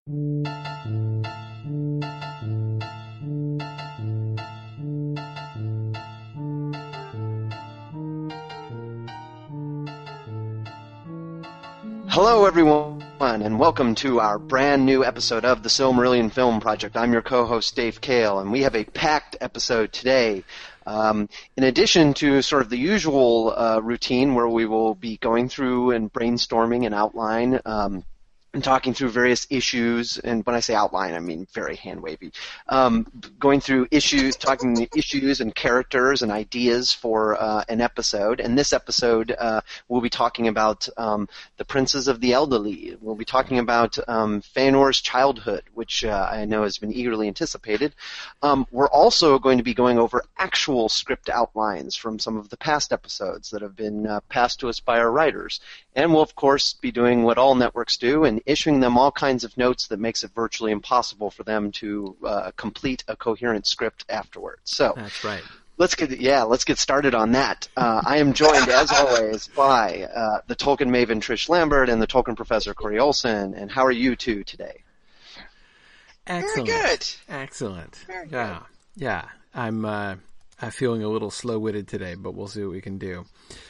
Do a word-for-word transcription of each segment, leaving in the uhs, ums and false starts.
Hello, everyone, and welcome to our brand new episode of the Silmarillion Film Project. I'm your co-host, Dave Kale, and we have a packed episode today. Um, in addition to sort of the usual uh, routine where we will be going through and brainstorming an outline, um, and talking through various issues, and when I say outline, I mean very hand-wavy, um, going through issues, talking issues and characters and ideas for uh, an episode. And this episode, uh, we'll be talking about um, the Princes of the Elderly. We'll be talking about um, Feanor's childhood, which uh, I know has been eagerly anticipated. Um, we're also going to be going over actual script outlines from some of the past episodes that have been uh, passed to us by our writers. And we'll, of course, be doing what all networks do and issuing them all kinds of notes that makes it virtually impossible for them to uh, complete a coherent script afterwards. So that's right. Let's get yeah, let's get started on that. Uh, I am joined, as always, by uh, the Tolkien maven Trish Lambert and the Tolkien professor Corey Olson. And how are you two today? Excellent. Very good. Excellent. Very yeah, good. yeah. I'm uh, I'm feeling a little slow-witted today, but we'll see what we can do.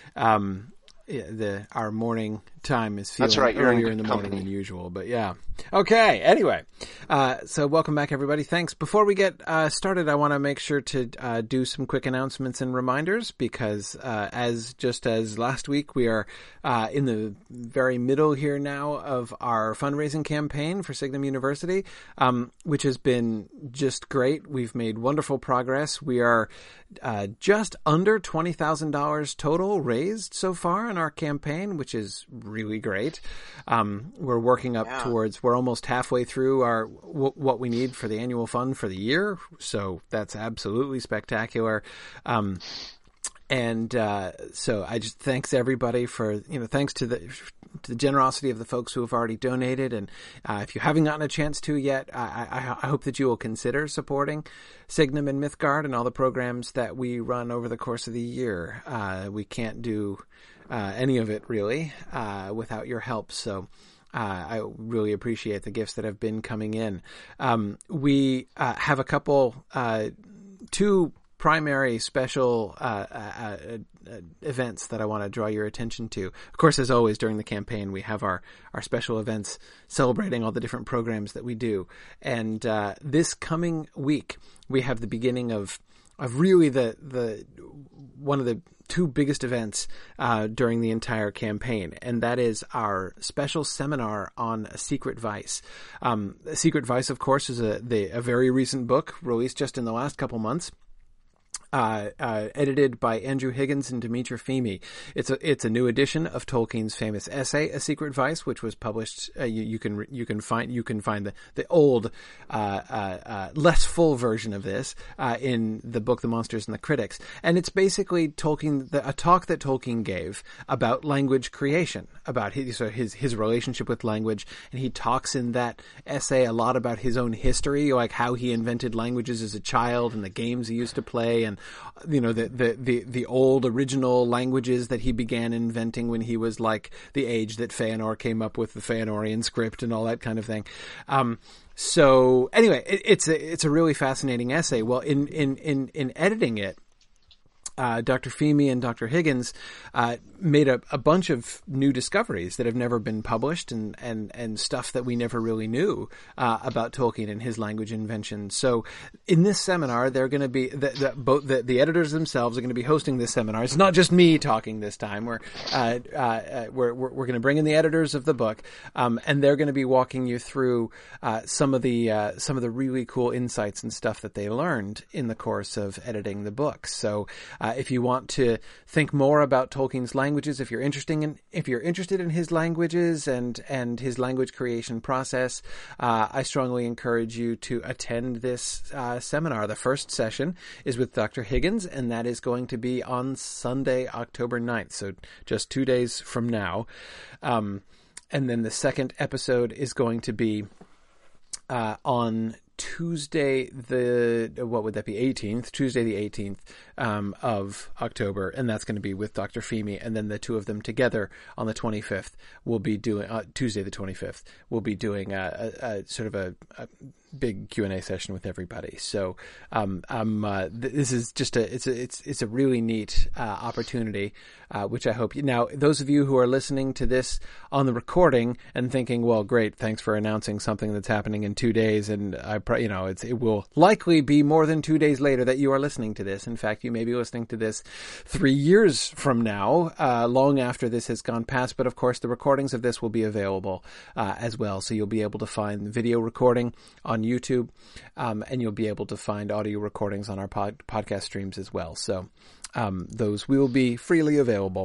Um, yeah, the our morning time is feeling That's right, you're earlier in in the company. morning than usual, but yeah. Okay, anyway, uh, so welcome back, everybody. Thanks. Before we get uh, started, I want to make sure to uh, do some quick announcements and reminders because uh, as just as last week, we are uh, in the very middle here now of our fundraising campaign for Signum University, um, which has been just great. We've made wonderful progress. We are uh, just under twenty thousand dollars total raised so far in our campaign, which is really great. Um, we're working up Yeah. towards, we're almost halfway through our w- what we need for the annual fund for the year. So that's absolutely spectacular. Um, and uh, so I just thanks everybody for, you know, thanks to the to the generosity of the folks who have already donated. And uh, if you haven't gotten a chance to yet, I, I, I hope that you will consider supporting Signum and Mythgard and all the programs that we run over the course of the year. Uh, we can't do uh, any of it really uh, without your help. So Uh, I really appreciate the gifts that have been coming in. Um, we uh, have a couple, uh, two primary special uh, uh, uh, events that I want to draw your attention to. Of course, as always, during the campaign, we have our, our special events celebrating all the different programs that we do. And uh, this coming week, we have the beginning of of really the the one of the two biggest events uh, during the entire campaign, and that is our special seminar on A Secret Vice. Um, A Secret Vice, of course, is a the, a very recent book released just in the last couple months. Uh, uh, edited by Andrew Higgins and Dimitra Fimi. It's a it's a new edition of Tolkien's famous essay, A Secret Vice, which was published. Uh, you, you can you can find you can find the the old, uh, uh, uh, less full version of this uh, in the book The Monsters and the Critics, and it's basically Tolkien the, a talk that Tolkien gave about language creation, about his so his his relationship with language, and he talks in that essay a lot about his own history, like how he invented languages as a child and the games he used to play, and you know, the, the, the, the old original languages that he began inventing when he was like the age that Feanor came up with the Feanorian script and all that kind of thing. Um, so anyway, it, it's a, it's a really fascinating essay. Well, in, in, in, in editing it, Uh, Doctor Fimi and Doctor Higgins uh, made a, a bunch of new discoveries that have never been published, and, and, and stuff that we never really knew uh, about Tolkien and his language inventions. So, in this seminar, they're going to be the, the, both the, the editors themselves are going to be hosting this seminar. It's not just me talking this time. We're uh, uh, we're we're, we're going to bring in the editors of the book, um, and they're going to be walking you through uh, some of the uh, some of the really cool insights and stuff that they learned in the course of editing the book. So. Uh, if you want to think more about Tolkien's languages, if you're interested in if you're interested in his languages and and his language creation process, uh, I strongly encourage you to attend this uh, seminar. The first session is with Doctor Higgins, and that is going to be on Sunday, October ninth, so just two days from now. Um, and then the second episode is going to be uh, on Tuesday, the, what would that be, eighteenth, Tuesday the eighteenth, um, of October, and that's going to be with Doctor Femi, and then the two of them together on the twenty-fifth will be doing uh, Tuesday the twenty-fifth. We'll be doing a, a, a sort of a, a big Q and A session with everybody. So um, um, uh, th- this is just a it's a it's it's a really neat uh, opportunity, uh, which I hope you. Now, those of you who are listening to this on the recording and thinking, well, great, thanks for announcing something that's happening in two days, and I, pro- you know, it's it will likely be more than two days later that you are listening to this. In fact, you may be listening to this three years from now, uh, long after this has gone past. But of course, the recordings of this will be available uh, as well, so you'll be able to find the video recording on YouTube, um, and you'll be able to find audio recordings on our pod- podcast streams as well. So um, those will be freely available.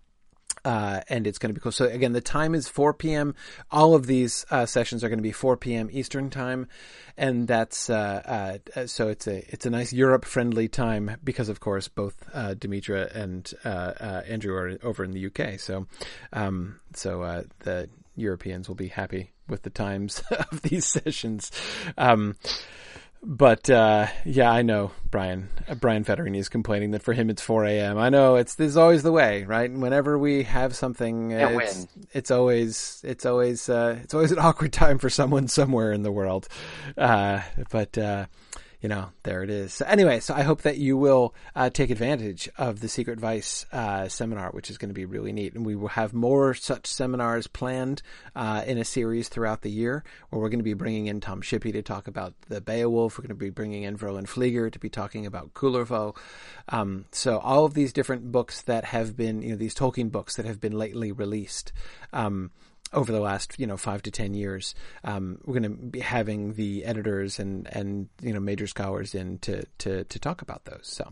Uh, and it's going to be cool. So again, the time is four p.m. All of these uh, sessions are going to be four p.m. Eastern time, and that's uh, uh, so it's a it's a nice Europe friendly time because, of course, both uh, Demetra and uh, uh, Andrew are over in the U K. So um, so uh, the Europeans will be happy with the times of these sessions. Um, But, uh, yeah, I know Brian, uh, Brian Federini is complaining that for him it's four a.m. I know it's, this is always the way, right? Whenever we have something, uh, it's, it's always, it's always, uh, it's always an awkward time for someone somewhere in the world. Uh, but, uh, you know, there it is. So anyway, so I hope that you will uh, take advantage of the Secret Vice uh, seminar, which is going to be really neat. And we will have more such seminars planned uh, in a series throughout the year, where we're going to be bringing in Tom Shippey to talk about the Beowulf. We're going to be bringing in Verlin Flieger to be talking about Kullervo. Um, so all of these different books that have been, you know, these Tolkien books that have been lately released, um, over the last, you know, five to ten years, um, we're going to be having the editors and, and, you know, major scholars in to, to, to talk about those. So,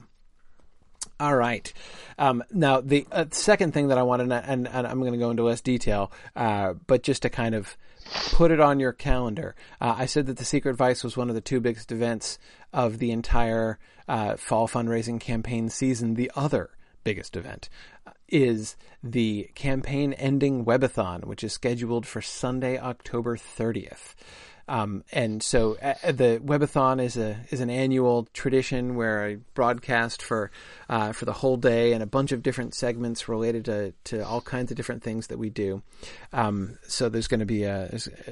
all right. Um, now the uh, second thing that I want to, and, and I'm going to go into less detail, uh, but just to kind of put it on your calendar. Uh, I said that the Secret Vice was one of the two biggest events of the entire, uh, fall fundraising campaign season. The other biggest event is the campaign ending webathon, which is scheduled for Sunday, October thirtieth. Um, and so uh, the webathon is a is an annual tradition where I broadcast for uh, for the whole day and a bunch of different segments related to, to all kinds of different things that we do. Um, so there's going to be a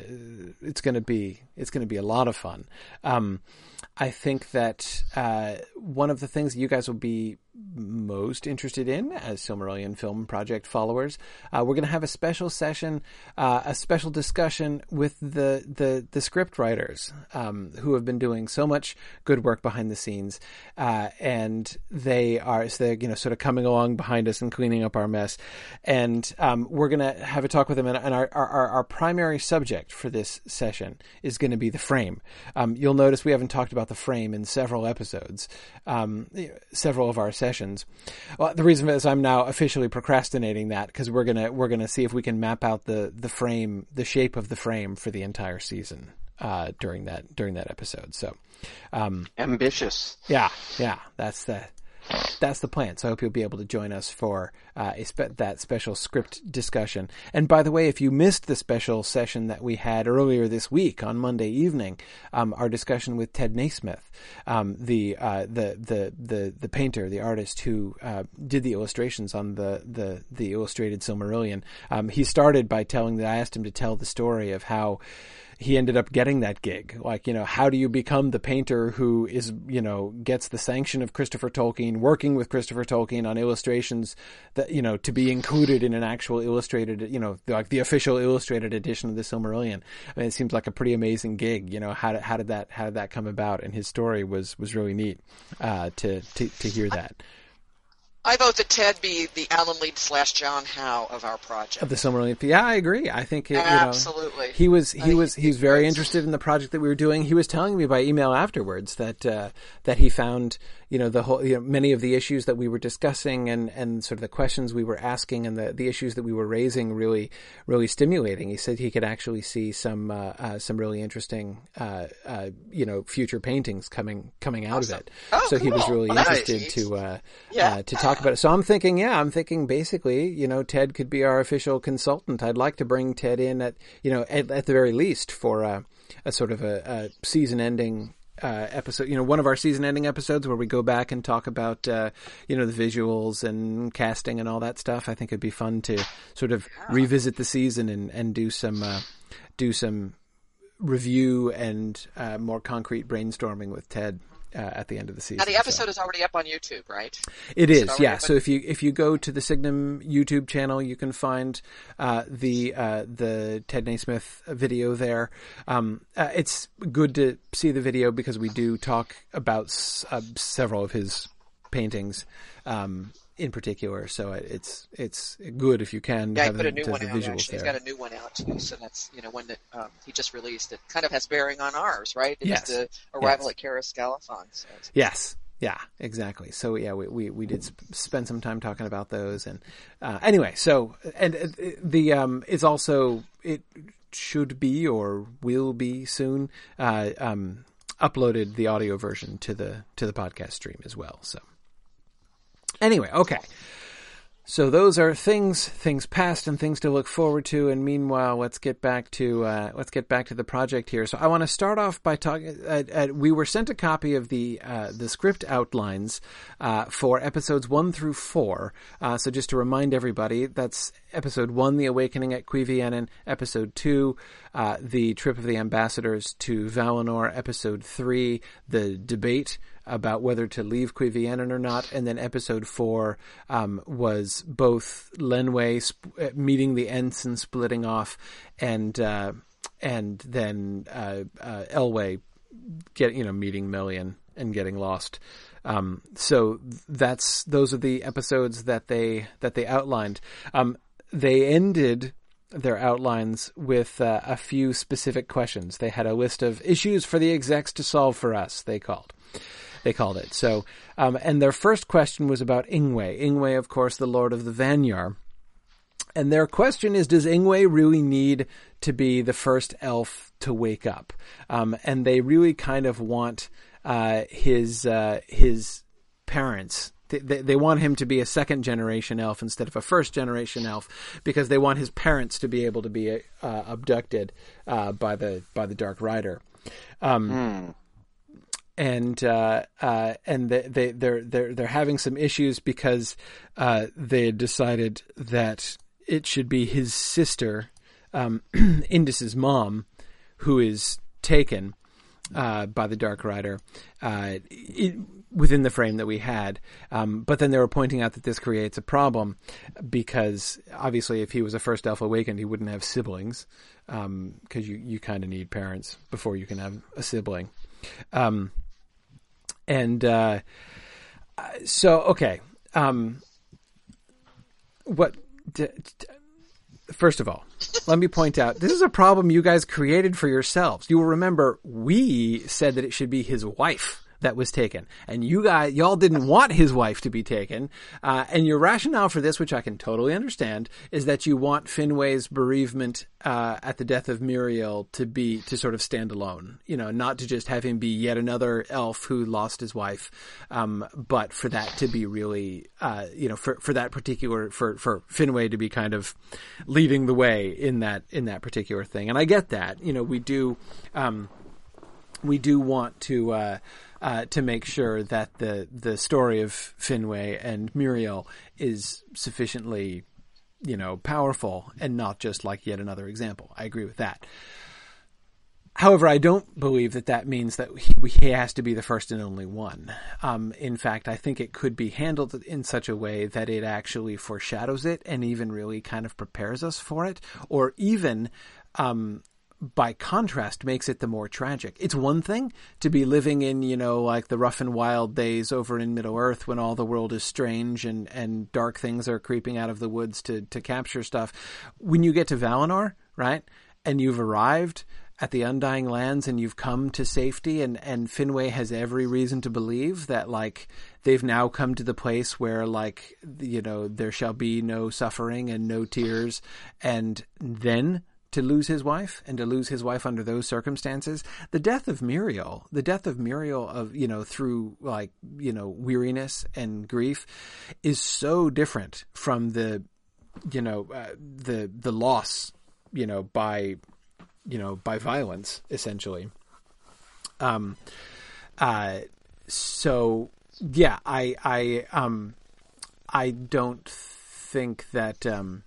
it's going to be it's going to be a lot of fun. Um, I think that uh, one of the things that you guys will be most interested in as Silmarillion Film Project followers, uh, we're going to have a special session, uh, a special discussion with the the, the script writers um, who have been doing so much good work behind the scenes, uh, and they are so they're you know sort of coming along behind us and cleaning up our mess, and um, we're going to have a talk with them. And, and our, our our primary subject for this session is going to be the frame. Um, you'll notice we haven't talked about the frame in several episodes, um, several of our sessions. Well, the reason is I'm now officially procrastinating that because we're gonna we're gonna see if we can map out the the frame, the shape of the frame for the entire season uh, during that during that episode. So um, ambitious. Yeah, yeah, that's the. That's the plan. So I hope you'll be able to join us for uh, a spe- that special script discussion. And by the way, if you missed the special session that we had earlier this week on Monday evening, um, our discussion with Ted Naismith, um, the, uh, the the the the painter, the artist who uh, did the illustrations on the the the illustrated Silmarillion, um, he started by telling that I asked him to tell the story of how he ended up getting that gig. Like, you know, how do you become the painter who is, you know, gets the sanction of Christopher Tolkien, working with Christopher Tolkien on illustrations that, you know, to be included in an actual illustrated, you know, like the official illustrated edition of the Silmarillion. I mean, it seems like a pretty amazing gig. You know, how did, how did that, how did that come about? And his story was, was really neat, uh, to, to, to hear that. I vote that Ted be the Alan Lee slash John Howe of our project. Of the Silmarillion. Yeah, I agree. I think it, you know, absolutely. He was he was he was very interested in the project that we were doing. He was telling me by email afterwards that uh, that he found, you know, the whole, you know, many of the issues that we were discussing and, and sort of the questions we were asking and the, the issues that we were raising really really stimulating. He said he could actually see some uh, uh, some really interesting uh, uh, you know future paintings coming coming out awesome. of it. Oh, so cool. he was really well, interested nice. to uh, yeah. uh, to talk about it. So I'm thinking, yeah, I'm thinking basically, you know, Ted could be our official consultant. I'd like to bring Ted in at, you know, at, at the very least for a, a sort of a, a season-ending uh, episode, you know, one of our season-ending episodes where we go back and talk about, uh, you know, the visuals and casting and all that stuff. I think it'd be fun to sort of Yeah. revisit the season and, and do some uh, do some review and uh, more concrete brainstorming with Ted uh, at the end of the season. Now the episode so. is already up on YouTube, right? It Is is, it already yeah. up So on- if you if you go to the Signum YouTube channel, you can find uh, the uh, the Ted Naismith video there. Um, uh, it's good to see the video because we do talk about s- uh, several of his paintings um, in particular. So it's it's good if you can Yeah, he have put a the, new the, one the out. visuals Actually, there. he's got a new one out too. So that's you know one that um, he just released. It kind of has bearing on ours, right? It Yes. was the arrival Yes. at Karis Galifon. So it's- Yes. Yeah, exactly. So yeah, we, we, we did sp- spend some time talking about those, and uh, anyway, so and uh, the um, it's also it should be or will be soon uh, um, uploaded the audio version to the to the podcast stream as well. So anyway, okay. So those are things, things past and things to look forward to. And meanwhile, let's get back to uh, let's get back to the project here. So I want to start off by talking. Uh, uh, we were sent a copy of the uh, the script outlines uh, for episodes one through four. Uh, so just to remind everybody, that's episode one, The Awakening at Cuiviénen. Episode two, uh, The Trip of the Ambassadors to Valinor. Episode three, The Debate about whether to leave Cuiviénen or not, and then episode four um, was both Lenwë sp- meeting the Ents and splitting off, and uh, and then uh, uh, Elwë get you know meeting Melian and getting lost. Um, so that's those are the episodes that they that they outlined. Um, they ended their outlines with uh, a few specific questions. They had a list of issues for the execs to solve for us. They called. They called it. So, um, and their first question was about Ingwe. Ingwe, of course, the Lord of the Vanyar. And their question is, does Ingwe really need to be the first elf to wake up? Um, and they really kind of want uh, his uh, his parents. They, they, they want him to be a second generation elf instead of a first generation elf because they want his parents to be able to be uh, abducted uh, by the by the Dark Rider. Um, Mm. And uh, uh, and they, they they're they're they're having some issues because uh, they had decided that it should be his sister, um, Indus's mom, who is taken uh, by the Dark Rider uh, it, within the frame that we had. Um, but then they were pointing out that this creates a problem because obviously, if he was a first elf awakened, he wouldn't have siblings because um, you you kind of need parents before you can have a sibling. Um, And, uh, so, okay. Um, what, d- d- first of all, let me point out, this is a problem you guys created for yourselves. You will remember we said that it should be his wife that was taken. And you guys, y'all didn't want his wife to be taken. Uh, and your rationale for this, which I can totally understand, is that you want Finwë's bereavement, uh, at the death of Muriel to be, to sort of stand alone. You know, not to just have him be yet another elf who lost his wife. Um, but for that to be really, uh, you know, for, for that particular, for, for Finwë to be kind of leading the way in that, in that particular thing. And I get that, you know, we do, um, we do want to, uh, Uh, to make sure that the, the story of Finwë and Muriel is sufficiently, you know, powerful and not just like yet another example. I agree with that. However, I don't believe that that means that he, he has to be the first and only one. Um, in fact, I think it could be handled in such a way that it actually foreshadows it and even really kind of prepares us for it, or even, um, by contrast, makes it the more tragic. It's one thing to be living in, you know, like the rough and wild days over in Middle-earth when all the world is strange and, and dark things are creeping out of the woods to, to capture stuff. When you get to Valinor, right, and you've arrived at the Undying Lands and you've come to safety, and, and Finwë has every reason to believe that, like, they've now come to the place where, like, you know, there shall be no suffering and no tears, and then to lose his wife and to lose his wife under those circumstances, the death of Muriel, the death of Muriel of, you know, through like, you know, weariness and grief is so different from the, you know, uh, the, the loss, you know, by, you know, by violence, essentially. Um, uh, so yeah, I I um I don't think that um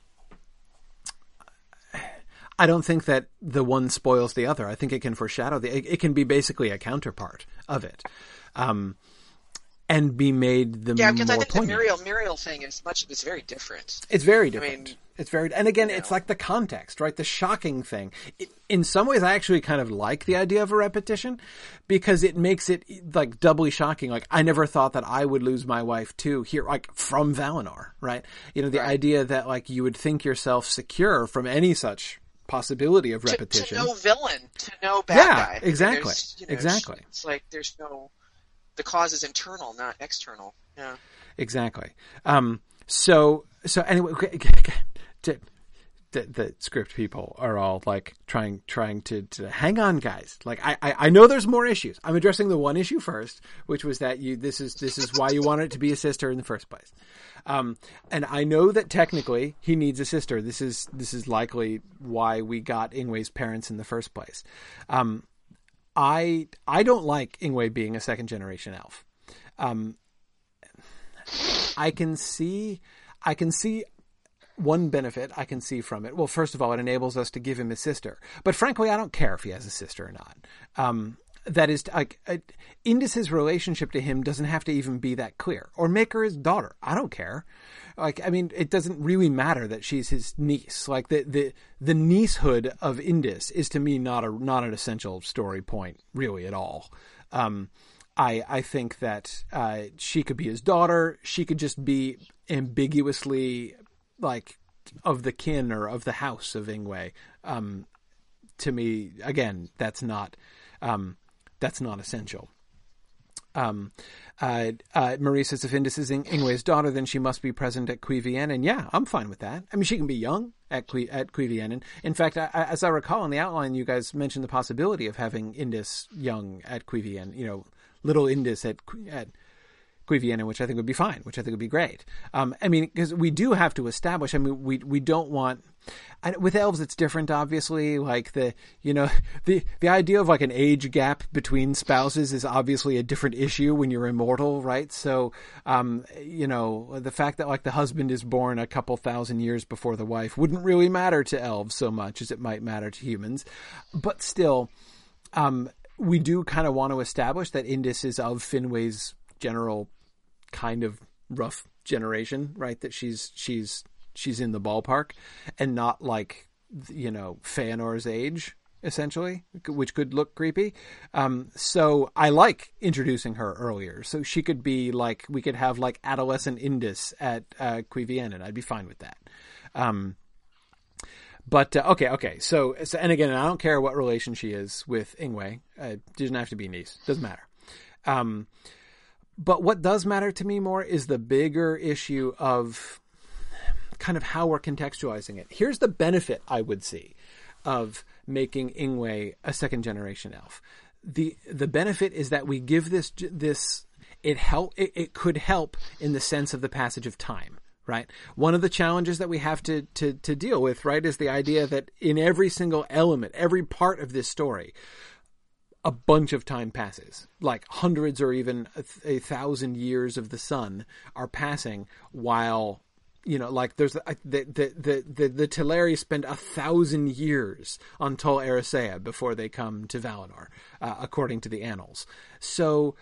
I don't think that the one spoils the other. I think it can foreshadow the. It, it can be basically a counterpart of it, um, and be made the yeah. Because more I think poignant. the Muriel Muriel thing is much. It's very different. It's very different. I mean, it's very, and again, you know. it's like the context, right? The shocking thing. It, in some ways, I actually kind of like the idea of a repetition because it makes it like doubly shocking. Like I never thought that I would lose my wife too here, like from Valinor, right? You know, the right. idea that like you would think yourself secure from any such possibility of repetition. To, to no villain, to no bad yeah, guy. exactly, I mean, you know, exactly. It's like there's no, the cause is internal, not external. Yeah, exactly. Um, so, so anyway, to, the, the script people are all like trying, trying to, to hang on, guys. Like I, I, I know there's more issues. I'm addressing the one issue first, which was that you, this is, this is why you wanted it to be a sister in the first place. Um, and I know that technically he needs a sister. This is, this is likely why we got Ingwe's parents in the first place. Um, I, I don't like Ingwe being a second generation elf. Um, I can see, I can see one benefit I can see from it. Well, first of all, it enables us to give him a sister, but frankly, I don't care if he has a sister or not. Um, That is, like, uh, Indus's relationship to him doesn't have to even be that clear. Or make her his daughter. I don't care. Like, I mean, it doesn't really matter that she's his niece. Like, the the the niecehood of Indus is to me not a not an essential story point, really, at all. Um, I I think that uh, she could be his daughter. She could just be ambiguously, like, of the kin or of the house of Ingwe. Um, to me, again, that's not... Um, That's not essential. Um, uh, uh, Marie says if Indus is In- Ingwe's daughter, then she must be present at Cuiviénen. And yeah, I'm fine with that. I mean, she can be young at Cui- at Cuiviénen. In fact, I, I, as I recall in the outline, you guys mentioned the possibility of having Indus young at Cuiviénen. You know, little Indus at at Cuiviénen, which I think would be fine, which I think would be great. Um, I mean, because we do have to establish. I mean, we we don't want. And with elves, it's different, obviously. Like the, you know, the the idea of like an age gap between spouses is obviously a different issue when you're immortal, right? So, um, you know, the fact that like the husband is born a couple thousand years before the wife wouldn't really matter to elves so much as it might matter to humans. But still, um, we do kind of want to establish that Indus is of Finwë's general kind of rough generation, right? That she's she's. She's in the ballpark and not like, you know, Feanor's age, essentially, which could look creepy. Um, so I like introducing her earlier. So she could be like, we could have like adolescent Indus at uh, Cuiviénen. I'd be fine with that. Um, but, uh, okay, okay. So, so, and again, I don't care what relation she is with Ingwe. Uh, doesn't have to be niece. Doesn't matter. Um, but what does matter to me more is the bigger issue of kind of how we're contextualizing it. Here's the benefit I would see of making Ingwe a second generation elf. The the benefit is that we give this this it help it, it could help in the sense of the passage of time, right? One of the challenges that we have to to to deal with, right, is the idea that in every single element, every part of this story, a bunch of time passes. Like hundreds or even a, a thousand years of the sun are passing while You know, like there's the the the the, the Teleri spend a thousand years on Tol Eressëa before they come to Valinor, uh, according to the annals. So,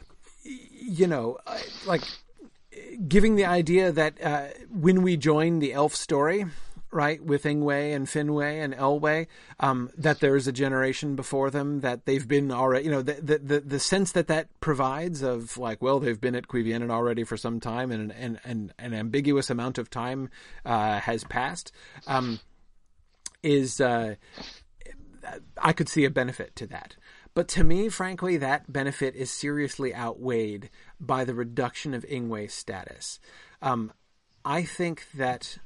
you know, like giving the idea that uh, when we join the elf story, right, with Ingwe and Finwë and Elwë, um, that there is a generation before them, that they've been already, you know, the, the, the, the sense that that provides of like, well, they've been at Cuiviénen already for some time and, and, and an ambiguous amount of time, uh, has passed, um, is, uh, I could see a benefit to that. But to me, frankly, that benefit is seriously outweighed by the reduction of Ingwe's status. Um, I think that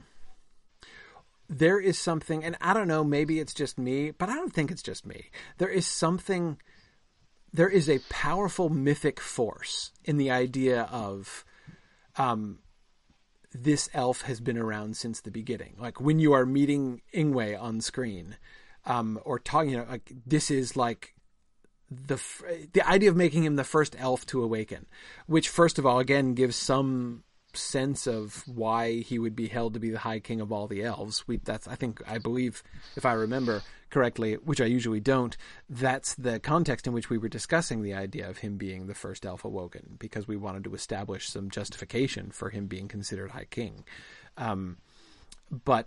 there is something, and I don't know, maybe it's just me, but I don't think it's just me. There is something, there is a powerful mythic force in the idea of um, this elf has been around since the beginning. Like when you are meeting Ingwe on screen, um, or talking, you know, like this is like the the idea of making him the first elf to awaken, which first of all, again, gives some sense of why he would be held to be the High King of all the elves. We, that's, I think, I believe, if I remember correctly, which I usually don't, that's the context in which we were discussing the idea of him being the first elf awoken, because we wanted to establish some justification for him being considered High King. Um, but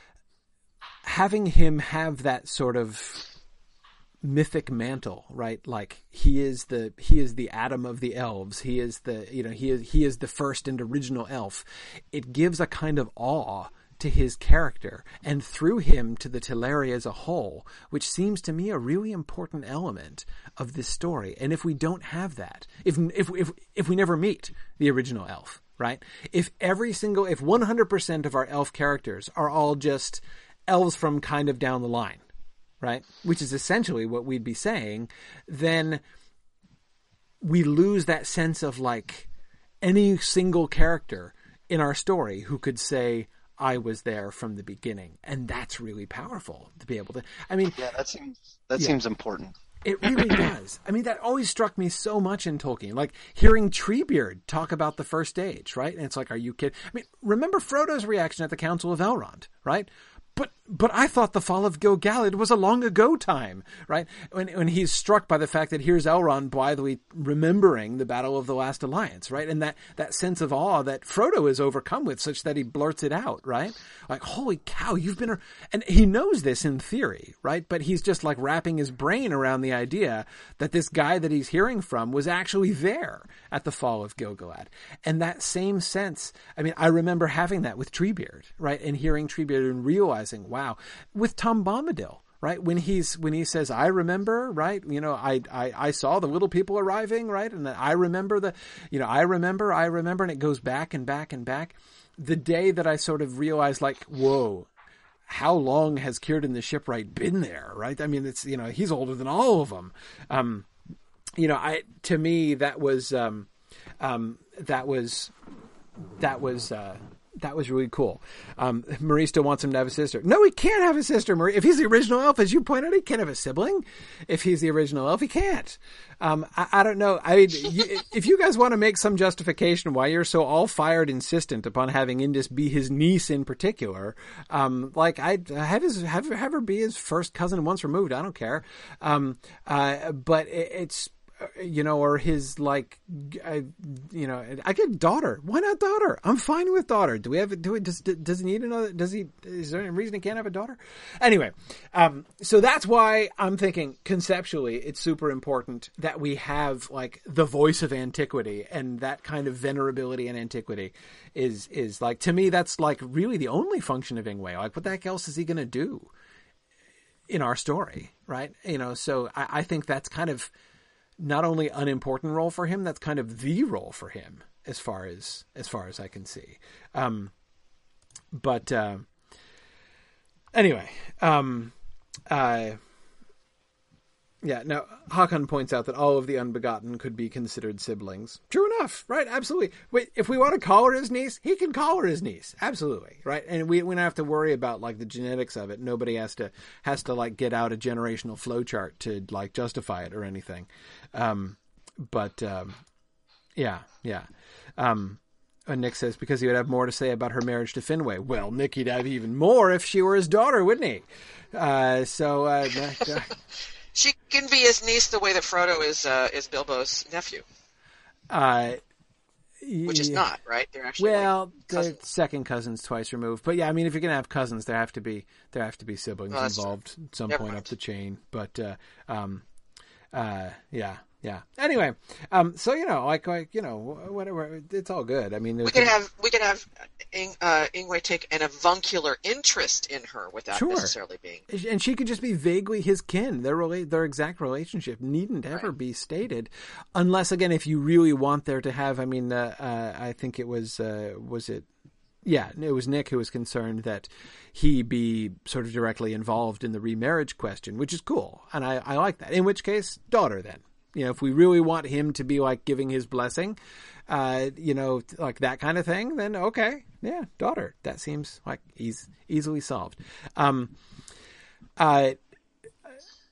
having him have that sort of mythic mantle, right? Like he is the he is the Adam of the elves. He is the you know he is he is the first and original elf. It gives a kind of awe to his character, and through him to the Teleri as a whole, which seems to me a really important element of this story. And if we don't have that, if if if if we never meet the original elf, right? If every single if one hundred percent of our elf characters are all just elves from kind of down the line, right? Which is essentially what we'd be saying, then we lose that sense of like any single character in our story who could say, I was there from the beginning. And that's really powerful to be able to, I mean. Yeah, that seems, that yeah, seems important. It really does. I mean, that always struck me so much in Tolkien, like hearing Treebeard talk about the first age, right? And it's like, are you kidding? I mean, remember Frodo's reaction at the Council of Elrond, right? But but I thought the fall of Gil-galad was a long ago time, right? When when he's struck by the fact that here's Elrond blithely remembering the Battle of the Last Alliance, right? And that, that sense of awe that Frodo is overcome with, such that he blurts it out, right? Like, holy cow, you've been... A... And he knows this in theory, right? But he's just like wrapping his brain around the idea that this guy that he's hearing from was actually there at the fall of Gil-galad. And that same sense, I mean, I remember having that with Treebeard, right? And hearing Treebeard and realizing, wow, with Tom Bombadil, right? When he's, when he says, I remember, right? You know, I, I, I saw the little people arriving, right? And I remember the, you know, I remember, I remember, and it goes back and back and back. The day that I sort of realized like, whoa, how long has Círdan the Shipwright been there, right? I mean, it's, you know, he's older than all of them. Um, you know, I, to me, that was, um, um, that was, that was, uh, that was really cool. Um, Marie still wants him to have a sister. No, he can't have a sister, Marie. If he's the original elf, as you pointed out, he can't have a sibling. If he's the original elf, he can't. Um, I, I don't know. I mean, you, if you guys want to make some justification why you're so all fired insistent upon having Indis be his niece in particular, um, like I have his have, have her be his first cousin once removed. I don't care. Um, uh, but it, it's. You know, or his like, uh, you know, I get daughter. Why not daughter? I'm fine with daughter. Do we have? Do it? Does does he need another? Does he? Is there any reason he can't have a daughter? Anyway, um, so that's why I'm thinking conceptually, it's super important that we have like the voice of antiquity, and that kind of venerability and antiquity is is like, to me, that's like really the only function of Ingwe. Like, what the heck else is he going to do in our story, right? You know, so I, I think that's kind of not only an important role for him, that's kind of the role for him as far as, as far as I can see. Um, but, uh, anyway, um, uh, yeah, now Hakan points out that all of the unbegotten could be considered siblings. True enough, right? Absolutely. Wait, if we want to call her his niece, he can call her his niece. Absolutely, right? And we we don't have to worry about like the genetics of it. Nobody has to has to like get out a generational flowchart to like justify it or anything. Um, but um, yeah, yeah. Um, and Nick says because he would have more to say about her marriage to Finwë. Well, Nick, he'd have even more if she were his daughter, wouldn't he? Uh, so. Uh, uh, She can be his niece the way that Frodo is uh, is Bilbo's nephew. Uh, Which is not, right? They're actually well, like they're second cousins twice removed. But yeah, I mean, if you're gonna have cousins, there have to be there have to be siblings oh, involved at some Never point mind. up the chain. But uh, um, uh, yeah, yeah. Anyway, um, so you know, like, like you know, whatever, it's all good. I mean, We could have we could have Ing, uh, Ingwe take an avuncular interest in her without Sure. necessarily being. And she could just be vaguely his kin. Their rela- their exact relationship needn't ever Right. be stated, unless again, if you really want there to have. I mean, uh, uh, I think it was uh, was it. Yeah, it was Nick who was concerned that he be sort of directly involved in the remarriage question, which is cool, and I, I like that. In which case, daughter then. You know, if we really want him to be like giving his blessing, uh, you know, like that kind of thing, then okay, yeah, daughter. That seems like eas- easily solved. Um, uh,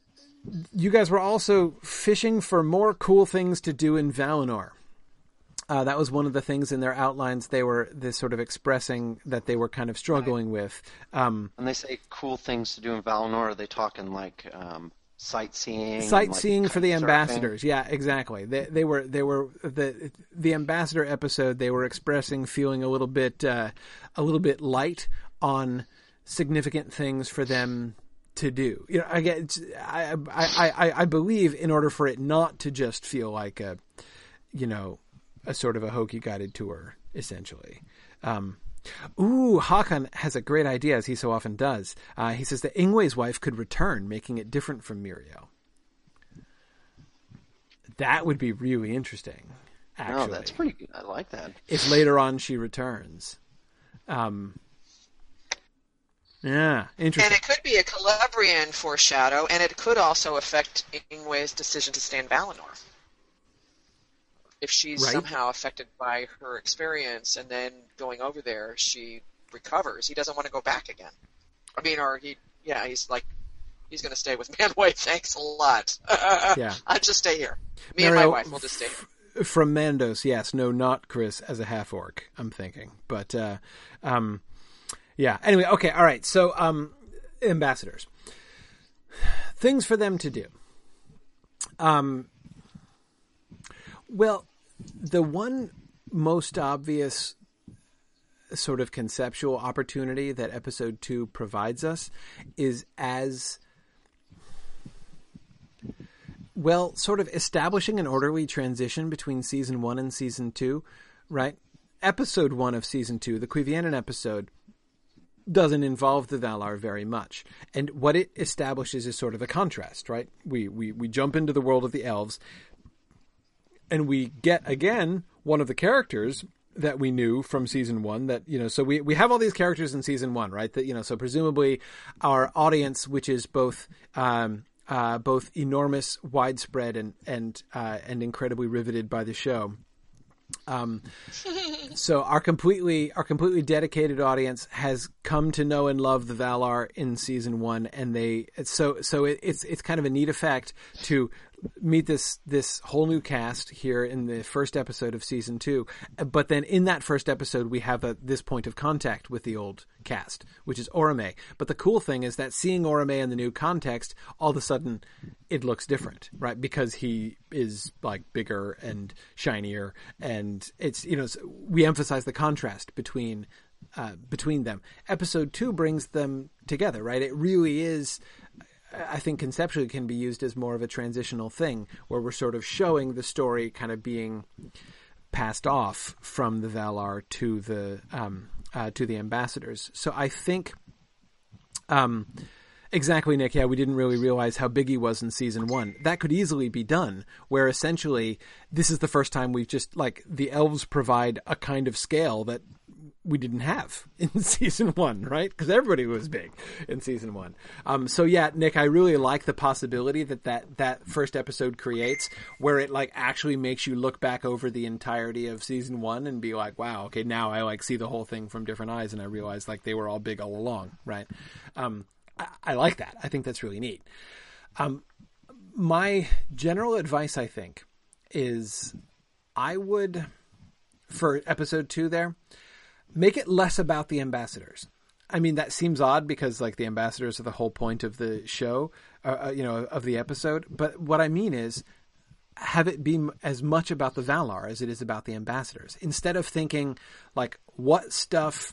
you guys were also fishing for more cool things to do in Valinor. Uh, that was one of the things in their outlines they were this sort of expressing that they were kind of struggling right. with. Um, when they say cool things to do in Valinor, are they talking like um, sightseeing? Sightseeing like for the surfing? ambassadors. Yeah, exactly. They, they were they were the the ambassador episode. They were expressing feeling a little bit uh, a little bit light on significant things for them to do. You know, I get I I I, I believe in order for it not to just feel like a you know. a sort of a hokey guided tour, essentially. Um, ooh, Hakan has a great idea, as he so often does. Uh, he says that Ingwe's wife could return, making it different from Muriel. That would be really interesting, actually. No, that's pretty good. I like that. If later on she returns. Um, yeah, interesting. And it could be a Celebrian foreshadow, and it could also affect Ingwe's decision to stay in Valinor. If she's right. somehow affected by her experience and then going over there, she recovers. He doesn't want to go back again. I mean, or he, yeah, he's like, he's going to stay with Manwë. Thanks a lot. Yeah. I'll just stay here. Me Mario, and my wife will just stay here. From Mandos, yes. No, not Chris as a half-orc, I'm thinking. But, uh, um, yeah. Anyway, okay, all right. So, um, ambassadors. Things for them to do. Um, Well, the one most obvious sort of conceptual opportunity that episode two provides us is as, well, sort of establishing an orderly transition between season one and season two, right? Episode one of season two, the Cuivianen episode, doesn't involve the Valar very much. And what it establishes is sort of a contrast, right? We, we, we jump into the world of the elves. And we get, again, one of the characters that we knew from season one that, you know, so we, we have all these characters in season one, right? That, you know, so presumably our audience, which is both, um, uh, both enormous, widespread and, and, uh, and incredibly riveted by the show. Um, so our completely, our completely dedicated audience has come to know and love the Valar in season one. And they, so, so it, it's, it's kind of a neat effect to meet this this whole new cast here in the first episode of season two. But then in that first episode, we have a, this point of contact with the old cast, which is Orome. But the cool thing is that seeing Orome in the new context, all of a sudden it looks different, right? Because he is like bigger and shinier, and it's, you know, we emphasize the contrast between uh, between them. Episode two brings them together, right? It really is, I think conceptually can be used as more of a transitional thing where we're sort of showing the story kind of being passed off from the Valar to the, um, uh, to the ambassadors. So I think, um, exactly, Nick. Yeah, we didn't really realize how big he was in season one. That could easily be done where essentially this is the first time we've just like the elves provide a kind of scale that we didn't have in season one, right? Because everybody was big in season one. Um, so yeah, Nick, I really like the possibility that, that that first episode creates where it like actually makes you look back over the entirety of season one and be like, wow, okay, now I like see the whole thing from different eyes and I realize like they were all big all along, right? Um, I, I like that. I think that's really neat. Um, my general advice, I think, is I would, for episode two there, make it less about the ambassadors. I mean, that seems odd because like the ambassadors are the whole point of the show, uh, you know, of the episode. But what I mean is have it be as much about the Valar as it is about the ambassadors. Instead of thinking like what stuff,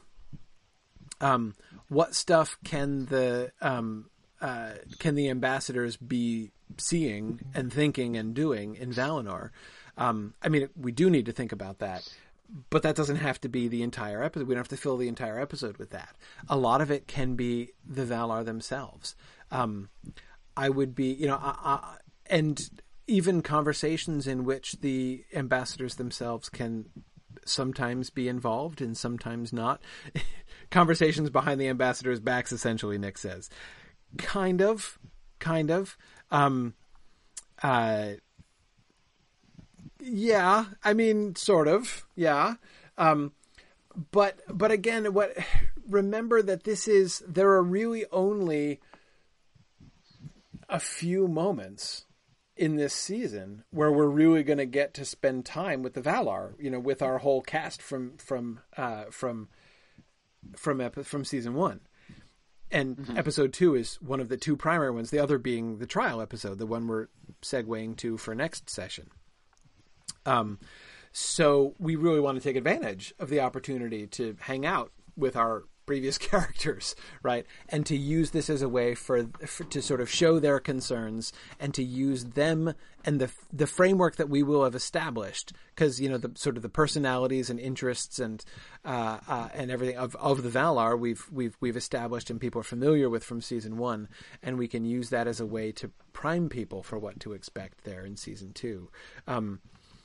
um, what stuff can the, um, uh, can the ambassadors be seeing and thinking and doing in Valinor? Um, I mean, we do need to think about that. But that doesn't have to be the entire episode. We don't have to fill the entire episode with that. A lot of it can be the Valar themselves. Um, I would be, you know, uh, uh, and even conversations in which the ambassadors themselves can sometimes be involved and sometimes not. Conversations behind the ambassadors' backs, essentially, Nick says. Kind of, kind of. Um, uh, Yeah, I mean, sort of, yeah. Um, but but again, what remember that this is there are really only a few moments in this season where we're really going to get to spend time with the Valar, you know, with our whole cast from from uh, from from epi- from season one. And mm-hmm. episode two is one of the two primary ones, the other being the trial episode, the one we're segueing to for next session. Um, so we really want to take advantage of the opportunity to hang out with our previous characters, right? And to use this as a way for, for to sort of show their concerns and to use them and the the framework that we will have established, because you know the sort of the personalities and interests and uh, uh, and everything of, of the Valar we've we've we've established and people are familiar with from season one, and we can use that as a way to prime people for what to expect there in season two. Um,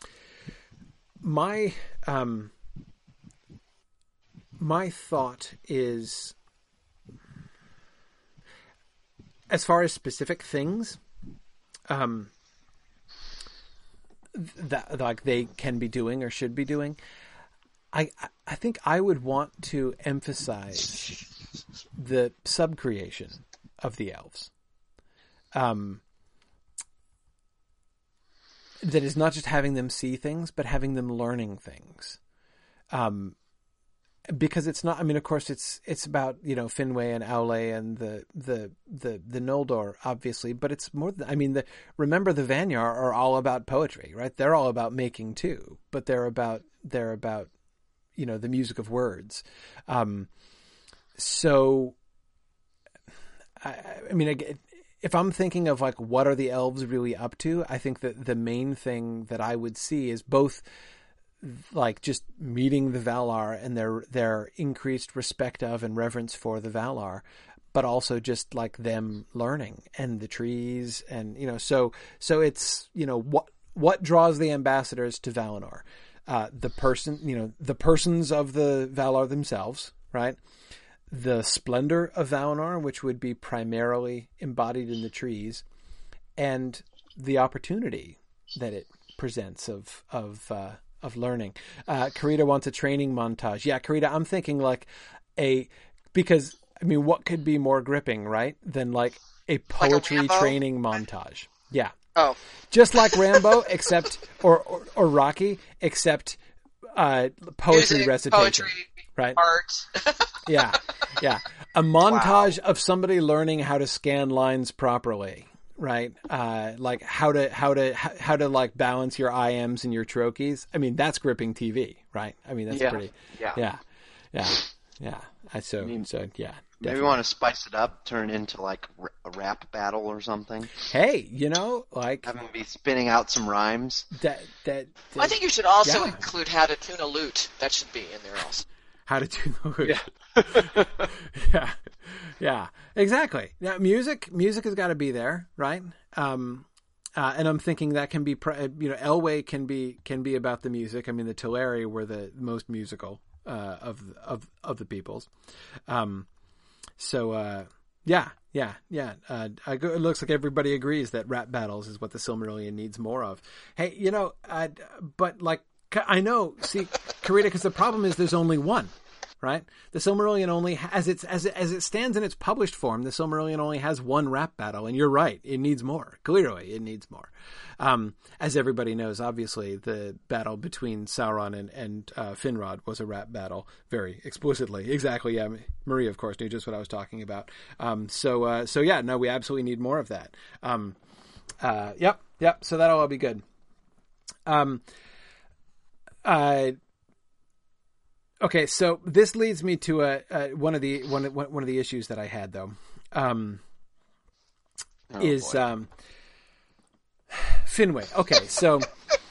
my um, My thought is, as far as specific things, um, that like they can be doing or should be doing, I I think I would want to emphasize the subcreation of the elves. Um, that is not just having them see things, but having them learning things. Um. Because it's not, I mean, of course, it's it's about, you know, Finwë and Aule and the the the the Noldor, obviously, but it's more than, I mean, the remember the Vanyar are all about poetry, right? They're all about making too, but they're about they're about, you know, the music of words. Um, so, I, I mean, if I'm thinking of like what are the elves really up to, I think that the main thing that I would see is both like just meeting the Valar and their their increased respect of and reverence for the Valar, but also just like them learning and the trees and, you know, so so it's, you know, what what draws the ambassadors to Valinor? Uh, the person, you know, the persons of the Valar themselves, right? The splendor of Valinor, which would be primarily embodied in the trees, and the opportunity that it presents of of uh, of learning. Uh, Karita wants a training montage. Yeah, Karita, I'm thinking like a, because, I mean, what could be more gripping, right? Than like a poetry like a training montage. Yeah. Oh. Just like Rambo, except, or, or, or Rocky, except uh, poetry Music, recitation. Poetry, right? art. yeah. Yeah. A montage Wow. of somebody learning how to scan lines properly. Right, uh, like how to how to how to like balance your I Ms and your trochees. I mean, that's gripping T V, right? I mean, that's yeah. pretty. Yeah, yeah, yeah, yeah. I so I mean, so yeah. Maybe we want to spice it up, turn it into like a rap battle or something. Hey, you know, like have them be spinning out some rhymes. That that. that I think you should also yeah. include how to tune a lute. That should be in there also. How to tune the lute. Yeah. yeah. Yeah, exactly. Now, music, music has got to be there, right? Um, uh, and I'm thinking that can be, you know, Elwë can be can be about the music. I mean, the Teleri were the most musical uh, of of of the peoples. Um, so uh, yeah, yeah, yeah. Uh, I go, it looks like everybody agrees that rap battles is what the Silmarillion needs more of. Hey, you know, uh, but like I know, see, Karita, because the problem is there's only one. Right, the Silmarillion only as it's as it, as it stands in its published form, the Silmarillion only has one rap battle, and you're right, it needs more. Clearly, it needs more. Um, as everybody knows, obviously, the battle between Sauron and and uh, Finrod was a rap battle, very explicitly. Exactly, yeah. Maria, of course, knew just what I was talking about. Um, so uh, so yeah, no, we absolutely need more of that. Um, uh, yep, yep. So that'll all be good. Um, uh. Okay, so this leads me to a, a one of the one one of the issues that I had though, um, oh, is boy. um, Finwë. Okay, so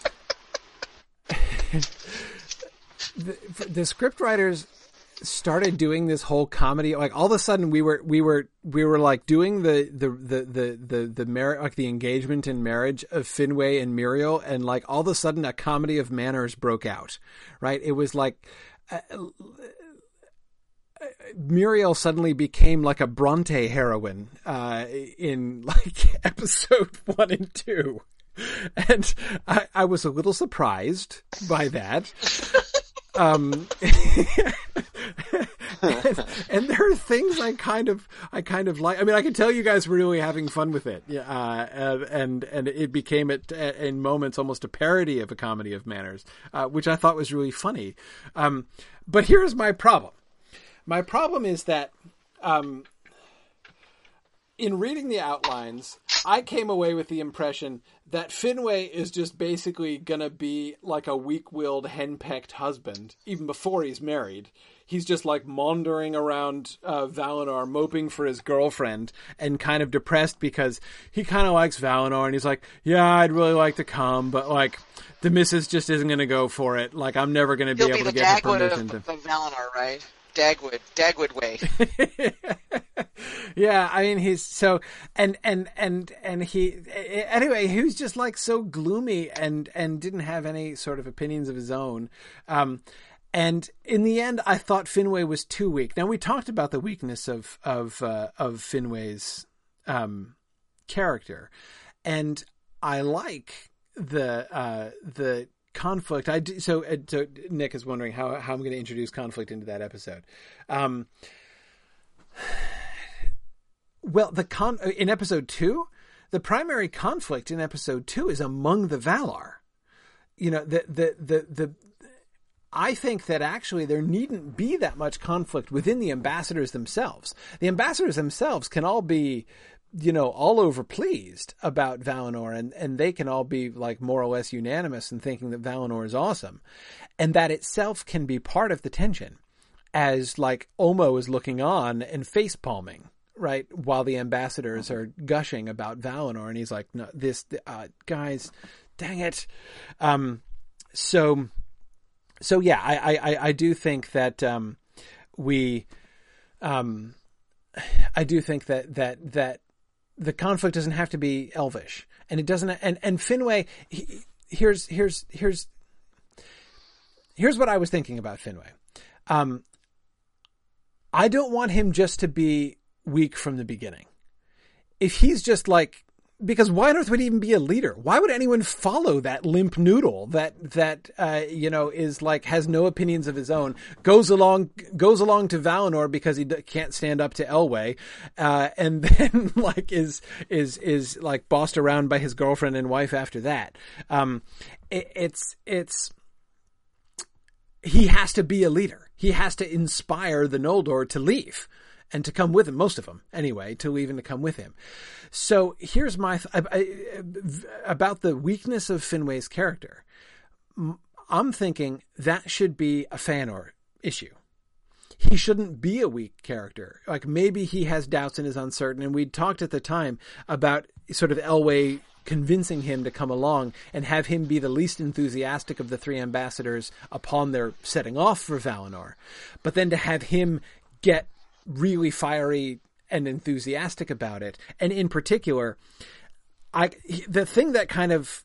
the, the script writers started doing this whole comedy. Like all of a sudden, we were we were we were like doing the the the the the, the mar- like the engagement and marriage of Finwë and Miriel, and like all of a sudden, a comedy of manners broke out. Right? It was like. Uh, Muriel suddenly became like a Bronte heroine uh, in like episode one and two, and I, I was a little surprised by that. Um, and, and there are things I kind of, I kind of like. I mean, I can tell you guys were really having fun with it. Yeah, uh, and and it became at, in moments almost a parody of A Comedy of Manners, uh, which I thought was really funny. Um, but here's my problem. My problem is that, um, in reading the outlines, I came away with the impression that Finway is just basically going to be like a weak-willed, henpecked husband, even before he's married. He's just like maundering around uh, Valinor, moping for his girlfriend, and kind of depressed because he kind of likes Valinor, and he's like, yeah, I'd really like to come, but like, the missus just isn't going to go for it. Like, I'm never going to be He'll able be to get her permission of, to... of Valinor, right? Dagwood, Dagwood way. Yeah, I mean, he's so, and, and, and, and he, anyway, he was just like so gloomy and, and didn't have any sort of opinions of his own. Um, and in the end, I thought Finway was too weak. Now, we talked about the weakness of, of, uh, of Finway's, um, character, and I like the, uh, the, conflict. I do, so, so Nick is wondering how, how I'm going to introduce conflict into that episode. Um, well, the con in episode two, the primary conflict in episode two is among the Valar. You know, the, the, the, the, I think that actually there needn't be that much conflict within the ambassadors themselves. The ambassadors themselves can all be, you know, all over pleased about Valinor, and, and they can all be like more or less unanimous in thinking that Valinor is awesome. And that itself can be part of the tension as like Omo is looking on and face palming, right? While the ambassadors are gushing about Valinor, and he's like, no, this, uh, guys, dang it. Um, so, so yeah, I, I, I do think that, um, we, um, I do think that, that, that, the conflict doesn't have to be elvish, and it doesn't. And, and Finway, he, here's, here's, here's, here's what I was thinking about Finway. Um, I don't want him just to be weak from the beginning. If he's just like, because why on earth would he even be a leader? Why would anyone follow that limp noodle that, that, uh, you know, is like, has no opinions of his own, goes along, goes along to Valinor because he d- can't stand up to Elwë, uh, and then like is, is, is like bossed around by his girlfriend and wife after that. Um, it, it's, it's, he has to be a leader. He has to inspire the Noldor to leave. And to come with him, most of them, anyway, to leave and to come with him. So here's my, th- I, I, about the weakness of Finway's character. I'm thinking that should be a Fëanor issue. He shouldn't be a weak character. Like maybe he has doubts and is uncertain. And we talked at the time about sort of Elwë convincing him to come along and have him be the least enthusiastic of the three ambassadors upon their setting off for Valinor. But then to have him get really fiery and enthusiastic about it. And in particular, I, the thing that kind of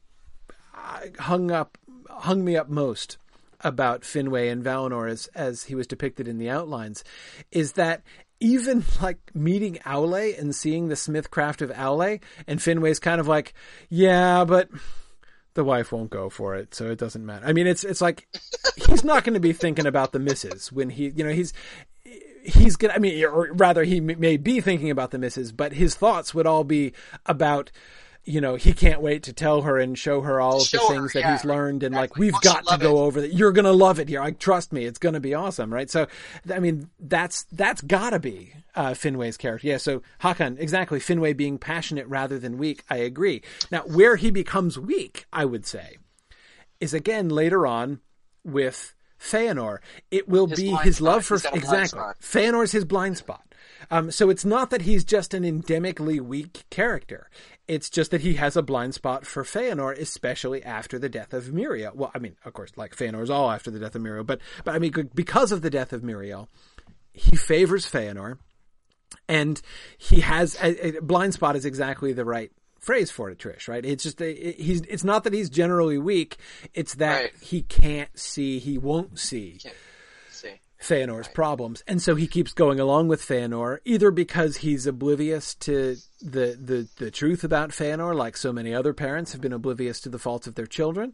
hung up, hung me up most about Finway and Valinor as, as he was depicted in the outlines is that even like meeting Aule and seeing the smithcraft of Aule, and Finway's kind of like, yeah, but the wife won't go for it, so it doesn't matter. I mean, it's, it's like, he's not going to be thinking about the missus when he, you know, he's, he's gonna, I mean, or rather he may be thinking about the missus, but his thoughts would all be about, you know, he can't wait to tell her and show her all of the things her, that yeah, he's learned. And exactly. like, we've Well, got to go it. over that. You're going to love it here. Like, trust me, it's going to be awesome. Right. So, I mean, that's, that's gotta be, uh, Finway's character. Yeah. So Hakan, exactly. Finway being passionate rather than weak. I agree. Now, where he becomes weak, I would say, is again later on with Fëanor. It will his be his spot. love for, exactly. Fëanor's his blind spot. Um, so it's not that he's just an endemically weak character. It's just that he has a blind spot for Fëanor, especially after the death of Míriel. Well, I mean, of course, like Fëanor's all after the death of Míriel, but, but I mean, because of the death of Míriel, he favors Fëanor, and he has a, a blind spot is exactly the right phrase for it, Trish, right? It's just, a, it, he's, it's not that he's generally weak. It's that right. he can't see, he won't see. Can't see. Fëanor's right. problems. And so he keeps going along with Fëanor, either because he's oblivious to the, the, the truth about Fëanor, like so many other parents have been oblivious to the faults of their children,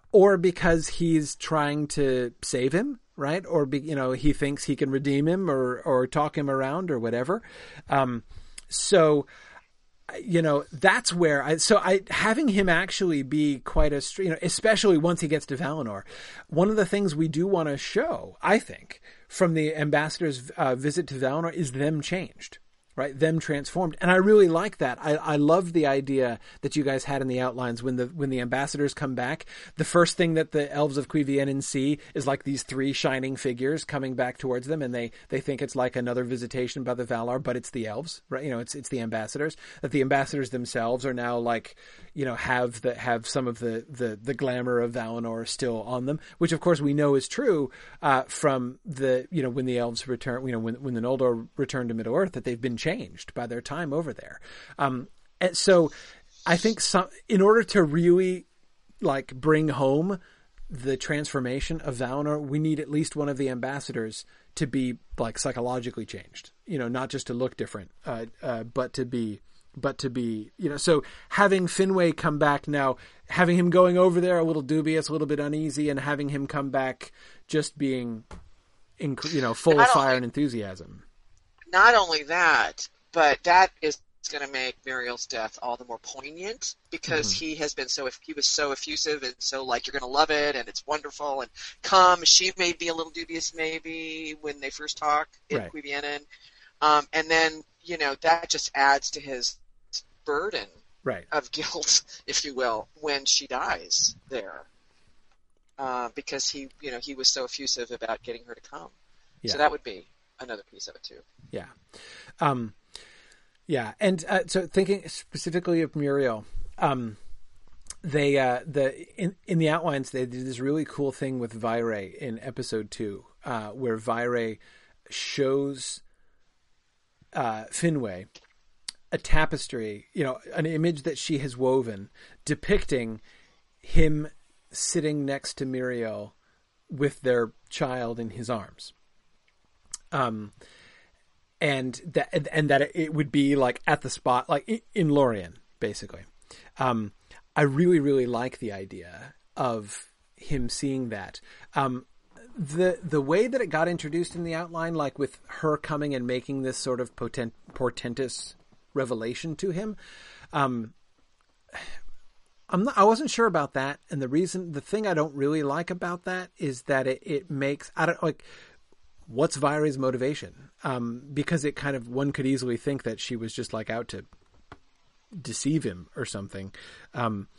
or because he's trying to save him, right? Or be, you know, he thinks he can redeem him or or talk him around or whatever. Um, so. You know, that's where I, so I, having him actually be quite a, you know, especially once he gets to Valinor, one of the things we do want to show, I think, from the ambassador's uh, visit to Valinor is them changed, right? Them transformed. And I really like that. I, I loved the idea that you guys had in the outlines when the, when the ambassadors come back, the first thing that the elves of Cuiviénen see is like these three shining figures coming back towards them. And they, they think it's like another visitation by the Valar, but it's the elves, right? You know, it's, it's the ambassadors, that the ambassadors themselves are now like, you know, have the, have some of the, the, the glamour of Valinor still on them, which of course we know is true, uh, from the, you know, when the elves return, you know, when, when the Noldor return to Middle Earth, that they've been changed by their time over there. Um, and so I think some, in order to really like bring home the transformation of Valinor, we need at least one of the ambassadors to be like psychologically changed, you know, not just to look different, uh, uh, but to be, but to be, you know, so having Finwë come back now, having him going over there a little dubious, a little bit uneasy, and having him come back just being, inc- you know, full of fire and enthusiasm. Not only that, but that is going to make Muriel's death all the more poignant because mm-hmm. he has been so, he was so effusive and so like, you're going to love it and it's wonderful and come. She may be a little dubious maybe when they first talk in right. Cuiviénen. Um, and then, you know, that just adds to his burden right. of guilt, if you will, when she dies there. Uh, because he, you know, he was so effusive about getting her to come. Yeah. So that would be another piece of it too. Yeah. Um, yeah. And, uh, so thinking specifically of Muriel, um, they, uh, the, in, in the outlines, they did this really cool thing with Vairë in episode two, uh, where Vairë shows, uh, Finwë a tapestry, you know, an image that she has woven depicting him sitting next to Muriel with their child in his arms. Um, and that, and that it would be like at the spot, like in Lorien, basically. Um, I really, really like the idea of him seeing that. Um, the, the way that it got introduced in the outline, like with her coming and making this sort of potent, portentous revelation to him, um, I'm not, I wasn't sure about that. And the reason, the thing I don't really like about that is that it, it makes, I don't like, what's Vairë's motivation? Um, because it kind of, one could easily think that she was just like out to deceive him or something. Um,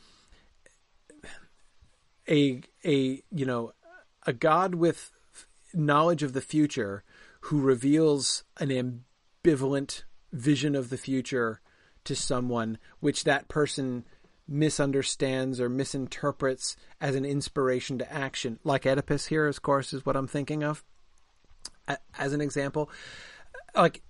a, a, you know, a god with knowledge of the future who reveals an ambivalent vision of the future to someone, which that person misunderstands or misinterprets as an inspiration to action, like Oedipus here, of course, is what I'm thinking of as an example. Like,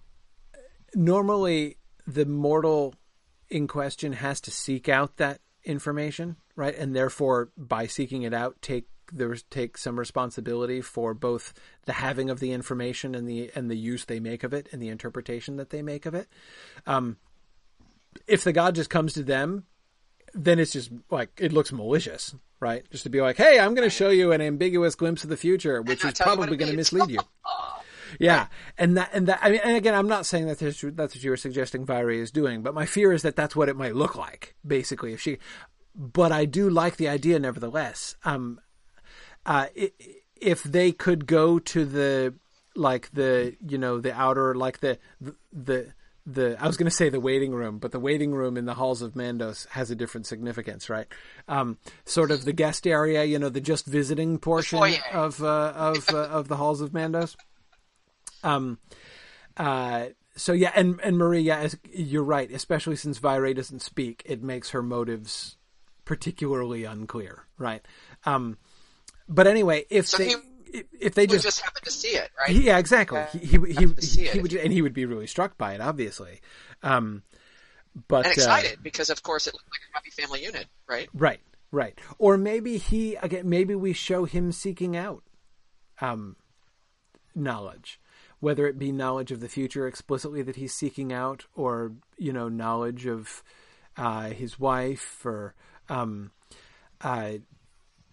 normally the mortal in question has to seek out that information, right? And therefore, by seeking it out, take there take some responsibility for both the having of the information and the and the use they make of it and the interpretation that they make of it. Um, if the god just comes to them, then it's just like, it looks malicious, right? Just to be like, hey, I'm going to show you an ambiguous glimpse of the future, which is probably going to mislead you. Yeah. And that, and that, I mean, and again, I'm not saying that that's what you were suggesting Vairë is doing, but my fear is that that's what it might look like, basically, if she, but I do like the idea nevertheless. Um, uh, if they could go to the, like the, you know, the outer, like the, the, the, I was going to say the waiting room, but the waiting room in the halls of Mandos has a different significance, right? Um, sort of the guest area, you know, the just visiting portion of, uh, of, uh, of the halls of Mandos. Um, uh, so yeah, and, and Marie, yeah, you're right, especially since Vairë doesn't speak, it makes her motives particularly unclear, right? Um, but anyway, if so they, he, if they just, just happen to see it, right? Yeah, exactly. Yeah. He, he, he, he, he would, and he would be really struck by it, obviously. Um, but, and excited uh, because of course it looked like a happy family unit, right? Right, right. Or maybe he, again, maybe we show him seeking out, um, knowledge, whether it be knowledge of the future explicitly that he's seeking out, or, you know, knowledge of, uh, his wife, or, um, uh,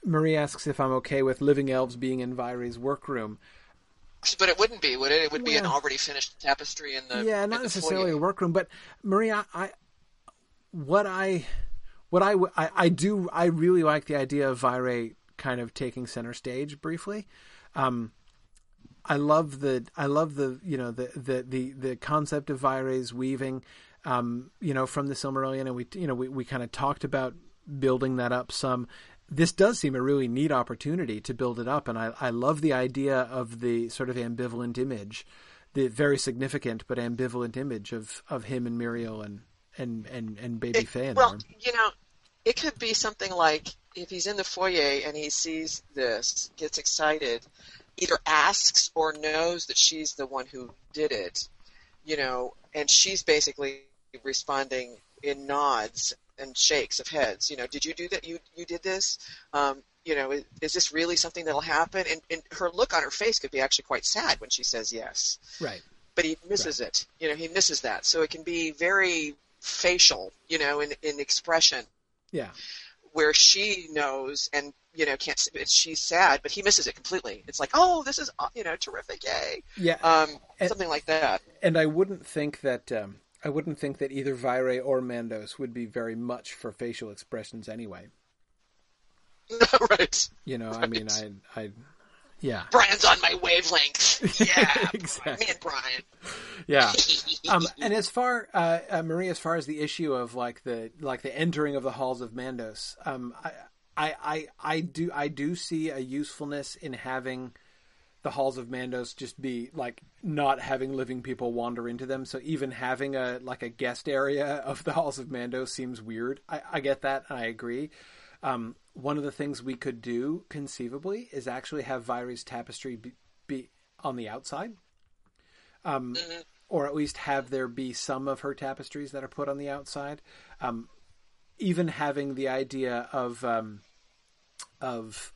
Marie asks if I'm okay with living elves being in Vyrie's workroom. But it wouldn't be, would it? It would be well, an already finished tapestry in the yeah, in not the necessarily foyer. a workroom, but Marie, I, I what I what I, I I do I really like the idea of Vyrie kind of taking center stage briefly. Um, I love the I love the you know the the the, the concept of Vyrie's weaving, um, you know, from the Silmarillion, and we you know we, we kind of talked about building that up some. This does seem a really neat opportunity to build it up, and I, I love the idea of the sort of ambivalent image, the very significant but ambivalent image of, of him and Muriel and and and, and baby It, Feanor. well, you know, it could be something like if he's in the foyer and he sees this, gets excited, either asks or knows that she's the one who did it, you know, and she's basically responding in nods and shakes of heads. You know, did you do that? You you did this? Um, you know, is, is this really something that'll happen? And, and her look on her face could be actually quite sad when she says yes. Right. But he misses Right. it. You know, he misses that. So it can be very facial, you know, in, in expression. Yeah. Where she knows and, you know, can't, she's sad, but he misses it completely. It's like, oh, this is, you know, terrific, yay. Yeah. Um, and, something like that. And I wouldn't think that, um, I wouldn't think that either Vyrie or Mandos would be very much for facial expressions anyway. Right. You know, right. I mean, I, I, yeah. Brian's on my wavelength. Yeah. Exactly. Me and Brian. Yeah. Um, and as far, uh, uh, Marie, as far as the issue of like the, like the entering of the halls of Mandos, um, I, I, I, I do, I do see a usefulness in having the halls of Mandos just be like not having living people wander into them. So even having a, like a guest area of the halls of Mandos seems weird. I, I get that. And I agree. Um, one of the things we could do conceivably is actually have Vyrie's tapestry be, be on the outside. Um, mm-hmm. Or at least have there be some of her tapestries that are put on the outside. Um, even having the idea of, um, of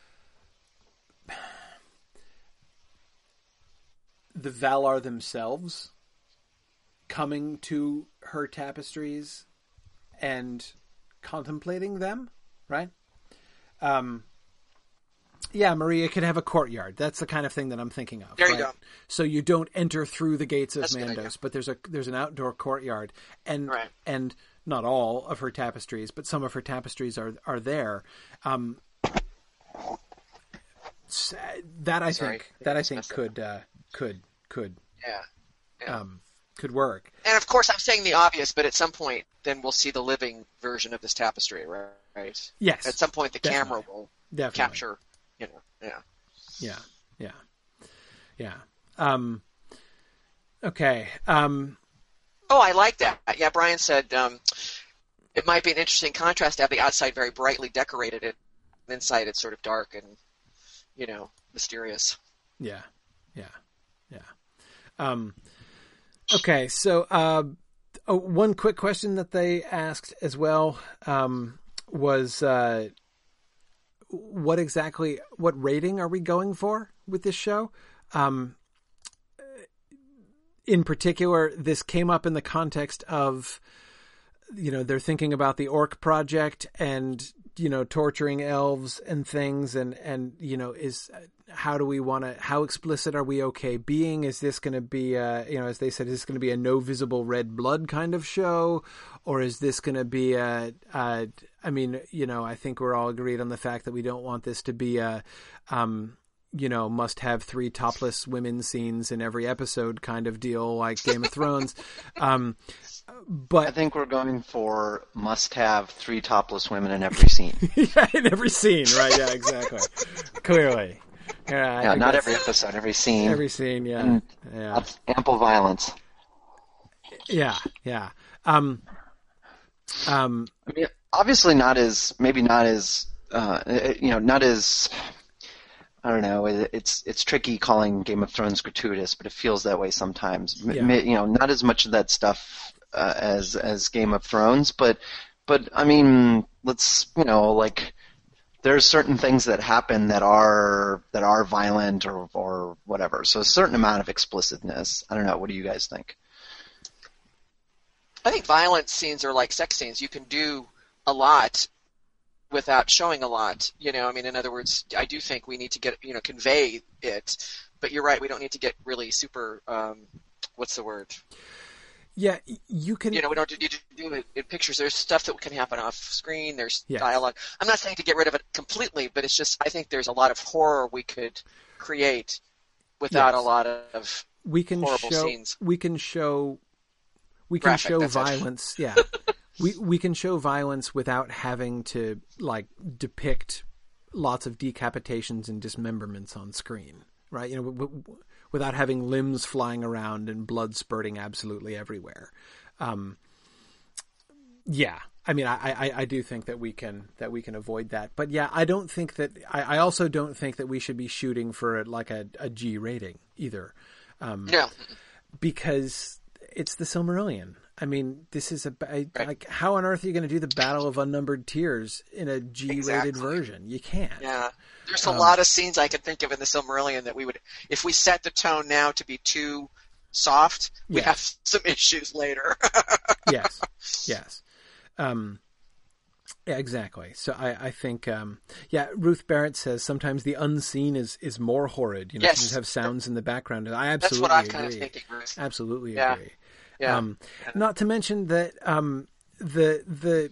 the Valar themselves coming to her tapestries and contemplating them, right? Um, yeah, Maria could have a courtyard. That's the kind of thing that I'm thinking of. There you right? go. So you don't enter through the gates of That's a good idea. Mandos, but there's a there's an outdoor courtyard, and Right. and not all of her tapestries, but some of her tapestries are are there. Um, that I Sorry. think that I Just think messed up. could uh, could could Yeah. yeah. um, could work. And of course, I'm saying the obvious, but at some point, then we'll see the living version of this tapestry, right? Right. Yes, At some point, the definitely. camera will Definitely. capture, you know, yeah. Yeah, yeah, yeah. Um, okay. Um, Oh, I like that. Yeah, Brian said um, it might be an interesting contrast to have the outside very brightly decorated and inside it's sort of dark and, you know, mysterious. yeah, yeah, yeah. Um, okay, so uh, oh, one quick question that they asked as well um, was uh, what exactly, what rating are we going for with this show? Um, in particular, this came up in the context of, you know, they're thinking about the Orc project and, you know, torturing elves and things. And, and, you know, is, how do we want to, how explicit are we okay being? Is this going to be, a, you know, as they said, is this going to be a no visible red blood kind of show? Or is this going to be a, a, I mean, you know, I think we're all agreed on the fact that we don't want this to be a, um, you know, must have three topless women scenes in every episode kind of deal like Game of Thrones. Um, but I think we're going for must have three topless women in every scene. yeah, in every scene, right? Yeah, exactly. Clearly. Yeah, I Yeah, think not that's- every episode, every scene. Every scene, yeah. And Yeah. That's ample violence. Yeah, yeah. Um, um, I mean, obviously not as, maybe not as, uh, you know, not as, I don't know, it, it's it's tricky calling Game of Thrones gratuitous, but it feels that way sometimes. M- Yeah. ma- You know, not as much of that stuff uh, as as Game of Thrones, but but I mean, let's, you know, like there's certain things that happen that are that are violent or or whatever. So a certain amount of explicitness. I don't know. What do you guys think? I think violent scenes are like sex scenes. You can do a lot without showing a lot. You know, I mean, in other words, I do think we need to get, you know, convey it. But you're right, we don't need to get really super, um, what's the word? Yeah, you can... You know, we don't need to do it in pictures. There's stuff that can happen off screen. There's yes. dialogue. I'm not saying to get rid of it completely, but it's just, I think there's a lot of horror we could create without yes. a lot of we can horrible show, scenes. We can show... We can Graphic, show violence, yeah. we we can show violence without having to, like, depict lots of decapitations and dismemberments on screen, right? You know, w- w- without having limbs flying around and blood spurting absolutely everywhere. Um, yeah, I mean, I, I, I do think that we can that we can avoid that. But yeah, I don't think that. I, I also don't think that we should be shooting for like a, a G rating either. Um, no, because it's the Silmarillion. I mean, this is a I, right. like how on earth are you going to do the Battle of Unnumbered Tears in a G-rated exactly. version? You can't. Yeah, there's a um, lot of scenes I could think of in the Silmarillion that we would, if we set the tone now to be too soft, we yes. have some issues later. yes, yes, um, yeah, exactly. So I, I think, um, yeah, Ruth Barrett says sometimes the unseen is, is more horrid. You know, yes. to just have sounds in the background. And I absolutely That's what I'm agree. kind of thinking, Ruth. Absolutely yeah. agree. Yeah. Um, not to mention that um, the the.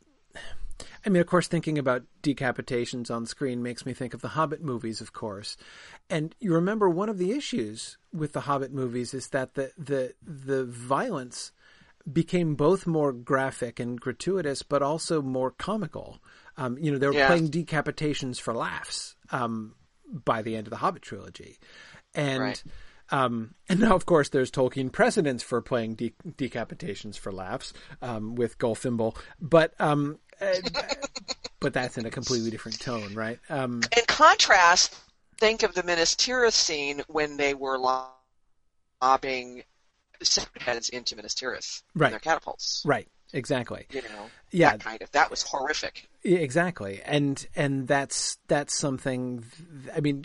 I mean, of course, thinking about decapitations on screen makes me think of the Hobbit movies, of course. And you remember one of the issues with the Hobbit movies is that the the the violence became both more graphic and gratuitous, but also more comical. Um, you know, they were yeah. playing decapitations for laughs um, by the end of the Hobbit trilogy, and. Right. Um, and now, of course, there's Tolkien precedents for playing de- decapitations for laughs um, with Gulfimble, but um, uh, but that's in a completely different tone, right? Um, in contrast, think of the Minas Tirith scene when they were lobbing separate heads into Minas Tirith right. in their catapults. Right, exactly. You know, yeah, that kind of that was horrific. Exactly, and and that's that's something. I mean,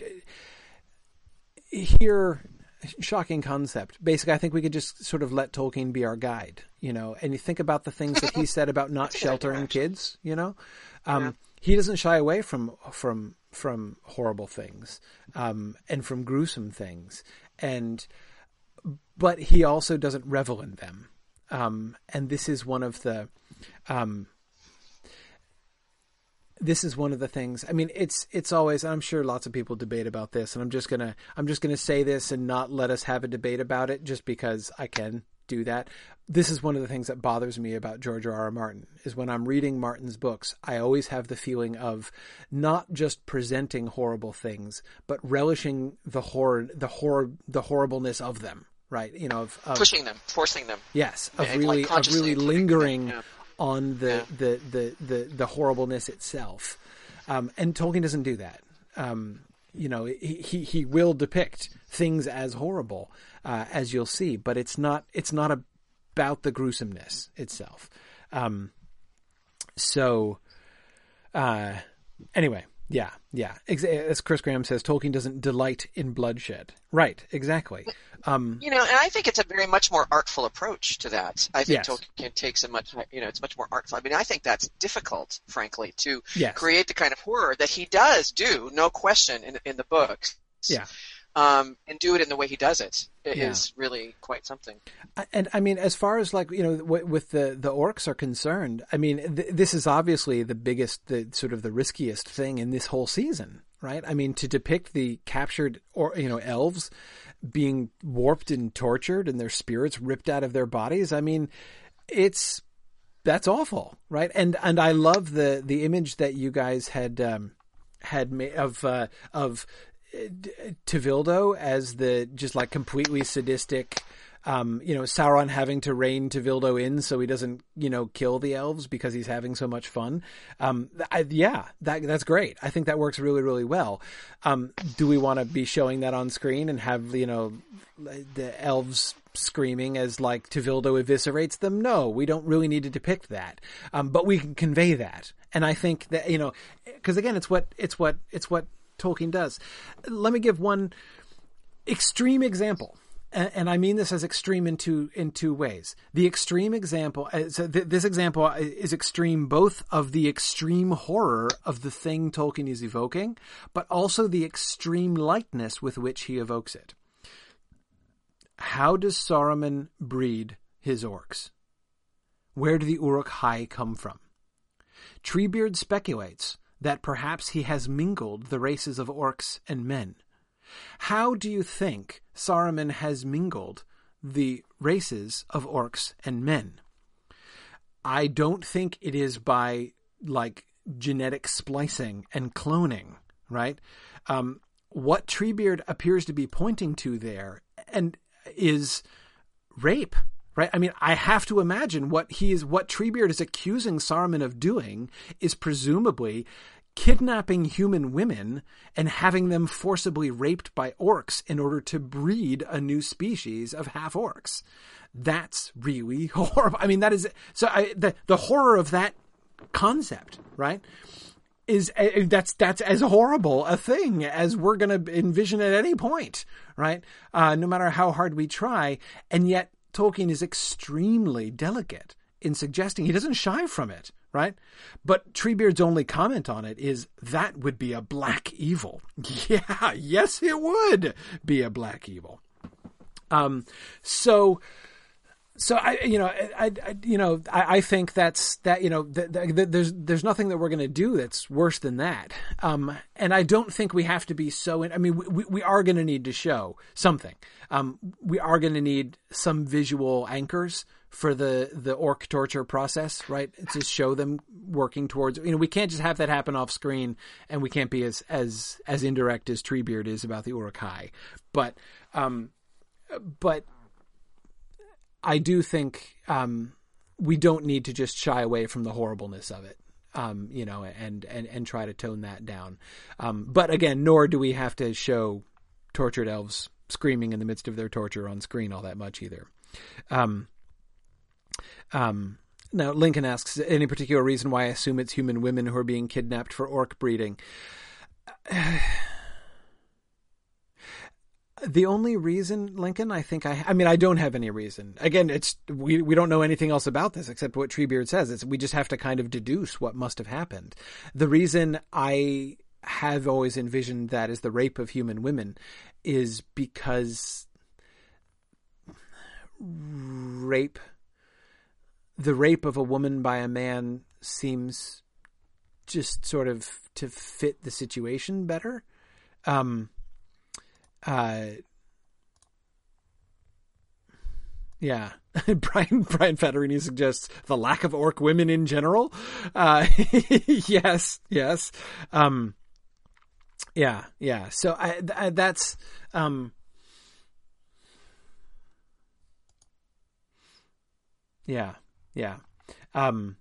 here. Shocking concept. Basically, I think we could just sort of let Tolkien be our guide, you know, and you think about the things that he said about not sheltering kids, you know, um, yeah. he doesn't shy away from, from, from horrible things, um, and from gruesome things. And, but he also doesn't revel in them. Um, and this is one of the, um, This is one of the things. I mean, it's it's always. I'm sure lots of people debate about this, and I'm just gonna I'm just gonna say this and not let us have a debate about it, just because I can do that. This is one of the things that bothers me about George R. R. Martin is when I'm reading Martin's books, I always have the feeling of not just presenting horrible things, but relishing the horror, the horror, the horribleness of them. Right? You know, of, of pushing them, forcing them. Yes, of and really, like of really lingering. Yeah. on the, yeah. the, the, the, the horribleness itself. Um, and Tolkien doesn't do that. Um, you know, he, he, he will depict things as horrible, uh, as you'll see, but it's not, it's not about the gruesomeness itself. Um, so, uh, anyway, yeah, yeah. As Chris Graham says, Tolkien doesn't delight in bloodshed. Right, exactly. Um, you know, and I think it's a very much more artful approach to that. I think yes. Tolkien takes a much, you know, it's much more artful. I mean, I think that's difficult, frankly, to yes. create the kind of horror that he does do, no question, in in the books. Yeah. Um, and do it in the way he does it, it yeah. is really quite something. And I mean, as far as like, you know, w- with the, the orcs are concerned, I mean, th- this is obviously the biggest, the sort of the riskiest thing in this whole season, right? I mean, to depict the captured or, you know, elves being warped and tortured and their spirits ripped out of their bodies. I mean, it's, that's awful. Right. And, and I love the, the image that you guys had, um, had made of, uh, of, Tevildo as the just like completely sadistic, um, you know, Sauron having to rein Tevildo in so he doesn't, you know, kill the elves because he's having so much fun. Um, I, yeah, that that's great. I think that works really, really well. Um, do we want to be showing that on screen and have, you know, the elves screaming as like Tevildo eviscerates them? No, we don't really need to depict that. Um, but we can convey that. And I think that, you know, because again, it's what, it's what, it's what, Tolkien does. Let me give one extreme example. and, and I mean this as extreme in two, in two ways. The extreme example, so th- this example is extreme both of the extreme horror of the thing Tolkien is evoking, but also the extreme lightness with which he evokes it. How does Saruman breed his orcs? Where do the Uruk-hai come from? Treebeard speculates that perhaps he has mingled the races of orcs and men. How do you think Saruman has mingled the races of orcs and men? I don't think it is by, like, genetic splicing and cloning, right? Um, what Treebeard appears to be pointing to there and is rape. Right? I mean, I have to imagine what he is, what Treebeard is accusing Saruman of doing is presumably kidnapping human women and having them forcibly raped by orcs in order to breed a new species of half-orcs. That's really horrible. I mean, that is, so I, the, the horror of that concept, right, is, uh, that's, that's as horrible a thing as we're going to envision at any point, right? Uh, no matter how hard we try. And yet, Tolkien is extremely delicate in suggesting he doesn't shy from it, right? But Treebeard's only comment on it is that would be a black evil. Yeah, yes, it would be a black evil. Um, so, so I, you know, I, I you know, I, I think that's that, you know, th- th- there's, there's nothing that we're going to do that's worse than that. Um, and I don't think we have to be so, in, I mean, we, we are going to need to show something. Um, we are going to need some visual anchors for the, the orc torture process, right? To show them working towards, you know, we can't just have that happen off screen, and we can't be as, as, as indirect as Treebeard is about the Uruk-hai. But, um, but I do think, um, we don't need to just shy away from the horribleness of it. Um, you know, and, and, and try to tone that down. Um, but again, nor do we have to show tortured elves screaming in the midst of their torture on screen all that much either. Um, um, now, Lincoln asks, any particular reason why I assume it's human women who are being kidnapped for orc breeding? The only reason, Lincoln, I think I, I mean, I don't have any reason. Again, it's, we, we don't know anything else about this except what Treebeard says. It's, we just have to kind of deduce what must have happened. The reason I have always envisioned that as the rape of human women is because rape, the rape of a woman by a man seems just sort of to fit the situation better. Um, uh, yeah. Brian, Brian Federini suggests the lack of orc women in general. Uh, yes, yes. Um, yeah, yeah. So I, I that's, um, yeah, yeah. Um,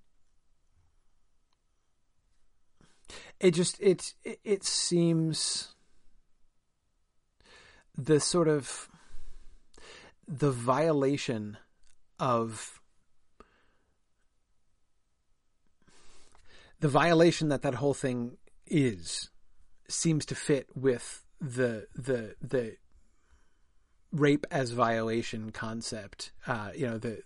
it just, it, it, it seems the sort of, the violation of the violation that that whole thing is seems to fit with the the the rape as violation concept. Uh, you know, the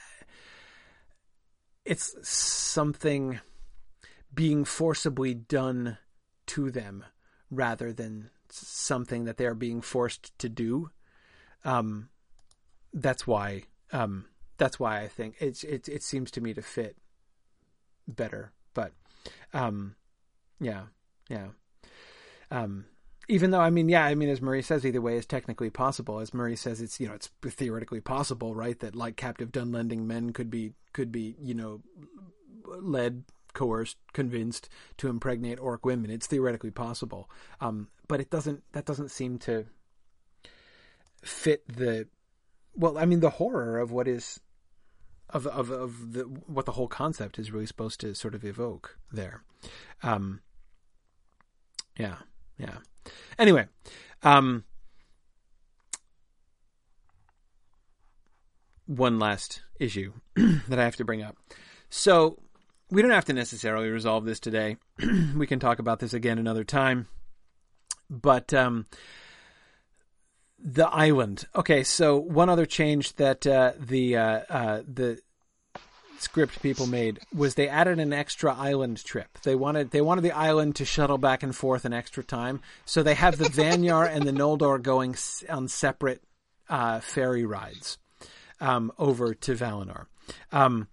it's something being forcibly done to them rather than something that they are being forced to do. Um, that's why, um, that's why I think it's, it, it seems to me to fit better, but, um, yeah, yeah. Um, even though, I mean, yeah, I mean, as Murray says, either way is technically possible. As Murray says, it's, you know, it's theoretically possible, right? That like captive Dunlending men could be, could be, you know, led, coerced, convinced to impregnate orc women. It's theoretically possible. Um, but it doesn't, that doesn't seem to fit the, well, I mean, the horror of what is, of, of, of the, what the whole concept is really supposed to sort of evoke there. Um, yeah, yeah. Anyway, um, one last issue that I have to bring up. So we don't have to necessarily resolve this today. We can talk about this again another time. But um, the island. Okay, so one other change that uh, the uh, uh, the script people made was they added an extra island trip. They wanted they wanted the island to shuttle back and forth an extra time, so they have the Vanyar and the Noldor going on separate uh, ferry rides um, over to Valinor. Um,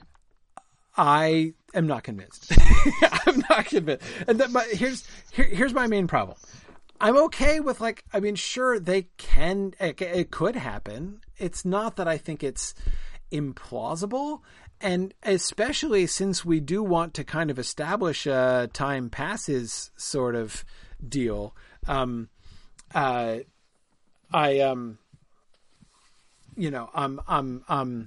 I am not convinced. I'm not convinced. And that, but here's here, here's my main problem. I'm okay with, like, I mean, sure, they can, it, it could happen. It's not that I think it's implausible. And especially since we do want to kind of establish a time passes sort of deal. Um, uh, I, um, you know, I'm, I'm, um,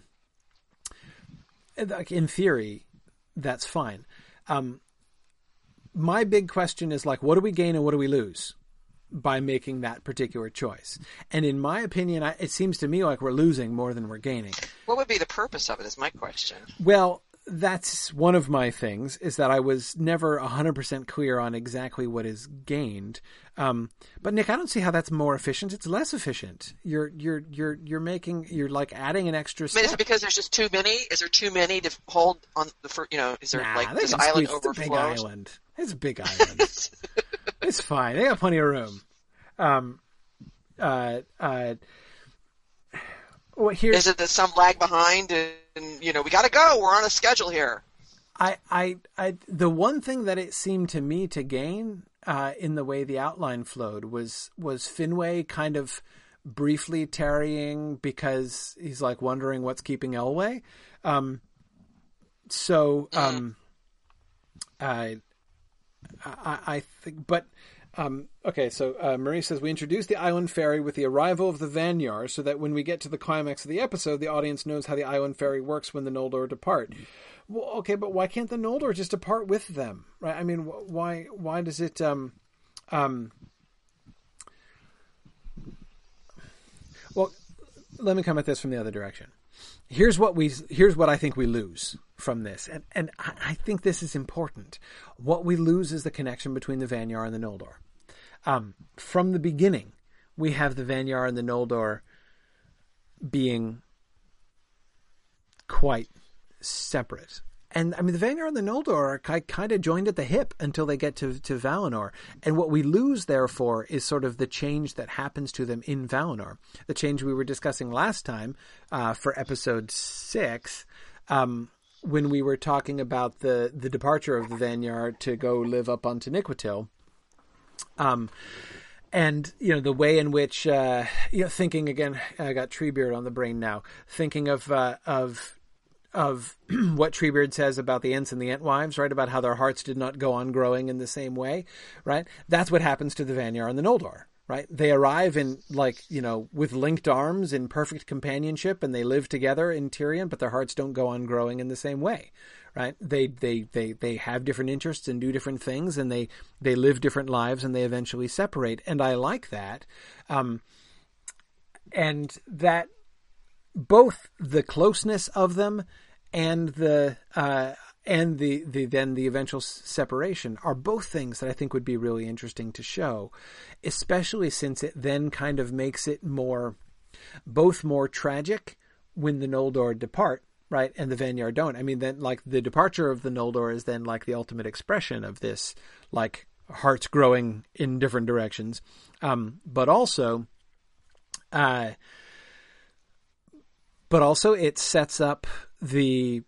like, in theory, that's fine. Um, my big question is, like, what do we gain and what do we lose by making that particular choice? And in my opinion, I, it seems to me like we're losing more than we're gaining. What would be the purpose of it is my question. Well, that's one of my things, is that I was never one hundred percent clear on exactly what is gained. Um, but Nick, I don't see how that's more efficient. It's less efficient. You're you're you're you're making you're like adding an extra step. I mean, is it because there's just too many? Is there too many to hold on the first, you know, is there nah, like this island overflows? It's a big island. It's a big island. It's fine. They got plenty of room. Um, uh, uh, well, here's, is it that some lag behind and, and, you know, we got to go. We're on a schedule here. I, I, I, the one thing that it seemed to me to gain, uh, in the way the outline flowed was, was Finwë kind of briefly tarrying because he's like wondering what's keeping Elwë. Um, so, um, mm. I, I, I think, but, Um, okay, so uh, Marie says, we introduce the island ferry with the arrival of the Vanyar so that when we get to the climax of the episode, the audience knows how the island ferry works when the Noldor depart. Well, okay, but why can't the Noldor just depart with them? Right? I mean, wh- why why does it... Um, um, well, let me come at this from the other direction. Here's what we here's what I think we lose from this, and and I think this is important. What we lose is the connection between the Vanyar and the Noldor. Um, from the beginning, we have the Vanyar and the Noldor being quite separate. And I mean, the Vanyar and the Noldor are kind of joined at the hip until they get to, to Valinor. And what we lose, therefore, is sort of the change that happens to them in Valinor. The change we were discussing last time uh, for episode six, um, when we were talking about the, the departure of the Vanyar to go live up on Taniquetil. Um, and, you know, the way in which, uh, you know, thinking again, I got Treebeard on the brain now, thinking of, uh, of, of what Treebeard says about the Ents and the Entwives, right? About how their hearts did not go on growing in the same way, right? That's what happens to the Vanyar and the Noldor, right? They arrive in, like, you know, with linked arms in perfect companionship, and they live together in Tirion, but their hearts don't go on growing in the same way, right? They, they, they, they have different interests and do different things, and they, they live different lives, and they eventually separate. And I like that. Um, and that, both the closeness of them and the uh, and the, the then the eventual separation are both things that I think would be really interesting to show, especially since it then kind of makes it more, both more tragic when the Noldor depart, right, and the Vanyar don't. I mean, then, like, the departure of the Noldor is then like the ultimate expression of this, like, hearts growing in different directions, um, but also. Uh, But also it sets up the...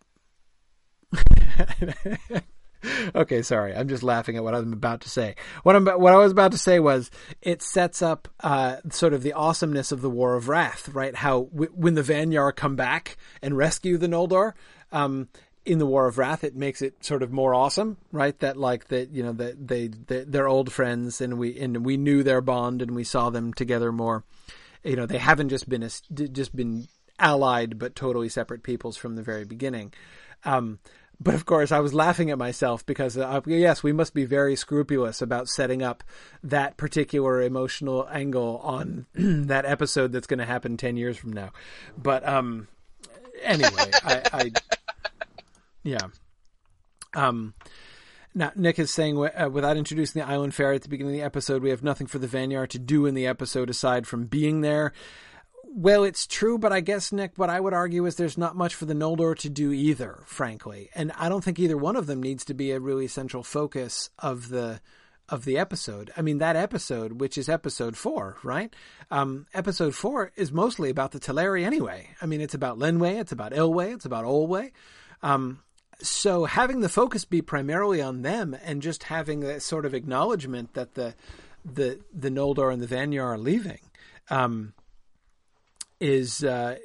Okay, sorry. I'm just laughing at what I'm about to say. What I'm what I was about to say was it sets up uh, sort of the awesomeness of the War of Wrath, right? How w- when the Vanyar come back and rescue the Noldor um, in the War of Wrath, it makes it sort of more awesome, right? That like that you know that they, they they're old friends, and we and we knew their bond, and we saw them together more. You know, they haven't just been a, just been allied but totally separate peoples from the very beginning. Um, but of course, I was laughing at myself because, uh, yes, we must be very scrupulous about setting up that particular emotional angle on that episode that's going to happen ten years from now. But um, anyway, I, I yeah. Um, now, Nick is saying, uh, without introducing the Island Fair at the beginning of the episode, we have nothing for the Vanyar to do in the episode aside from being there. Well, it's true, but I guess, Nick, what I would argue is there's not much for the Noldor to do either, frankly. And I don't think either one of them needs to be a really central focus of the of the episode. I mean, that episode, which is episode four, right? Um, episode four is mostly about the Teleri anyway. I mean, it's about Lenwë, it's about Elwë, it's about Olwë. Um, so having the focus be primarily on them and just having that sort of acknowledgement that the the the Noldor and the Vanyar are leaving um, is uh,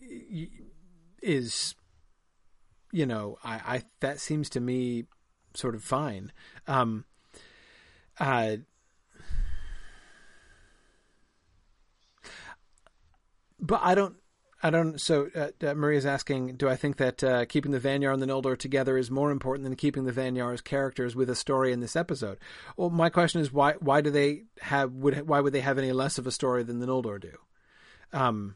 is you know I, I that seems to me sort of fine. Um, Uh, but I don't, I don't, so uh, uh, Maria's asking, do I think that uh, keeping the Vanyar and the Noldor together is more important than keeping the Vanyar as characters with a story in this episode? Well, my question is why, why do they have, would, why would they have any less of a story than the Noldor do? Um,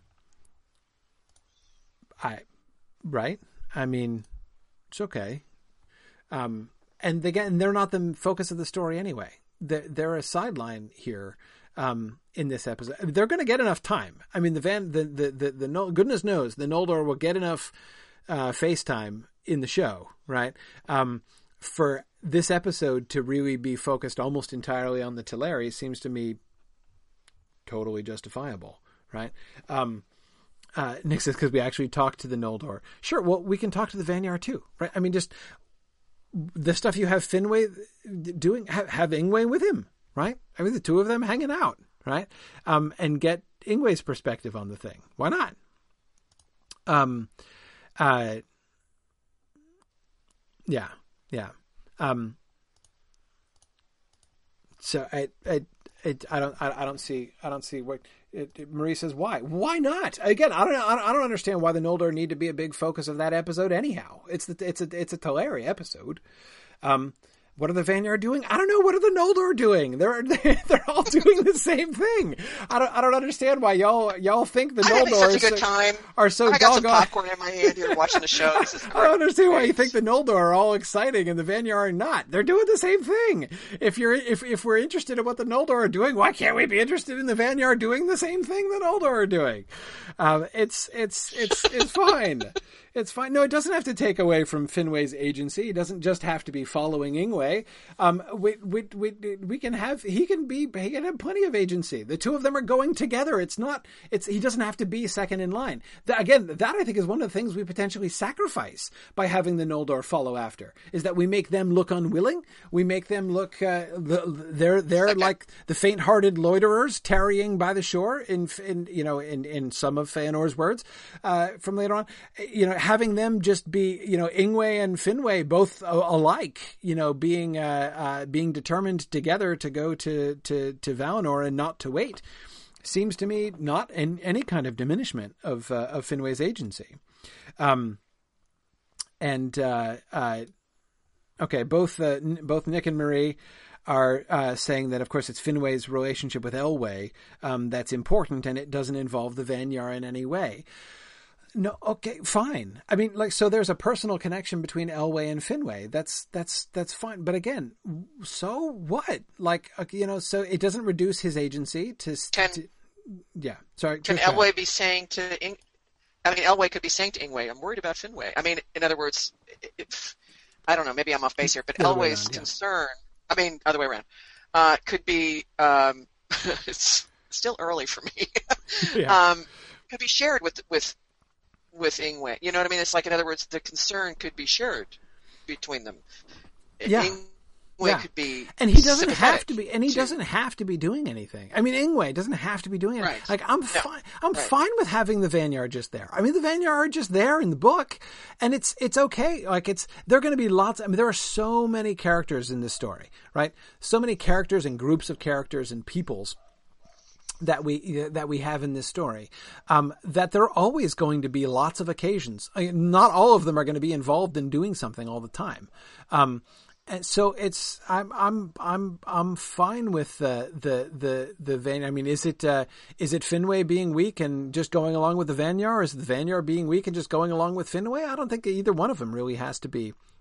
I, right? I mean, it's okay. Um, and they get, and they're not the focus of the story anyway. They're, they're a sideline here um, in this episode. They're going to get enough time. I mean, the van, the the the, the no, goodness knows the Noldor will get enough uh, FaceTime in the show, right? Um, for this episode to really be focused almost entirely on the Teleri seems to me totally justifiable, right? Um, uh, Nick says because we actually talked to the Noldor. Sure, well, we can talk to the Vanyar too, right? I mean, just. The stuff you have Finwë doing, have, have Ingwë with him, right? I mean, the two of them hanging out, right? Um, and get Ingwë's perspective on the thing. Why not? Um, uh, yeah, yeah. Um, so I, I, I, I don't, I, I don't see, I don't see what. It, it, Marie says, "Why? Why not?" Again, I don't, I don't understand why the Noldor need to be a big focus of that episode. Anyhow, it's the, it's a, it's a Teleri episode. Um, what are the Vanyar doing? I don't know. What are the Noldor doing? They're, they're all doing the same thing. I don't, I don't understand why y'all, y'all think the I'm Noldor such a good time. are so I got some doggone. popcorn in my hand here watching the show. This is great. I don't understand why you think the Noldor are all exciting and the Vanyar are not. They're doing the same thing. If you're, if, if we're interested in what the Noldor are doing, why can't we be interested in the Vanyar doing the same thing the Noldor are doing? Um, it's, it's, it's, it's fine. It's fine. No, it doesn't have to take away from Finwë's agency. It doesn't just have to be following Ingwë. Um, we, we, we, we can have, he can be, he can have plenty of agency. The two of them are going together. It's not, it's, he doesn't have to be second in line. That, again, that I think is one of the things we potentially sacrifice by having the Noldor follow after, is that we make them look unwilling. We make them look, uh, the, they're, they're okay. Like the faint-hearted loiterers tarrying by the shore in, in, you know, in, in some of Feanor's words, uh, from later on, you know, having them just be, you know, Ingwë and Finwë both alike, you know, being, uh, uh, being determined together to go to, to, to Valinor and not to wait seems to me not in any kind of diminishment of, uh, of Finwë's agency. Um, and, uh, uh, okay, both, uh, both Nick and Marie are uh, saying that, of course, it's Finwë's relationship with Elwë um, that's important, and it doesn't involve the Vanyar in any way. No, okay, fine. I mean, like, so there's a personal connection between Elwë and Finwë. That's that's that's fine. But again, so what? Like, you know, so it doesn't reduce his agency to. Can, to yeah, sorry. Can Elwë be saying to? In, I mean, Elwë could be saying to Ingwë, "I'm worried about Finwë." I mean, in other words, if, I don't know. Maybe I'm off base here, but Elwë's concern. Yeah. I mean, other way around. Uh, could be. Um, it's still early for me. yeah. Um, could be shared with with. with Ingwë. You know what I mean? It's like, in other words, the concern could be shared between them. Yeah. Ingwë yeah. could be And he doesn't sympathetic have to be, and he to, doesn't have to be doing anything. I mean, Ingwë doesn't have to be doing anything. Right. Like, I'm no. fine, I'm right. fine with having the Vanyar just there. I mean, the Vanyar are just there in the book, and it's, it's okay. Like, it's, there are going to be lots, I mean, there are so many characters in this story, right? So many characters and groups of characters and peoples that we that we have in this story, um, that there are always going to be lots of occasions. I mean, not all of them are going to be involved in doing something all the time, um, and so it's I'm I'm I'm I'm fine with the the the the vein. I mean, is it uh, is it Finwë being weak and just going along with the Vanyar, or is it the Vanyar being weak and just going along with Finwë? I don't think either one of them really has to be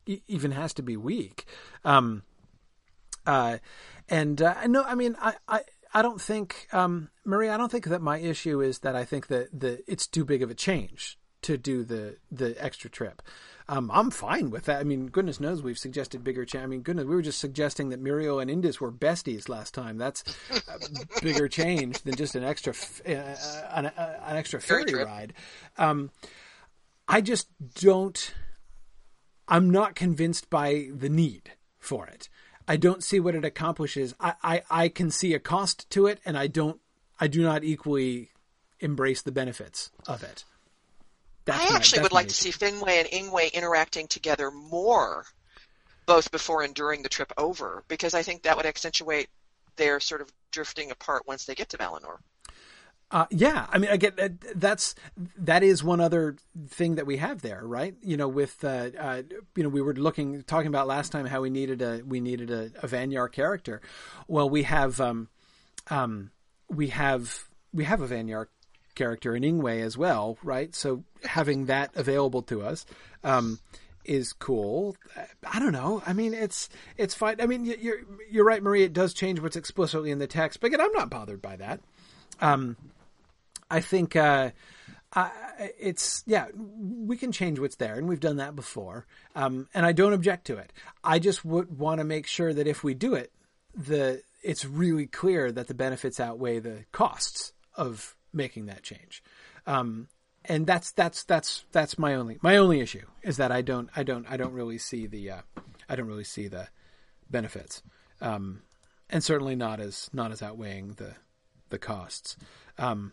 e- even has to be weak. Um, uh, and uh, no, I mean, I, I, I don't think, um, Marie, I don't think that my issue is that I think that the it's too big of a change to do the the extra trip. Um, I'm fine with that. I mean, goodness knows we've suggested bigger change. I mean, goodness, we were just suggesting that Muriel and Indus were besties last time. That's a bigger change than just an extra uh, an, uh, an extra ferry ride. Um, I just don't. I'm not convinced by the need for it. I don't see what it accomplishes. I, I, I can see a cost to it, and I don't. I do not equally embrace the benefits of it. That's I my, actually would like issue. to see Finwë and Ingwe interacting together more, both before and during the trip over, because I think that would accentuate their sort of drifting apart once they get to Valinor. Uh, yeah, I mean, I get that's that is one other thing that we have there, right? You know, with uh, uh, you know, we were looking talking about last time how we needed a we needed a, a Vanyar character. Well, we have um, um, we have we have a Vanyar character in Ingwe as well, right? So having that available to us um, is cool. I don't know. I mean, it's it's fine. I mean, you're you're right, Marie. It does change what's explicitly in the text, but again, I'm not bothered by that. Um, I think uh, I, it's yeah, we can change what's there, and we've done that before. Um, and I don't object to it. I just would want to make sure that if we do it, the it's really clear that the benefits outweigh the costs of making that change. Um, and that's, that's, that's, that's my only, my only issue is that I don't, I don't, I don't really see the, uh, I don't really see the benefits. Um, and certainly not as, not as outweighing the, the costs. Um,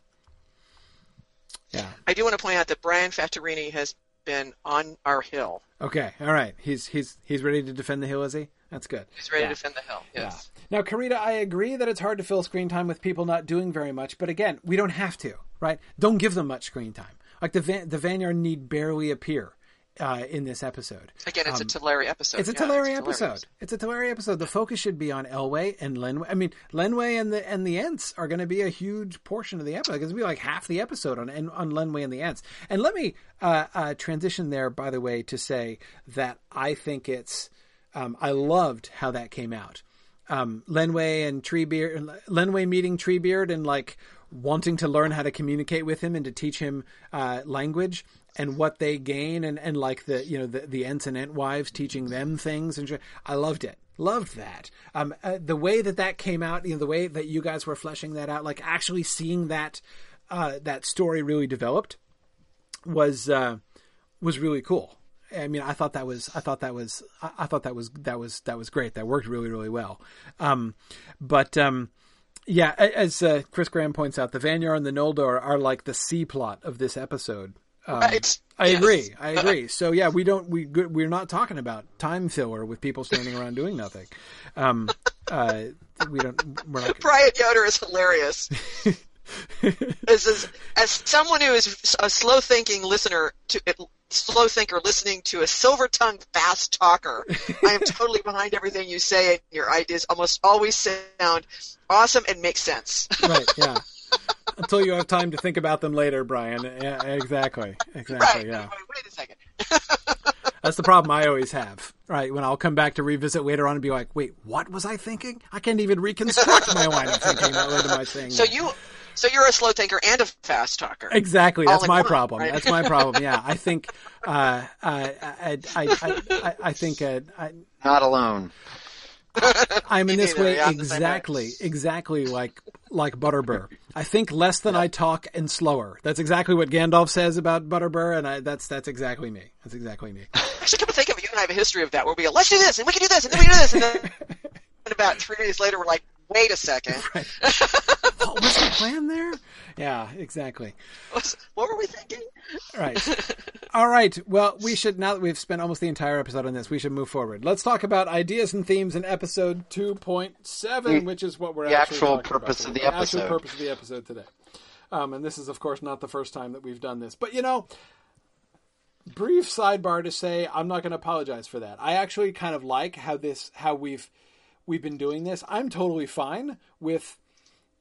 yeah. I do want to point out that Brian Fattorini has been on our hill. Okay. All right. He's, he's, he's ready to defend the hill, is he? That's good. He's ready yeah. to defend the hill. Yes. Yeah. Now, Carita, I agree that it's hard to fill screen time with people not doing very much, but again, we don't have to, right? Don't give them much screen time. Like the Van, the Vanyar need barely appear uh, in this episode. Again, it's um, a Teleri episode. It's a yeah, Teleri it's episode. hilarious. It's a Teleri episode. The focus should be on Elwë and Lenwë. I mean, Lenwë and the and the Ents are going to be a huge portion of the episode. It's going to be like half the episode on on Lenwë and the Ents. And let me uh, uh, transition there, by the way, to say that I think it's. Um, I loved how that came out. Um, Lenwë and Treebeard, Lenwë meeting Treebeard and like wanting to learn how to communicate with him and to teach him uh, language and what they gain and, and like the, you know, the, the Ents and Entwives teaching them things. And I loved it. Loved that. Um, uh, the way that that came out, you know, the way that you guys were fleshing that out, like actually seeing that, uh, that story really developed was, uh, was really cool. I mean, I thought that was, I thought that was, I thought that was, that was, that was great. That worked really, really well. Um, but, um, yeah, as uh, Chris Graham points out, the Vanyar and the Noldor are like the C plot of this episode. Um, right. I yes. agree. I agree. So yeah, we don't, we, we're not talking about time filler with people standing around doing nothing. Um, uh, we don't, we're not. Brian Yoder is hilarious. as, as, as someone who is a slow thinking listener to it, slow thinker listening to a silver-tongued fast talker, I am totally behind everything you say, and your ideas almost always sound awesome and make sense. Right, yeah. Until you have time to think about them later, Brian. Yeah, exactly. Exactly, right. yeah. Wait, wait a second. That's the problem I always have, right? When I'll come back to revisit later on and be like, wait, what was I thinking? I can't even reconstruct my line of thinking. What am I saying? So now? you... So you're a slow thinker and a fast talker. Exactly. That's my one, problem. Right? That's my problem. Yeah. I think, uh, uh, I, I, I, I think, uh, I, not alone. I'm in this neither. way Yeah, exactly, exactly like, like Butterbur. I think less than I talk and slower. That's exactly what Gandalf says about Butterbur. And I, that's, that's exactly me. That's exactly me. Actually, come to think of it, you and I have a history of that where we go, let's do this and we can do this and then we can do this. And then and about three days later, we're like, wait a second. Right. What was the plan there? Yeah, exactly. What were we thinking? Right. All right. Well, we should, now that we've spent almost the entire episode on this, we should move forward. Let's talk about ideas and themes in episode two point seven, which is what we're the actually actual talking purpose about of the the episode. actual purpose of the episode today. Um, and this is, of course, not the first time that we've done this. But, you know, brief sidebar to say I'm not going to apologize for that. I actually kind of like how this, how we've, we've been doing this. I'm totally fine with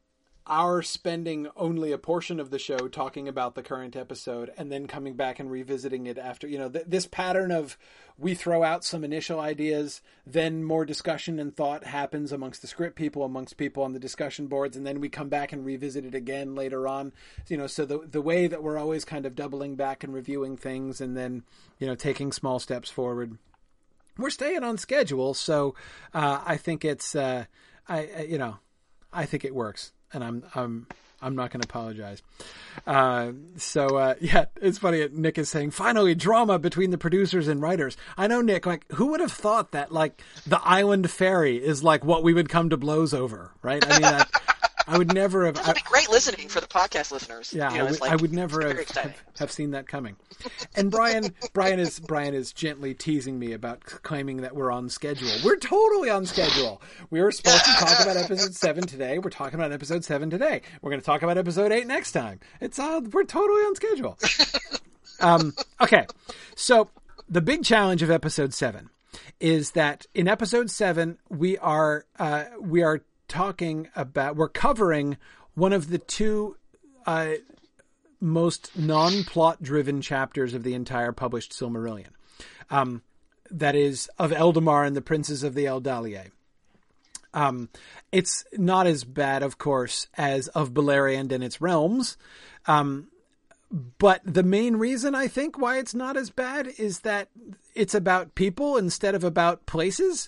our spending only a portion of the show talking about the current episode and then coming back and revisiting it after, you know, th- this pattern of we throw out some initial ideas, then more discussion and thought happens amongst the script people, amongst people on the discussion boards, and then we come back and revisit it again later on. You know, so the the way that we're always kind of doubling back and reviewing things and then, you know, taking small steps forward. We're staying on schedule, so uh, I think it's, uh, I, I you know, I think it works. And I'm I'm I'm not going to apologize. Uh, so uh, yeah, it's funny. Nick is saying finally drama between the producers and writers. I know, Nick. Like, who would have thought that? Like, the Island Ferry is like what we would come to blows over, right? I mean, I, I would never have. That would be great listening for the podcast listeners. Yeah, you know, I, would, like, I would never have, have, have seen that coming. And Brian, Brian is Brian is gently teasing me about claiming that we're on schedule. We're totally on schedule. We were supposed to talk about episode seven today. We're talking about episode seven today. We're going to talk about episode eight next time. It's uh, we're totally on schedule. Um, okay, so the big challenge of episode seven is that in episode seven we are uh, we are talking about we're covering one of the two uh, most non-plot driven chapters of the entire published Silmarillion. Um, that is of Eldamar and the Princes of the Eldalie. Um, it's not as bad, of course, as of Beleriand and its realms. Um, but the main reason I think why it's not as bad is that it's about people instead of about places.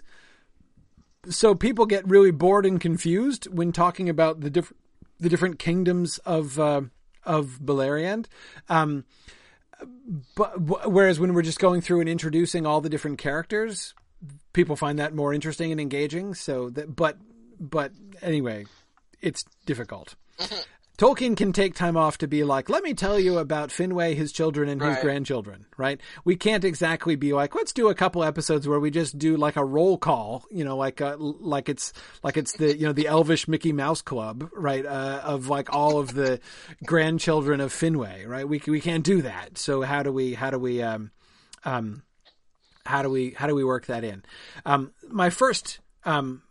So people get really bored and confused when talking about the different the different kingdoms of uh, of Beleriand. Um, but whereas when we're just going through and introducing all the different characters, people find that more interesting and engaging. So that, but but anyway, it's difficult. Tolkien can take time off to be like, let me tell you about Finwë, his children, and his right. grandchildren, right? We can't exactly be like, let's do a couple episodes where we just do like a roll call, you know, like uh, like it's like it's the, you know, the Elvish Mickey Mouse Club, right? Uh, of like all of the grandchildren of Finwë, right? We we can't do that. So how do we how do we um um how do we how do we work that in? Um, my first um.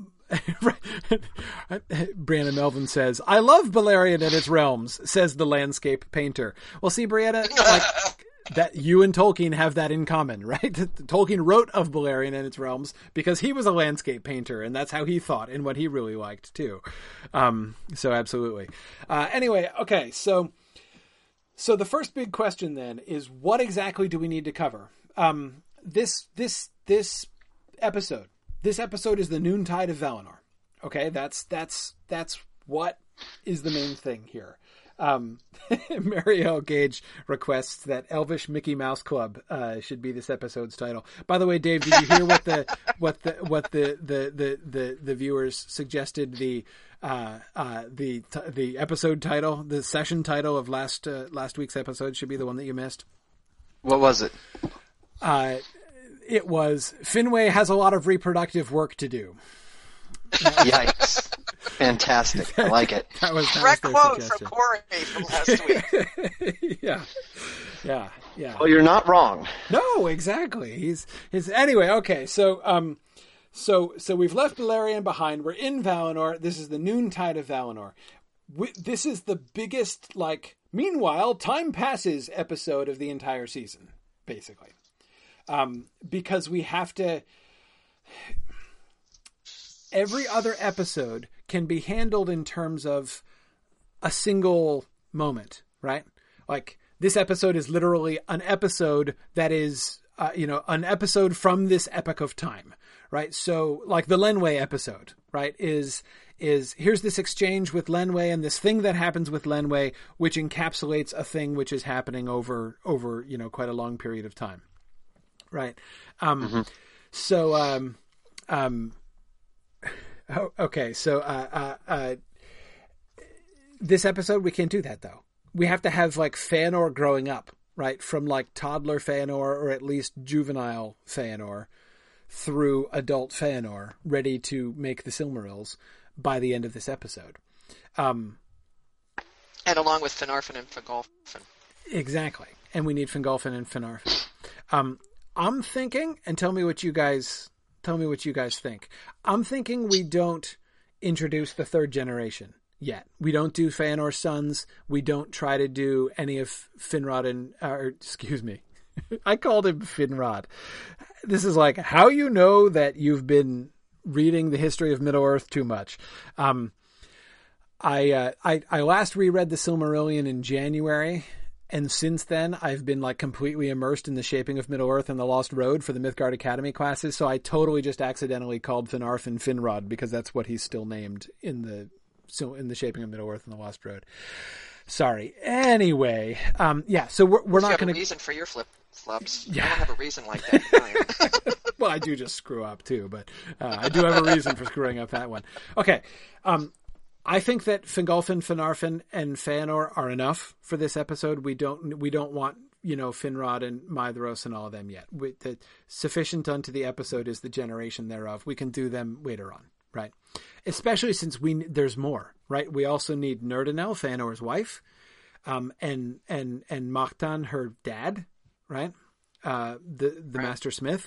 Brianna Melvin says, I love Beleriand and its realms, says the landscape painter. Well, see, Brianna, like, that you and Tolkien have that in common, right? Tolkien wrote of Beleriand and its realms because he was a landscape painter, and that's how he thought and what he really liked, too. Um, so, absolutely. Uh, anyway, okay, so so the first big question, then, is what exactly do we need to cover? Um, this this this episode. This episode is the Noontide of Valinor. Okay, that's that's that's what is the main thing here. Um, Marielle Gage requests that Elvish Mickey Mouse Club uh, should be this episode's title. By the way, Dave, did you hear what the what the what the the the the, the viewers suggested the uh, uh, the the episode title, the session title of last uh, last week's episode should be the one that you missed? What was it? Uh, it was Finwë has a lot of reproductive work to do. Yikes. Fantastic. I like it. That was, that Direct was quote suggestion. from Corey from last week. yeah. Yeah. Yeah. Well, you're not wrong. No, exactly. He's, he's, anyway, okay. So, um, so, so we've left Beleriand behind. We're in Valinor. This is the Noontide of Valinor. We, this is the biggest, like, meanwhile, time passes episode of the entire season, basically. Um, because we have to, every other episode can be handled in terms of a single moment, right? Like this episode is literally an episode that is, uh, you know, an episode from this epoch of time, right? So like the Lenwë episode, right, is, is here's this exchange with Lenwë and this thing that happens with Lenwë, which encapsulates a thing which is happening over, over, you know, quite a long period of time. Right. Um, mm-hmm. So, um, um, oh, okay. So, uh, uh, uh, this episode, we can't do that though. We have to have like Feanor growing up, right? From like toddler Feanor or at least juvenile Feanor through adult Feanor ready to make the Silmarils by the end of this episode. Um, and along with Finarfin and Fingolfin. Exactly. And we need Fingolfin and Finarfin. Um, I'm thinking, and tell me what you guys tell me what you guys think. I'm thinking we don't introduce the third generation yet. We don't do Feanor's sons. We don't try to do any of Finrod and, or excuse me, I called him Finrod. This is like how you know that you've been reading the history of Middle-earth too much. Um, I, uh, I, I last reread the Silmarillion in January, and since then I've been like completely immersed in the shaping of Middle-earth and the Lost Road for the Mythgard Academy classes. So I totally just accidentally called Finarfin Finrod because that's what he's still named in the, so in the shaping of Middle-earth and the Lost Road. Sorry. Anyway, um, yeah. So we're we're you not have going a to reason for your flip flops. Yeah. I don't have a reason like that. Well, I do just screw up too, but uh, I do have a reason for screwing up that one. Okay. Um, I think that Fingolfin, Finarfin, and Feanor are enough for this episode. We don't we don't want, you know, Finrod and Maedhros and all of them yet. We, the sufficient unto the episode is the generation thereof. We can do them later on, right? Especially since we there's more, right? We also need Nerdinel, Feanor's wife, um, and and and Mactan, her dad, right? Uh, the the Right. Master Smith.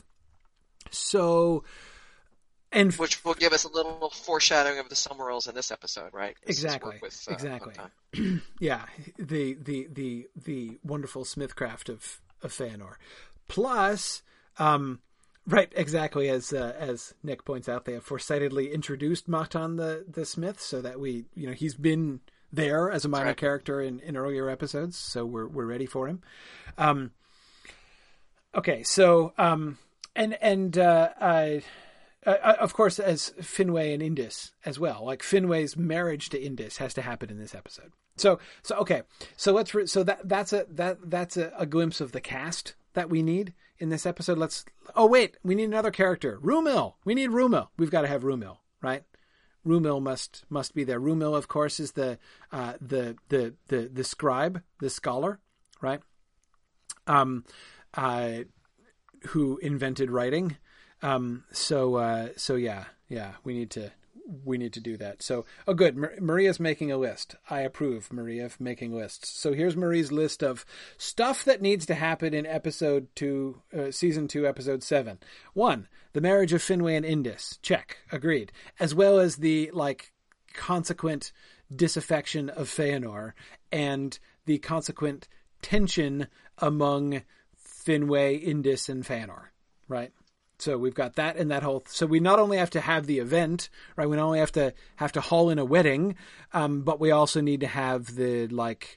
So, and Which will give us a little foreshadowing of the Silmarils in this episode, right? This is Exactly. work With, uh, exactly. Mactan. Yeah, the the the the wonderful smithcraft of of Feanor, plus, um, right, exactly as uh, as Nick points out, they have foresightedly introduced Mactan the the smith, so that we, you know, he's been there as a minor Right. character in, in earlier episodes, so we're we're ready for him. Um, okay, so um, and and uh, I. Uh, of course, as Finwë and Indis as well. Like Finwë's marriage to Indis has to happen in this episode. So, so okay. So let's. Re- so that that's a that that's a, a glimpse of the cast that we need in this episode. Let's. Oh wait, we need another character. Rumil. We need Rumil. We've got to have Rumil, right? Rumil must must be there. Rumil, of course, is the uh, the the the the scribe, the scholar, right? Um, uh, who invented writing. Um, so, uh, so yeah, yeah, we need to, we need to do that. So, oh good. Mar- Maria's making a list. I approve, Maria, of making lists. So here's Marie's list of stuff that needs to happen in episode two, uh, season two, episode seven. One, the marriage of Finwë and Indis. Check. Agreed. As well as the, like, consequent disaffection of Feanor and the consequent tension among Finwë, Indis, and Feanor, right? So we've got that and that whole. So we not only have to have the event, right? We not only have to have to haul in a wedding, um, but we also need to have the like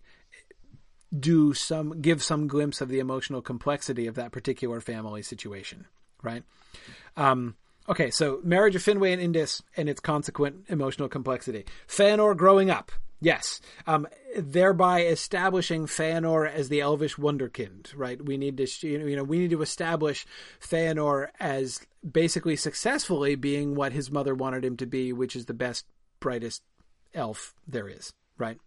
do some give some glimpse of the emotional complexity of that particular family situation, right? Um, okay, so marriage of Finwë and Indis and its consequent emotional complexity. Feanor growing up. Yes, um, thereby establishing Feanor as the Elvish wonderkind, right? We need to, you know, we need to establish Feanor as basically successfully being what his mother wanted him to be, which is the best, brightest elf there is, right?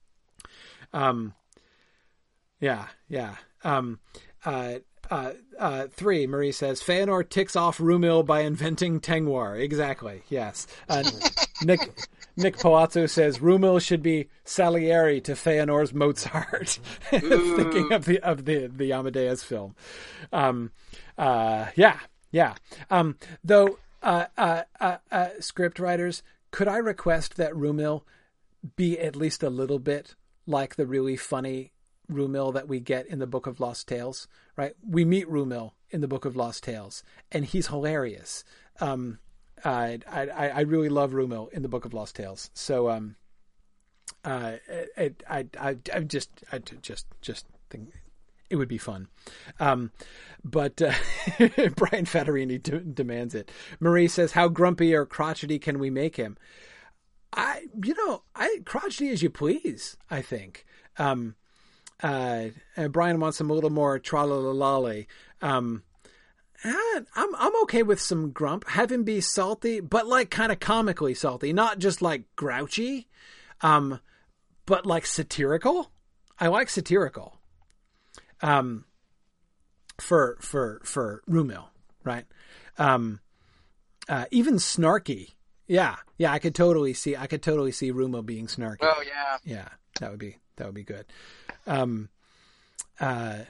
Um, yeah, yeah. Um, uh, uh, uh, three, Marie says, Feanor ticks off Rumil by inventing Tengwar. Exactly, yes. Uh, Nick... Nick Palazzo says Rumil should be Salieri to Feanor's Mozart. Thinking of the of the the Amadeus film. Um, uh, yeah, yeah. Um, though, uh, uh, uh, uh, script writers, could I request that Rumil be at least a little bit like the really funny Rumil that we get in the Book of Lost Tales? Right? We meet Rumil in the Book of Lost Tales, and he's hilarious. Um, I, I I really love Rumil in the Book of Lost Tales. So um, uh, I I I I just I just just think it would be fun. Um, but uh, Brian Fattorini de- demands it. Marie says, "How grumpy or crotchety can we make him?" I you know I crotchety as you please. I think. Um, uh, and Brian wants some a little more tra-la-la-lally. Um, I'm I'm okay with some grump. Have him be salty, but like kind of comically salty, not just like grouchy, um, but like satirical. I like satirical. Um, for for for Rumil, right? Um, uh, even snarky. Yeah, yeah. I could totally see. I could totally see Rumil being snarky. Oh yeah, yeah. That would be that would be good. Um, uh.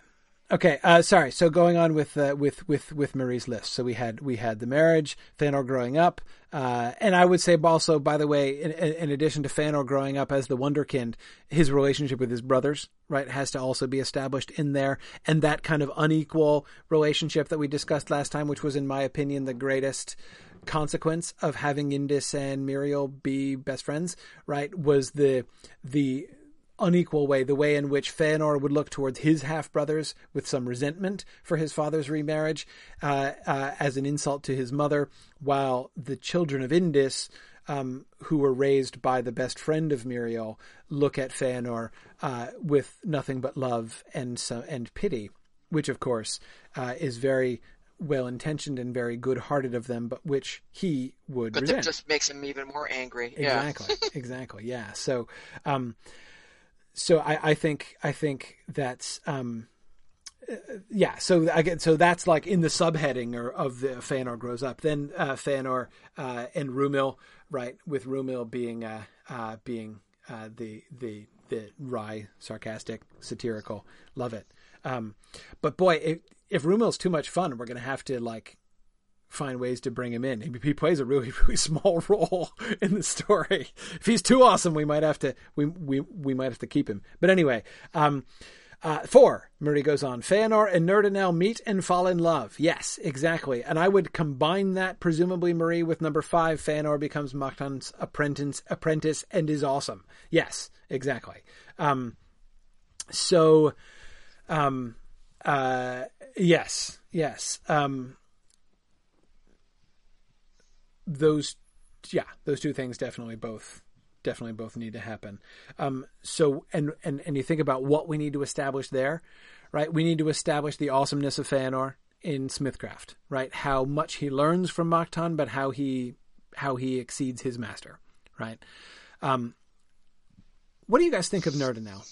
Okay, uh, sorry. So going on with uh, with with with Marie's list. So we had we had the marriage, Fëanor growing up, uh, and I would say also, by the way, in, in addition to Fëanor growing up as the Wonderkind, his relationship with his brothers, right, has to also be established in there, and that kind of unequal relationship that we discussed last time, which was, in my opinion, the greatest consequence of having Indis and Miriel be best friends, right, was the the. unequal way, the way in which Fëanor would look towards his half-brothers with some resentment for his father's remarriage uh, uh, as an insult to his mother, while the children of Indis, um, who were raised by the best friend of Miriel, look at Fëanor uh, with nothing but love and so, and pity, which, of course, uh, is very well-intentioned and very good-hearted of them, but which he would but resent. But that just makes him even more angry. Exactly, yeah. exactly, yeah. So... Um, So I, I think I think that's um, uh, yeah. So I get so that's like in the subheading or, of the Fëanor grows up. Then uh, Fëanor uh, and Rumil, right? With Rumil being uh, uh, being uh, the the the wry, sarcastic, satirical. Love it. Um, but boy, if, if Rumil's too much fun, we're gonna have to like find ways to bring him in. He, he plays a really, really small role in the story. If he's too awesome, we might have to, we, we, we might have to keep him. But anyway, um, uh, four, Marie goes on, Fëanor and Nerdanel meet and fall in love. Yes, exactly. And I would combine that, presumably, Marie, with number five, Fëanor becomes Mactan's apprentice, apprentice and is awesome. Yes, exactly. Um, so, um, uh, yes, yes. Um, Those, yeah, those two things definitely both, definitely both need to happen. Um, so, and, and, and you think about what we need to establish there, right? We need to establish the awesomeness of Fëanor in Smithcraft, right? How much he learns from Mactan, but how he, how he exceeds his master, right? Um, what do you guys think of Nerdanel?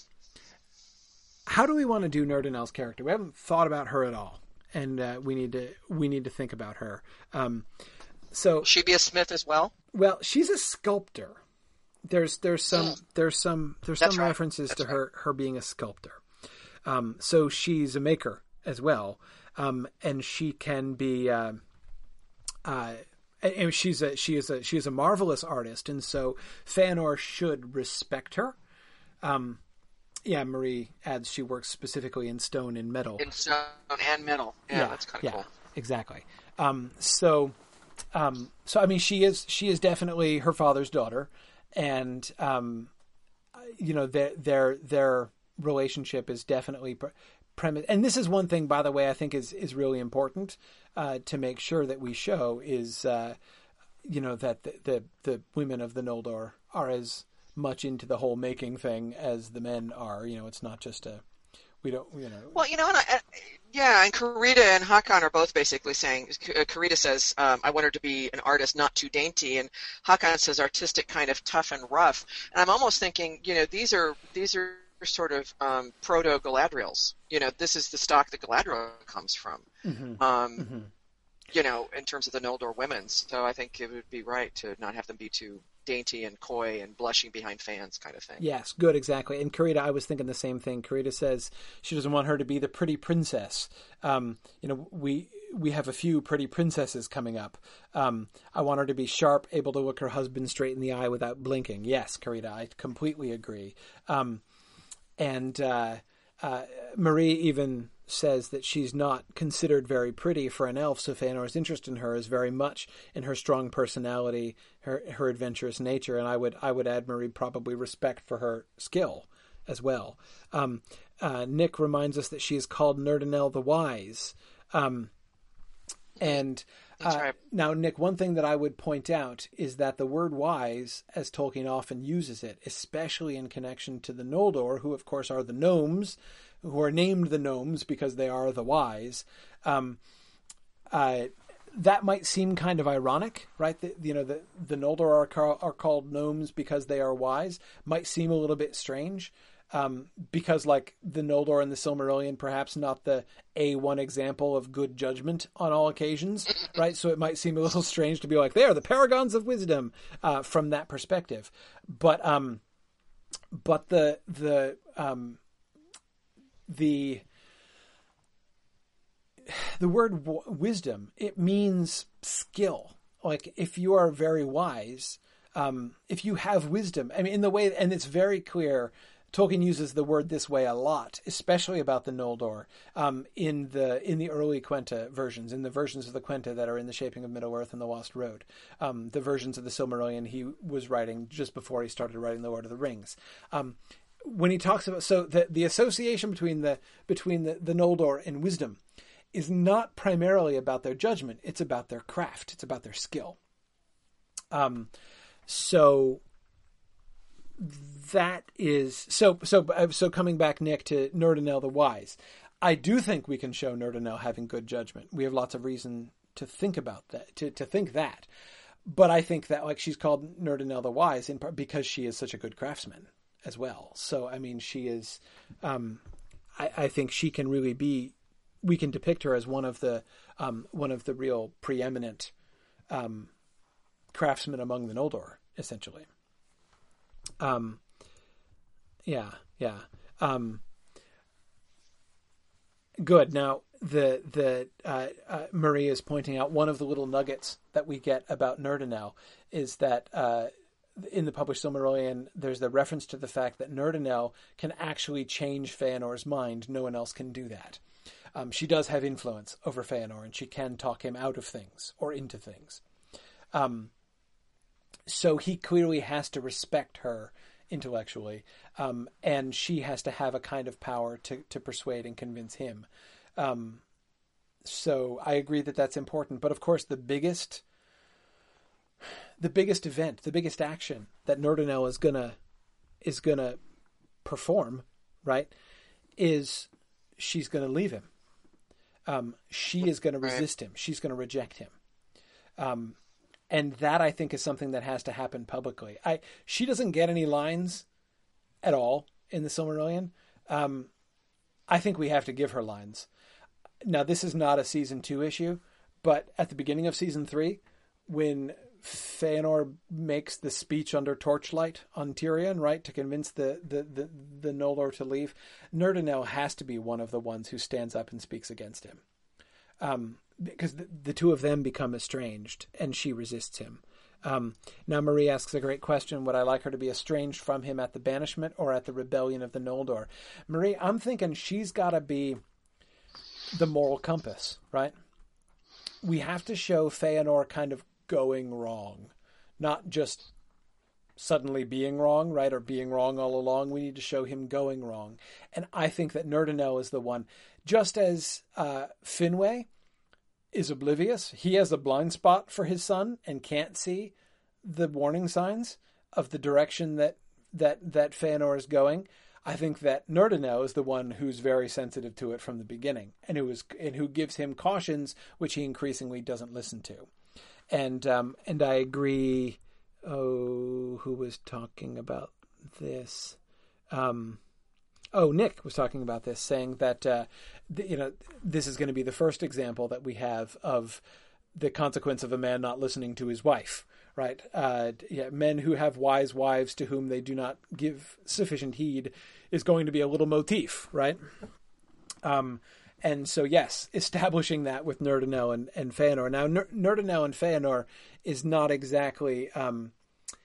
How do we want to do Nerdanel's character? We haven't thought about her at all. And, uh, we need to, we need to think about her. Um, So will she be a smith as well? Well, she's a sculptor. There's there's some mm. there's some there's That's some right. references That's to right. her her being a sculptor. Um, so she's a maker as well, um, and she can be. Uh, uh, and she's a she is a she is a marvelous artist, and so Fëanor should respect her. Um, yeah, Marie adds she works specifically in stone and metal. In stone and metal. Yeah, yeah that's kind of yeah, cool. Exactly. Um, so. Um, so, I mean, she is, she is definitely her father's daughter, and, um, you know, their, their, their relationship is definitely pre- premise. And this is one thing, by the way, I think is, is really important, uh, to make sure that we show is, uh, you know, that the, the, the women of the Noldor are as much into the whole making thing as the men are. You know, it's not just a, we don't, you know. Well, you know, and I, yeah, and Karita and Hakan are both basically saying, Karita says, um, I want her to be an artist, not too dainty, and Hakan says artistic, kind of tough and rough. And I'm almost thinking, you know, these are these are sort of um, proto-Galadriels. You know, this is the stock that Galadriel comes from. Mm-hmm. Um, mm-hmm. You know, in terms of the Noldor women. So I think it would be right to not have them be too dainty and coy and blushing behind fans kind of thing. Yes, good, exactly. And Karita, I was thinking the same thing. Karita says she doesn't want her to be the pretty princess. Um, you know, we we have a few pretty princesses coming up. Um, I want her to be sharp, able to look her husband straight in the eye without blinking. Yes, Karita, I completely agree. Um, and uh, uh, Marie even says that she's not considered very pretty for an elf, so Fëanor's interest in her is very much in her strong personality, her her adventurous nature, and I would I would add, Marie, probably respect for her skill as well. Um, uh, Nick reminds us that she is called Nerdanel the Wise. Um, and uh, right. Now, Nick, one thing that I would point out is that the word wise, as Tolkien often uses it, especially in connection to the Noldor, who of course are the gnomes, who are named the gnomes because they are the wise, um, uh, that might seem kind of ironic, right? The, you know, the, the Noldor are, ca- are called gnomes because they are wise. Might seem a little bit strange, um, because like the Noldor and the Silmarillion, perhaps not the A one example of good judgment on all occasions, right? So it might seem a little strange to be like, they are the paragons of wisdom, uh, from that perspective. But, um, but the, the, um, the the word w- wisdom, it means skill. Like if you are very wise, um, if you have wisdom, I mean, in the way, and it's very clear, Tolkien uses the word this way a lot, especially about the Noldor, um, in the in the early Quenta versions, in the versions of the Quenta that are in The Shaping of Middle-earth and The Lost Road, um, the versions of the Silmarillion he was writing just before he started writing The Lord of the Rings. Um, when he talks about, so the the association between the between the, the Noldor and wisdom is not primarily about their judgment; it's about their craft, it's about their skill. Um, so. That is so. So. So coming back, Nick, to Nurdinel the Wise, I do think we can show Nurdinel having good judgment. We have lots of reason to think about that, to to think that. But I think that like she's called Nurdinel the Wise in part because she is such a good craftsman as well. So I mean, she is. Um, I, I think she can really be. We can depict her as one of the um, one of the real preeminent um, craftsmen among the Noldor, essentially. Um, yeah, yeah. Um, good. Now, the, the, uh, uh, Marie is pointing out one of the little nuggets that we get about Nurdinel is that, uh, in the published Silmarillion, there's the reference to the fact that Nurdinel can actually change Feanor's mind. No one else can do that. Um, she does have influence over Feanor, and she can talk him out of things or into things. Um, So he clearly has to respect her intellectually, um, and she has to have a kind of power to, to persuade and convince him. Um, so I agree that that's important. But of course, the biggest, the biggest event, the biggest action that Nurdinel is gonna is gonna perform, right, is she's gonna leave him. Um, she is gonna resist him. She's gonna reject him. Um, And that, I think, is something that has to happen publicly. I She doesn't get any lines at all in the Silmarillion. Um, I think we have to give her lines. Now, this is not a season two issue, but at the beginning of season three, when Feanor makes the speech under torchlight on Tirion, right, to convince the, the, the, the Noldor to leave, Nurdinel has to be one of the ones who stands up and speaks against him. Um, because the, the two of them become estranged, and she resists him. Um, now, Marie asks a great question. Would I like her to be estranged from him at the banishment or at the rebellion of the Noldor? Marie, I'm thinking she's got to be the moral compass, right? We have to show Feanor kind of going wrong, not just suddenly being wrong, right, or being wrong all along. We need to show him going wrong. And I think that Nurdinel is the one. Just as uh, Finwë is oblivious, he has a blind spot for his son and can't see the warning signs of the direction that that that Feanor is going. I think that Nurdinel is the one who's very sensitive to it from the beginning, and who is and who gives him cautions which he increasingly doesn't listen to. And um, and I agree. Oh, who was talking about this? Um, oh, Nick was talking about this, saying that uh, th- you know this is going to be the first example that we have of the consequence of a man not listening to his wife. Right? Uh, yeah, men who have wise wives to whom they do not give sufficient heed is going to be a little motif, right? Um, and so, yes, establishing that with Nurdinel and, and Feanor. Now, Nur- Nurdinel and Feanor is not exactly um,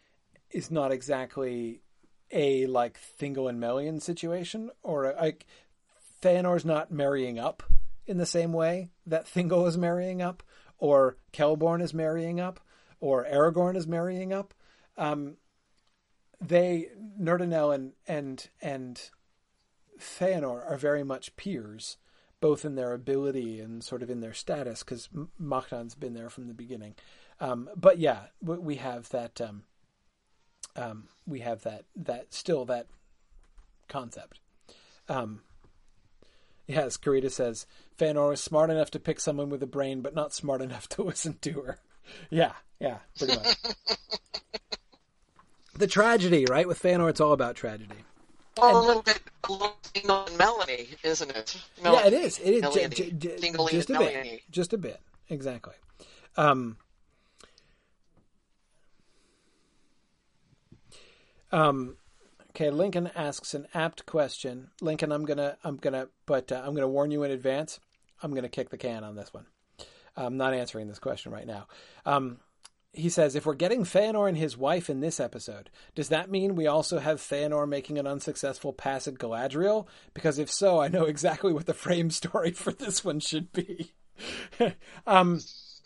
is not exactly a like Thingol and Melian situation, or like Feanor's not marrying up in the same way that Thingol is marrying up, or Celeborn is marrying up, or Aragorn is marrying up. Um, they, Nurdinel and, and, and Feanor are very much peers, both in their ability and sort of in their status, because Machnan's been there from the beginning. Um, but yeah, we, we have that, um, um, we have that, that still that concept. Um, yes, Karita says, Feanor is smart enough to pick someone with a brain, but not smart enough to listen to her. Yeah, yeah, pretty much. The tragedy, right? With Feanor, it's all about tragedy. Well, And, a little bit, a little Thingol and Melanie, isn't it? Mel- yeah, it is. It is j- j- j- Thingol just a Melanie. bit. Just a bit, exactly. Um, um, okay, Lincoln asks an apt question. Lincoln, I'm gonna, I'm gonna, but uh, I'm gonna warn you in advance. I'm going to kick the can on this one. I'm not answering this question right now. Um, he says, if we're getting Feanor and his wife in this episode, does that mean we also have Feanor making an unsuccessful pass at Galadriel? Because if so, I know exactly what the frame story for this one should be. um,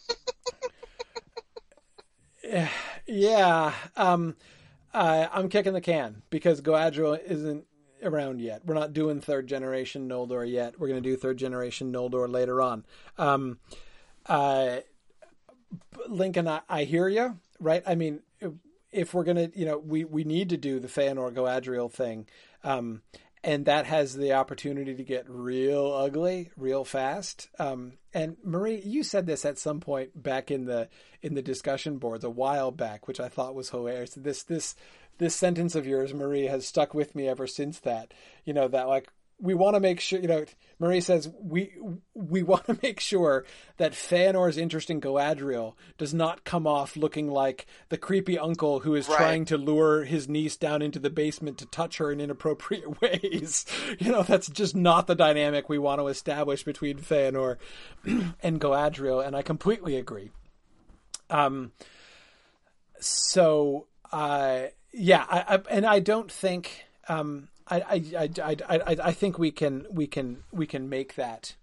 yeah. Um, uh, I'm kicking the can because Galadriel isn't around yet. We're not doing third generation Noldor yet. We're going to do third generation Noldor later on. Um, uh, Lincoln, I, I hear you, right? I mean, if, if we're going to, you know, we, we need to do the Feanor Galadriel thing. Um, and that has the opportunity to get real ugly real fast. Um, and Marie, you said this at some point back in the, in the discussion boards a while back, which I thought was hilarious. This, this, this sentence of yours, Marie, has stuck with me ever since that, you know, that like, we want to make sure, you know, Marie says, we we want to make sure that Feanor's interest in Galadriel does not come off looking like the creepy uncle who is right. trying to lure his niece down into the basement to touch her in inappropriate ways. You know, that's just not the dynamic we want to establish between Feanor and Galadriel, and I completely agree. Um. So, uh, yeah, I, I, and I don't think... Um, I, I, I, I, I think we can we can we can make that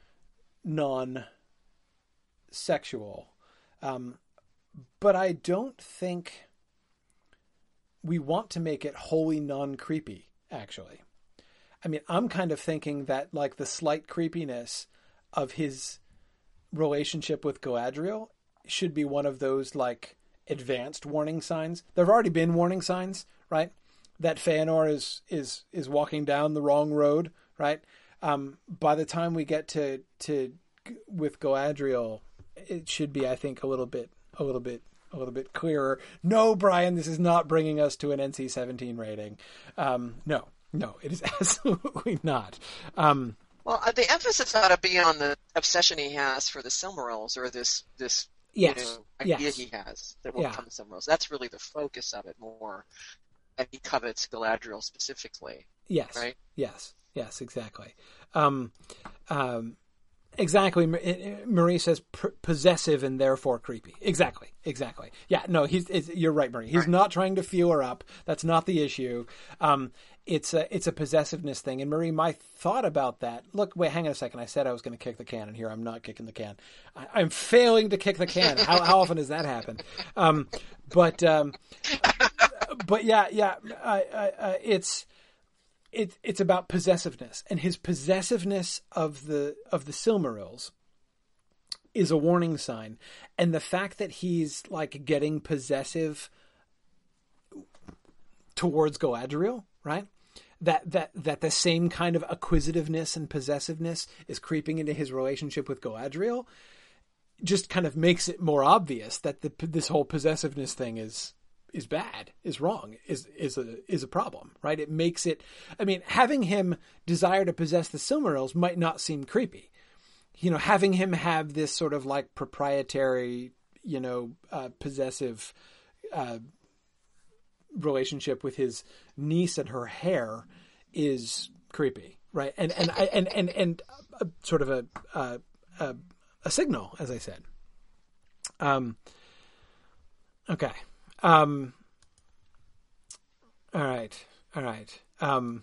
non-sexual, um, but I don't think we want to make it wholly non-creepy. Actually, I mean, I'm kind of thinking that like the slight creepiness of his relationship with Galadriel should be one of those like advanced warning signs. There've already been warning signs, right? That Feanor is, is, is walking down the wrong road, right? Um, by the time we get to, to, with Galadriel, it should be, I think, a little bit, a little bit, a little bit clearer. No, Brian, this is not bringing us to an N C seventeen rating. Um, no, no, it is absolutely not. Um, well, the emphasis ought to be on the obsession he has for the Silmarils, or this, this, yes, you know, idea yes. he has that will yeah. become the Silmarils. That's really the focus of it more. And he covets Galadriel specifically. Yes. Right? Yes. Yes, exactly. Um, um, exactly. Marie says p- possessive and therefore creepy. Exactly. Exactly. Yeah, no, he's, it's, you're right, Marie. He's right. not trying to feel her up. That's not the issue. Um, it's a, it's a possessiveness thing. And Marie, my thought about that, look, wait, hang on a second. I said I was going to kick the can, and here I'm not kicking the can. I, I'm failing to kick the can. How, how often does that happen? Um, but, um, But yeah, yeah, I, I, I, it's it's it's about possessiveness, and his possessiveness of the of the Silmarils is a warning sign, and the fact that he's like getting possessive towards Galadriel, right? That that that the same kind of acquisitiveness and possessiveness is creeping into his relationship with Galadriel, just kind of makes it more obvious that the this whole possessiveness thing is. is bad, is wrong, is is a is a problem, right? It makes it, I mean, having him desire to possess the Silmarils might not seem creepy. You know, having him have this sort of like proprietary, you know, uh, possessive uh, relationship with his niece and her hair is creepy, right? And and and and and, and a, sort of a, a a a signal, as I said. Um. Okay. Um, all right. All right. Um,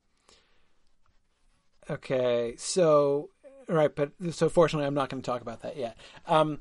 okay. So, all right. But so fortunately, I'm not going to talk about that yet. Um,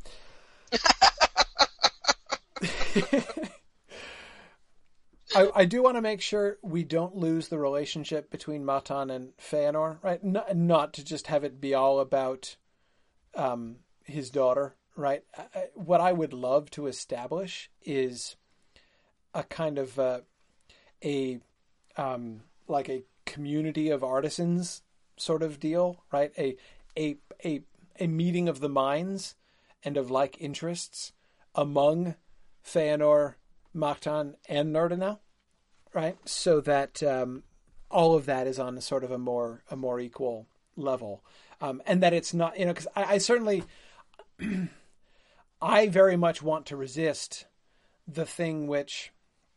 I, I do want to make sure we don't lose the relationship between Matan and Feanor, right? Not, not to just have it be all about, um, his daughter, right? I, what I would love to establish is a kind of uh, a um, like a community of artisans sort of deal, right? A a a a meeting of the minds and of like interests among Feanor, Mactan, and Nardinel, right? So that um, all of that is on a sort of a more a more equal level, um, and that it's not, you know, because I, I certainly I very much want to resist the thing which.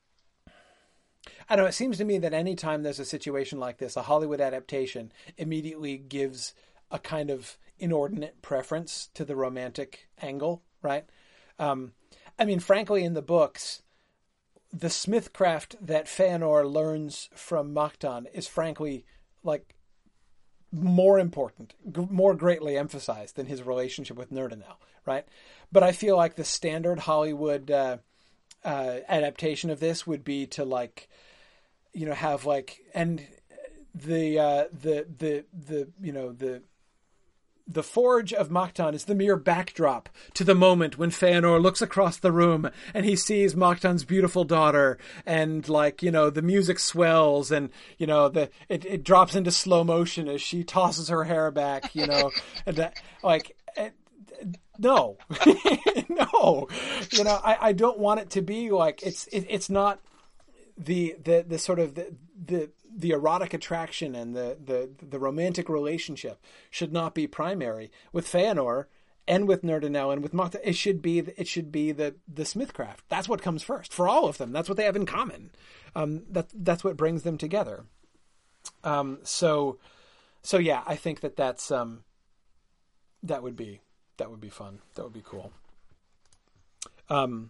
I don't know, it seems to me that anytime there's a situation like this, a Hollywood adaptation immediately gives a kind of inordinate preference to the romantic angle, right? Um, I mean, frankly, in the books, the smithcraft that Feanor learns from Mactan is frankly like more important, g- more greatly emphasized than his relationship with Nerdanel, right? But I feel like the standard Hollywood uh, uh, adaptation of this would be to like, you know, have like, and the uh, the the the you know the. The forge of Mactan is the mere backdrop to the moment when Feanor looks across the room and he sees Mactan's beautiful daughter, and like, you know, the music swells and, you know, the it, it drops into slow motion as she tosses her hair back, you know, and uh, like, uh, no, no, you know, I, I don't want it to be like, it's, it, it's not the, the, the sort of the, the, the erotic attraction and the, the, the romantic relationship should not be primary with Feanor and with Nerdanel and with Mactan. It should be, it should be the, the smithcraft. That's what comes first for all of them. That's what they have in common. Um, that, that's what brings them together. Um, so, so yeah, I think that that's, um, that would be, that would be fun. That would be cool. Um,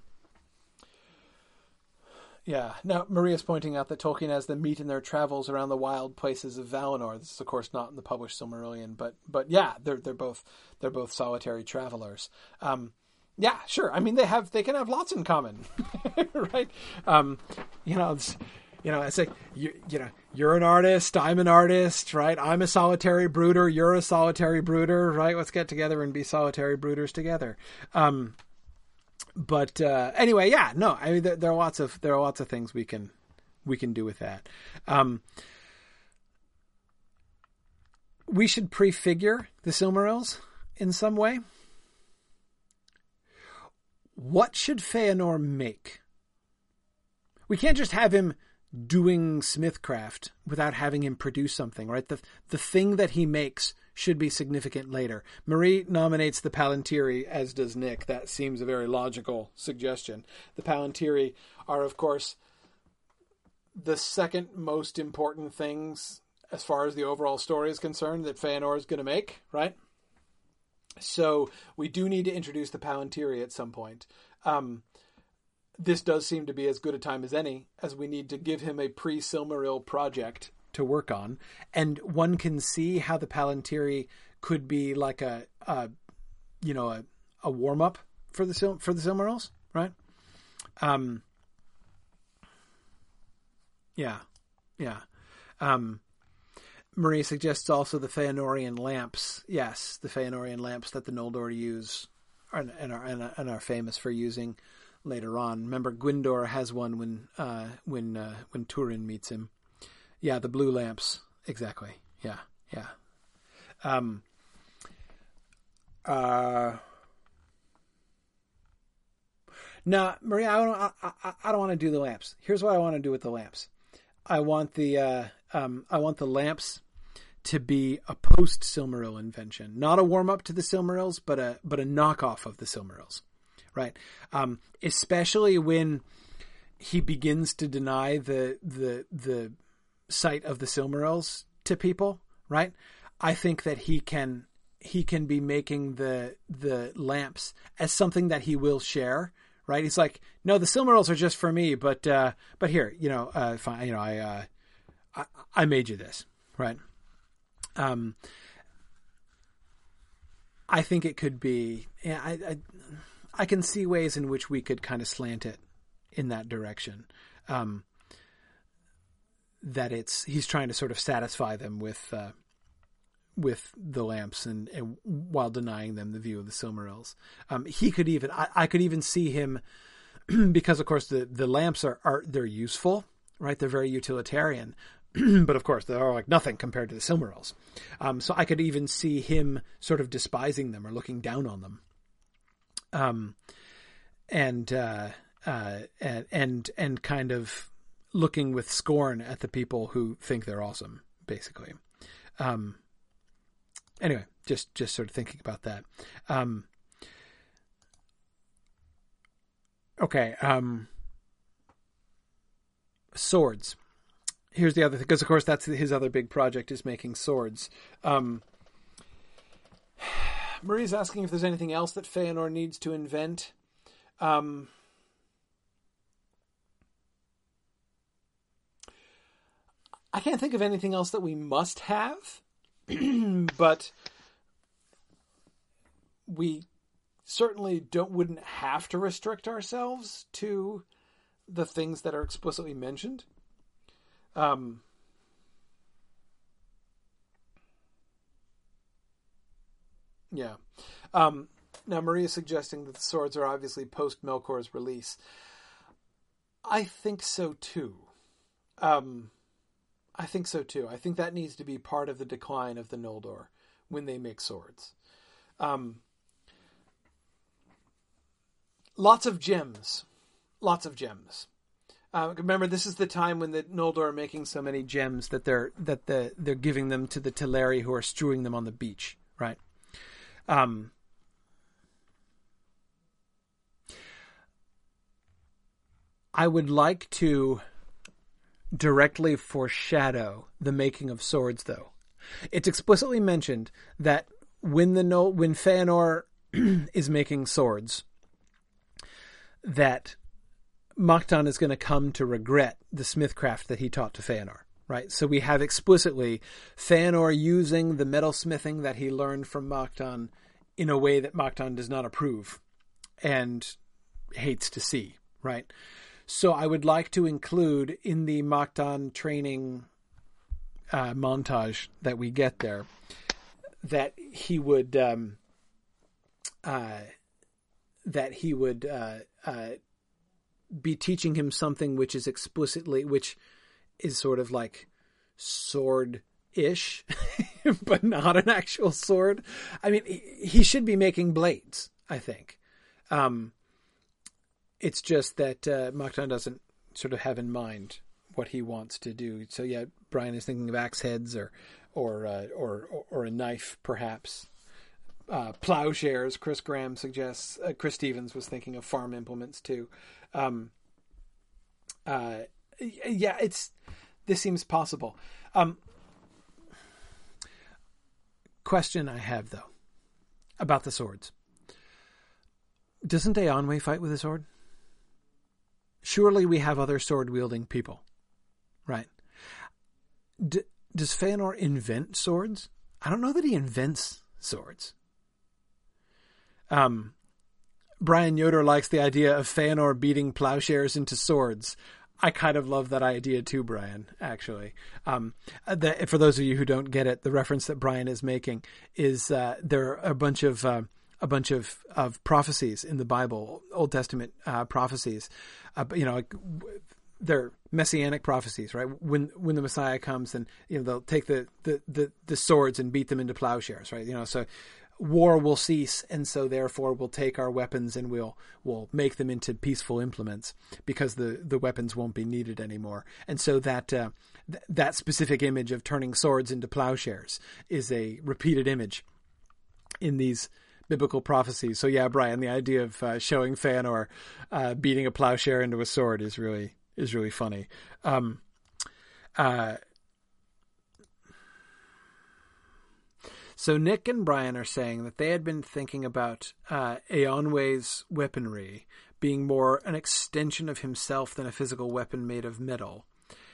Yeah. Now, Maria's pointing out that Tolkien has them meet in their travels around the wild places of Valinor. This is, of course, not in the published Silmarillion, but but yeah, they're they're both they're both solitary travelers. Um, yeah, sure. I mean, they have they can have lots in common, right? Um, you know, it's, you know, it's like you you know, you're an artist, I'm an artist, right? I'm a solitary brooder, you're a solitary brooder, right? Let's get together and be solitary brooders together. Um, But uh, anyway, yeah, no, I mean, there, there are lots of there are lots of things we can we can do with that. Um, we should prefigure the Silmarils in some way. What should Feanor make? We can't just have him doing smithcraft without having him produce something, right? The the thing that he makes should be significant later. Marie nominates the Palantiri, as does Nick. That seems a very logical suggestion. The Palantiri are, of course, the second most important things as far as the overall story is concerned that Feanor is going to make, right? So we do need to introduce the Palantiri at some point. Um, this does seem to be as good a time as any, as we need to give him a pre-Silmaril project to work on, and one can see how the Palantiri could be like a, a you know, a, a warm up for the Sil- for the Silmarils, right? Um, yeah, yeah. Um, Marie suggests also the Feanorian lamps. Yes, the Feanorian lamps that the Noldor use and, and, are, and, and are famous for using later on. Remember, Gwyndor has one when uh, when uh, when Turin meets him. Yeah, the blue lamps. Exactly. Yeah, yeah. Um, uh, no, Maria, I don't. I, I, I don't want to do the lamps. Here's what I want to do with the lamps. I want the. Uh, um, I want the lamps to be a post Silmaril invention, not a warm up to the Silmarils, but a but a knockoff of the Silmarils, right? Um, especially when he begins to deny the the the. sight of the Silmarils to people, right? I think that he can he can be making the the lamps as something that he will share, right? He's like, no, the Silmarils are just for me, but uh, but here, you know, uh, fine, you know, I, uh, I I made you this, right? Um, I think it could be. Yeah, I, I I can see ways in which we could kind of slant it in that direction. Um, that it's he's trying to sort of satisfy them with uh, with the lamps and, and while denying them the view of the Silmarils. Um, he could even I, I could even see him because of course the, the lamps are, are they're useful, right? They're very utilitarian, but of course they are like nothing compared to the Silmarils. Um, so I could even see him sort of despising them or looking down on them. Um, and uh, uh, and and and kind of looking with scorn at the people who think they're awesome, basically. Um, anyway, just, just sort of thinking about that. Um, okay. Um, swords. Here's the other thing, because of course that's his other big project is making swords. Um, Marie's asking if there's anything else that Feanor needs to invent. Um, I can't think of anything else that we must have, but we certainly don't wouldn't have to restrict ourselves to the things that are explicitly mentioned. Um, yeah. Um, now, Maria is suggesting that the swords are obviously post-Melkor's release. I think so, too. Um, I think so, too. I think that needs to be part of the decline of the Noldor when they make swords. Um, lots of gems. Lots of gems. Uh, remember, this is the time when the Noldor are making so many gems that they're that the they're giving them to the Teleri who are strewing them on the beach, right? Um, I would like to directly foreshadow the making of swords, though. It's explicitly mentioned that when the no when Feanor is making swords, that Mactan is going to come to regret the smithcraft that he taught to Feanor, right? So we have explicitly Feanor using the metalsmithing that he learned from Mactan in a way that Mactan does not approve and hates to see, right? So I would like to include in the Mactan training uh, montage that we get there that he would um, uh, that he would uh, uh, be teaching him something which is explicitly, which is sort of like sword-ish, but not an actual sword. I mean, he should be making blades, I think. Um, it's just that uh, Mactan doesn't sort of have in mind what he wants to do. So yeah, Brian is thinking of axe heads or or uh, or, or or a knife, perhaps. Uh, plowshares, Chris Graham suggests. Uh, Chris Stevens was thinking of farm implements too. Um, uh, yeah, it's this seems possible. Um, question I have though about the swords: doesn't Eonwe fight with a sword? Surely we have other sword wielding people, right? D- does Feanor invent swords? I don't know that he invents swords. Um, Brian Yoder likes the idea of Feanor beating plowshares into swords. I kind of love that idea too, Brian, actually. Um, the, for those of you who don't get it, the reference that Brian is making is uh, there are a bunch of uh, a bunch of, of prophecies in the Bible, Old Testament uh, prophecies. Uh, you know, they're messianic prophecies, right? When when the Messiah comes, and you know they'll take the, the, the, the swords and beat them into plowshares, right? You know, so war will cease, and so therefore we'll take our weapons and we'll we'll make them into peaceful implements because the, the weapons won't be needed anymore. And so that uh, th- that specific image of turning swords into plowshares is a repeated image in these biblical prophecies. So yeah, Brian, the idea of uh, showing Feanor uh, beating a plowshare into a sword is really is really funny. Um, uh, So Nick and Brian are saying that they had been thinking about uh, Eonwe's weaponry being more an extension of himself than a physical weapon made of metal.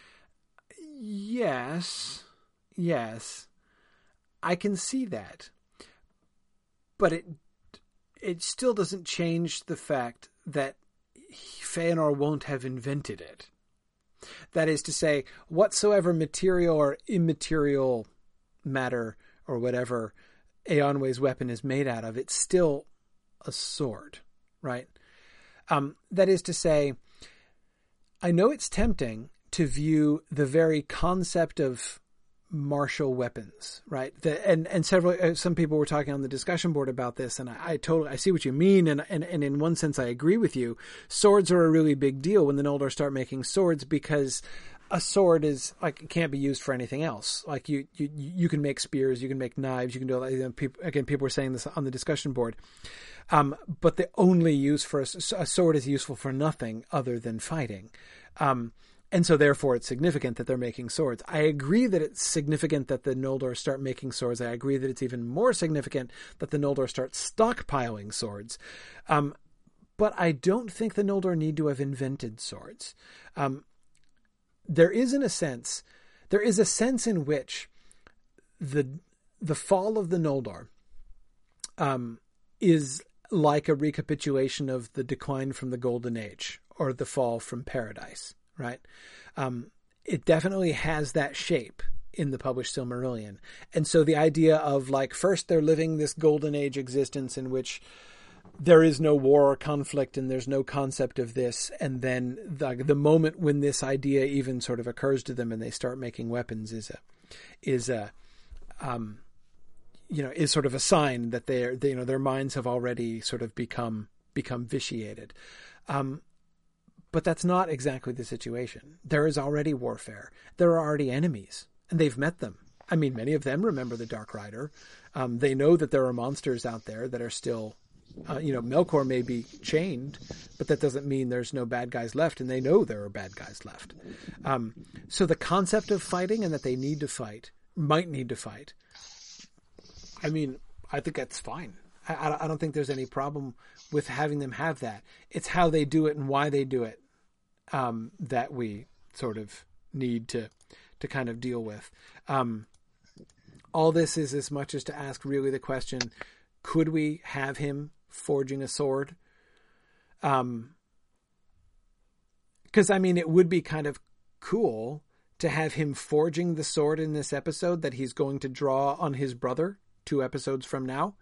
Yes, yes, I can see that, but it it still doesn't change the fact that Feanor won't have invented it. That is to say, whatsoever material or immaterial matter or whatever Eonwe's weapon is made out of, it's still a sword, right? Um, that is to say, I know it's tempting to view the very concept of martial weapons, right? The, and and several uh, some people were talking on the discussion board about this, and I, I totally I see what you mean, and, and and in one sense I agree with you. Swords are a really big deal when the Noldor start making swords because a sword is like, it can't be used for anything else. Like you, you, you can make spears, you can make knives, you can do, you know, people, again, people were saying this on the discussion board. Um, but the only use for a, a sword is useful for nothing other than fighting. Um, and so therefore it's significant that they're making swords. I agree that it's significant that the Noldor start making swords. I agree that it's even more significant that the Noldor start stockpiling swords. Um, but I don't think the Noldor need to have invented swords. Um, there isn't a sense, there is a sense in which the the fall of the Noldor um, is like a recapitulation of the decline from the Golden Age or the fall from Paradise, right? Um, it definitely has that shape in the published Silmarillion. And so the idea of like, first they're living this Golden Age existence in which there is no war or conflict and there's no concept of this. And then the, the moment when this idea even sort of occurs to them and they start making weapons is a, is a, um, you know, is sort of a sign that they're, they, you know, their minds have already sort of become, become vitiated. Um, but that's not exactly the situation. There is already warfare. There are already enemies and they've met them. I mean, many of them remember the Dark Rider. Um, they know that there are monsters out there that are still, uh, you know, Melkor may be chained, but that doesn't mean there's no bad guys left. And they know there are bad guys left. Um, so the concept of fighting and that they need to fight, might need to fight, I mean, I think that's fine. I, I don't think there's any problem with having them have that. It's how they do it and why they do it um, that we sort of need to to kind of deal with. Um, all this is as much as to ask really the question, could we have him forging a sword? Um, 'cause I mean, it would be kind of cool to have him forging the sword in this episode that he's going to draw on his brother two episodes from now.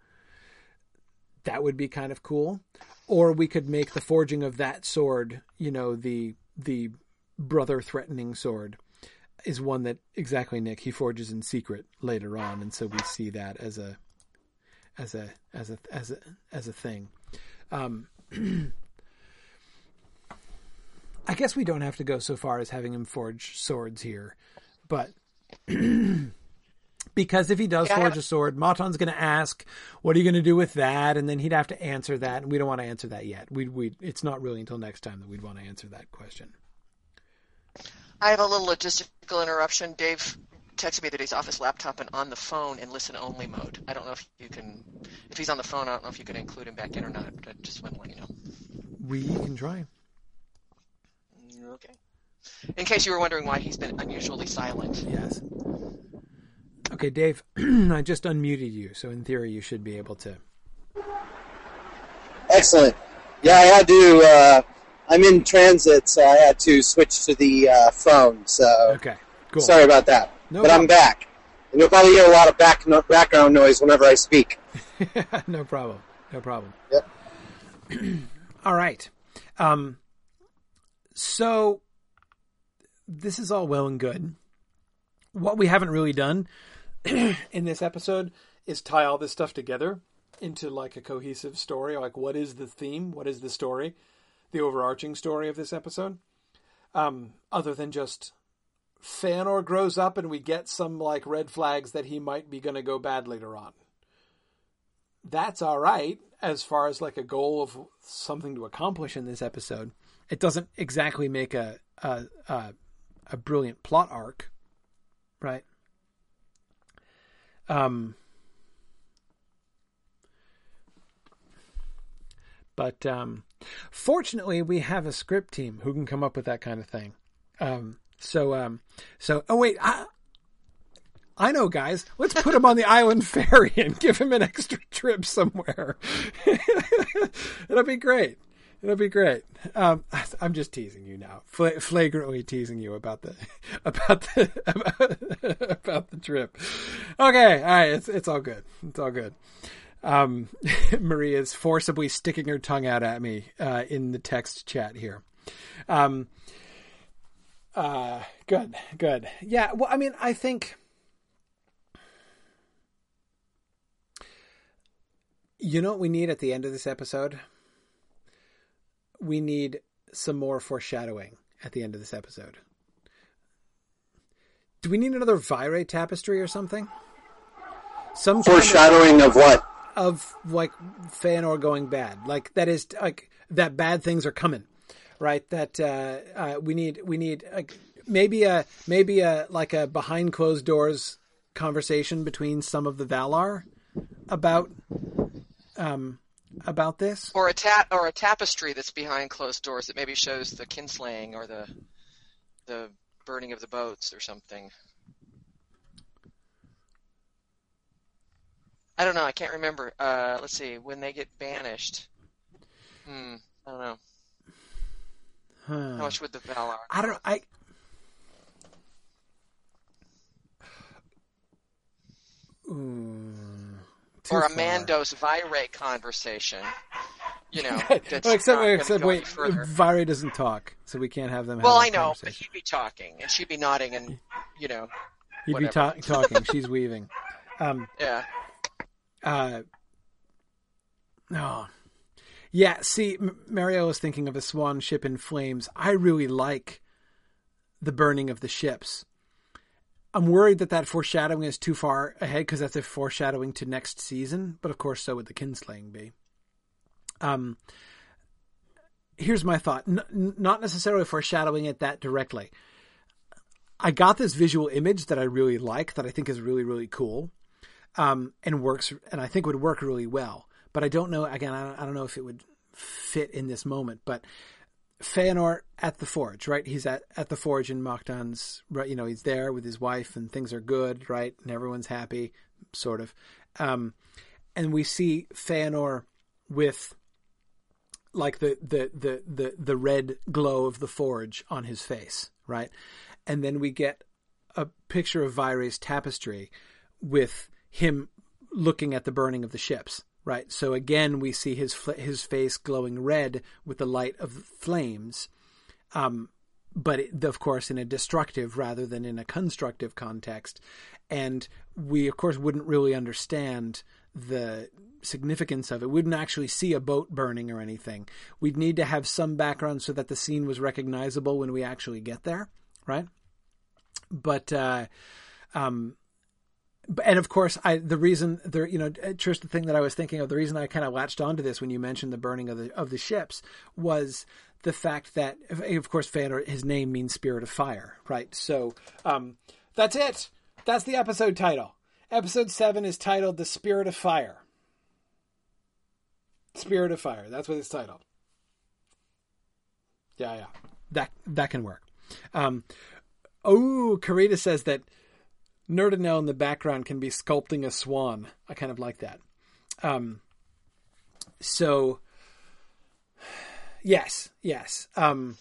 That would be kind of cool. Or we could make the forging of that sword, you know, the the brother threatening sword is one that exactly, Nick, he forges in secret later on, and so we see that as a as a as a as a as a thing. Um, I guess we don't have to go so far as having him forge swords here, but because if he does yeah. forge a sword, Matan's going to ask, "What are you going to do with that?" And then he'd have to answer that, and we don't want to answer that yet. We we it's not really until next time that we'd want to answer that question. I have a little logistical interruption. Dave texted me that he's off his laptop and on the phone in listen-only mode. I don't know if you can, if he's on the phone, I don't know if you can include him back in or not, but I just want to let you know. We can try. Okay. In case you were wondering why he's been unusually silent. Yes. Okay, Dave, I just unmuted you, so in theory you should be able to. Excellent. Yeah, I had to, uh, I'm in transit, so I had to switch to the uh, phone, so. Okay, cool. Sorry about that. No but problem. I'm back. And you'll probably hear a lot of back, no, background noise whenever I speak. No problem. No problem. Yep. All right. Um, so, this is all well and good. What we haven't really done in this episode is tie all this stuff together into like a cohesive story. Like, what is the theme? What is the story? The overarching story of this episode? Um, other than just Fëanor grows up and we get some like red flags that he might be going to go bad later on. That's all right as far as like a goal of something to accomplish in this episode. It doesn't exactly make a a, a, a brilliant plot arc, right? Um, but um, fortunately, we have a script team who can come up with that kind of thing. Um, so, um, so oh wait, I, I know, guys. Let's put him on the island ferry and give him an extra trip somewhere. It'll be great. It'll be great. Um, I'm just teasing you now, Fla- flagrantly teasing you about the about the about, about the trip. Okay, all right, it's it's all good. It's all good. Um, Maria's forcibly sticking her tongue out at me uh, in the text chat here. Um, uh, good, good. Yeah. Well, I mean, I think. You know what we need at the end of this episode? We need some more foreshadowing at the end of this episode. Do we need another Virae tapestry or something? Some foreshadowing kind of, of what? Of like Fëanor going bad. Like that is like that bad things are coming. right? That uh, uh, we need we need uh, maybe a maybe a like a behind closed doors conversation between some of the Valar about um about this, or a ta- or a tapestry that's behind closed doors that maybe shows the kinslaying or the the burning of the boats or something. I don't know. I can't remember. Uh, let's see. When they get banished. Hmm. I don't know. Huh. How much would the Valar? I don't. I. Ooh, or a far. Mandos Virae conversation. You know. That's well, except not except go wait, any further. Virae doesn't talk, so we can't have them. Well, have I that know, but conversation. she'd be talking, and she'd be nodding, and you know. He'd whatever. be ta- talking. She's weaving. Um, yeah. Uh. Oh. Yeah, see, M- Mario was thinking of a swan ship in flames. I really like the burning of the ships. I'm worried that that foreshadowing is too far ahead because that's a foreshadowing to next season. But of course, so would the kinslaying be. Um, here's my thought. N- not necessarily foreshadowing it that directly. I got this visual image that I really like, that I think is really, really cool, um, and works, and I think would work really well. But I don't know, again, I don't, I don't know if it would fit in this moment, but Feanor at the forge, right? He's at, at the forge in Moktan's, right? You know, he's there with his wife and things are good, right? And everyone's happy, sort of. Um, and we see Feanor with like the, the, the, the, the red glow of the forge on his face, right? And then we get a picture of Virae's tapestry with him looking at the burning of the ships. Right. So again, we see his his face glowing red with the light of the flames, um, but it, of course in a destructive rather than in a constructive context. And we, of course, wouldn't really understand the significance of it. We wouldn't actually see a boat burning or anything. We'd need to have some background so that the scene was recognizable when we actually get there. Right. But uh, um and of course, I the reason there, you know, Trish, the thing that I was thinking of, the reason I kind of latched onto this when you mentioned the burning of the of the ships was the fact that, of course, Feanor, his name means spirit of fire, right? So um, that's it. That's the episode title. Episode seven is titled "The Spirit of Fire." Spirit of Fire. That's what it's titled. Yeah, yeah, that that can work. Um, oh, Karita says that Nerdinel in the background can be sculpting a swan. I kind of like that. Um, so, yes, yes. Um,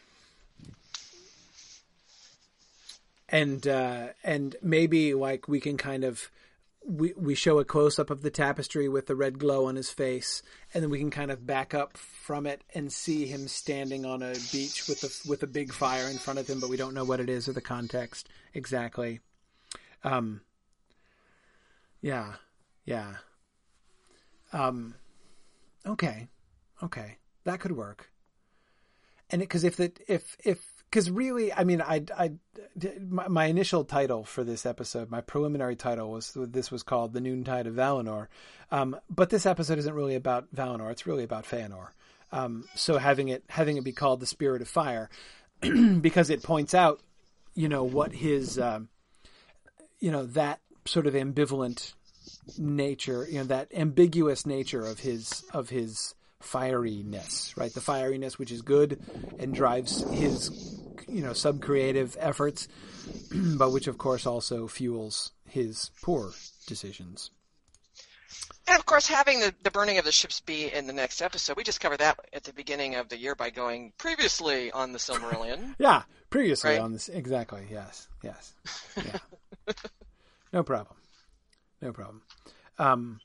and uh, and maybe like we can kind of we we show a close up of the tapestry with the red glow on his face, and then we can kind of back up from it and see him standing on a beach with a with a big fire in front of him, but we don't know what it is or the context exactly. Um, yeah, yeah. Um, okay, okay, that could work. And it, cause if the, if, if, cause really, I mean, I, I, my, my initial title for this episode, my preliminary title was, this was called The Noontide of Valinor. Um, but this episode isn't really about Valinor. It's really about Feanor. Um, so having it, having it be called The Spirit of Fire, because it points out, you know, what his, um, you know, that sort of ambivalent nature, you know, that ambiguous nature of his, of his fieriness, right? The fieriness, which is good and drives his, you know, sub-creative efforts, but which of course also fuels his poor decisions. And of course, having the, the burning of the ships be in the next episode, we just covered that at the beginning of the year by going previously on the Silmarillion. Yeah, previously right? on this. Exactly. Yes. Yes. Yeah. No problem. No problem. Um,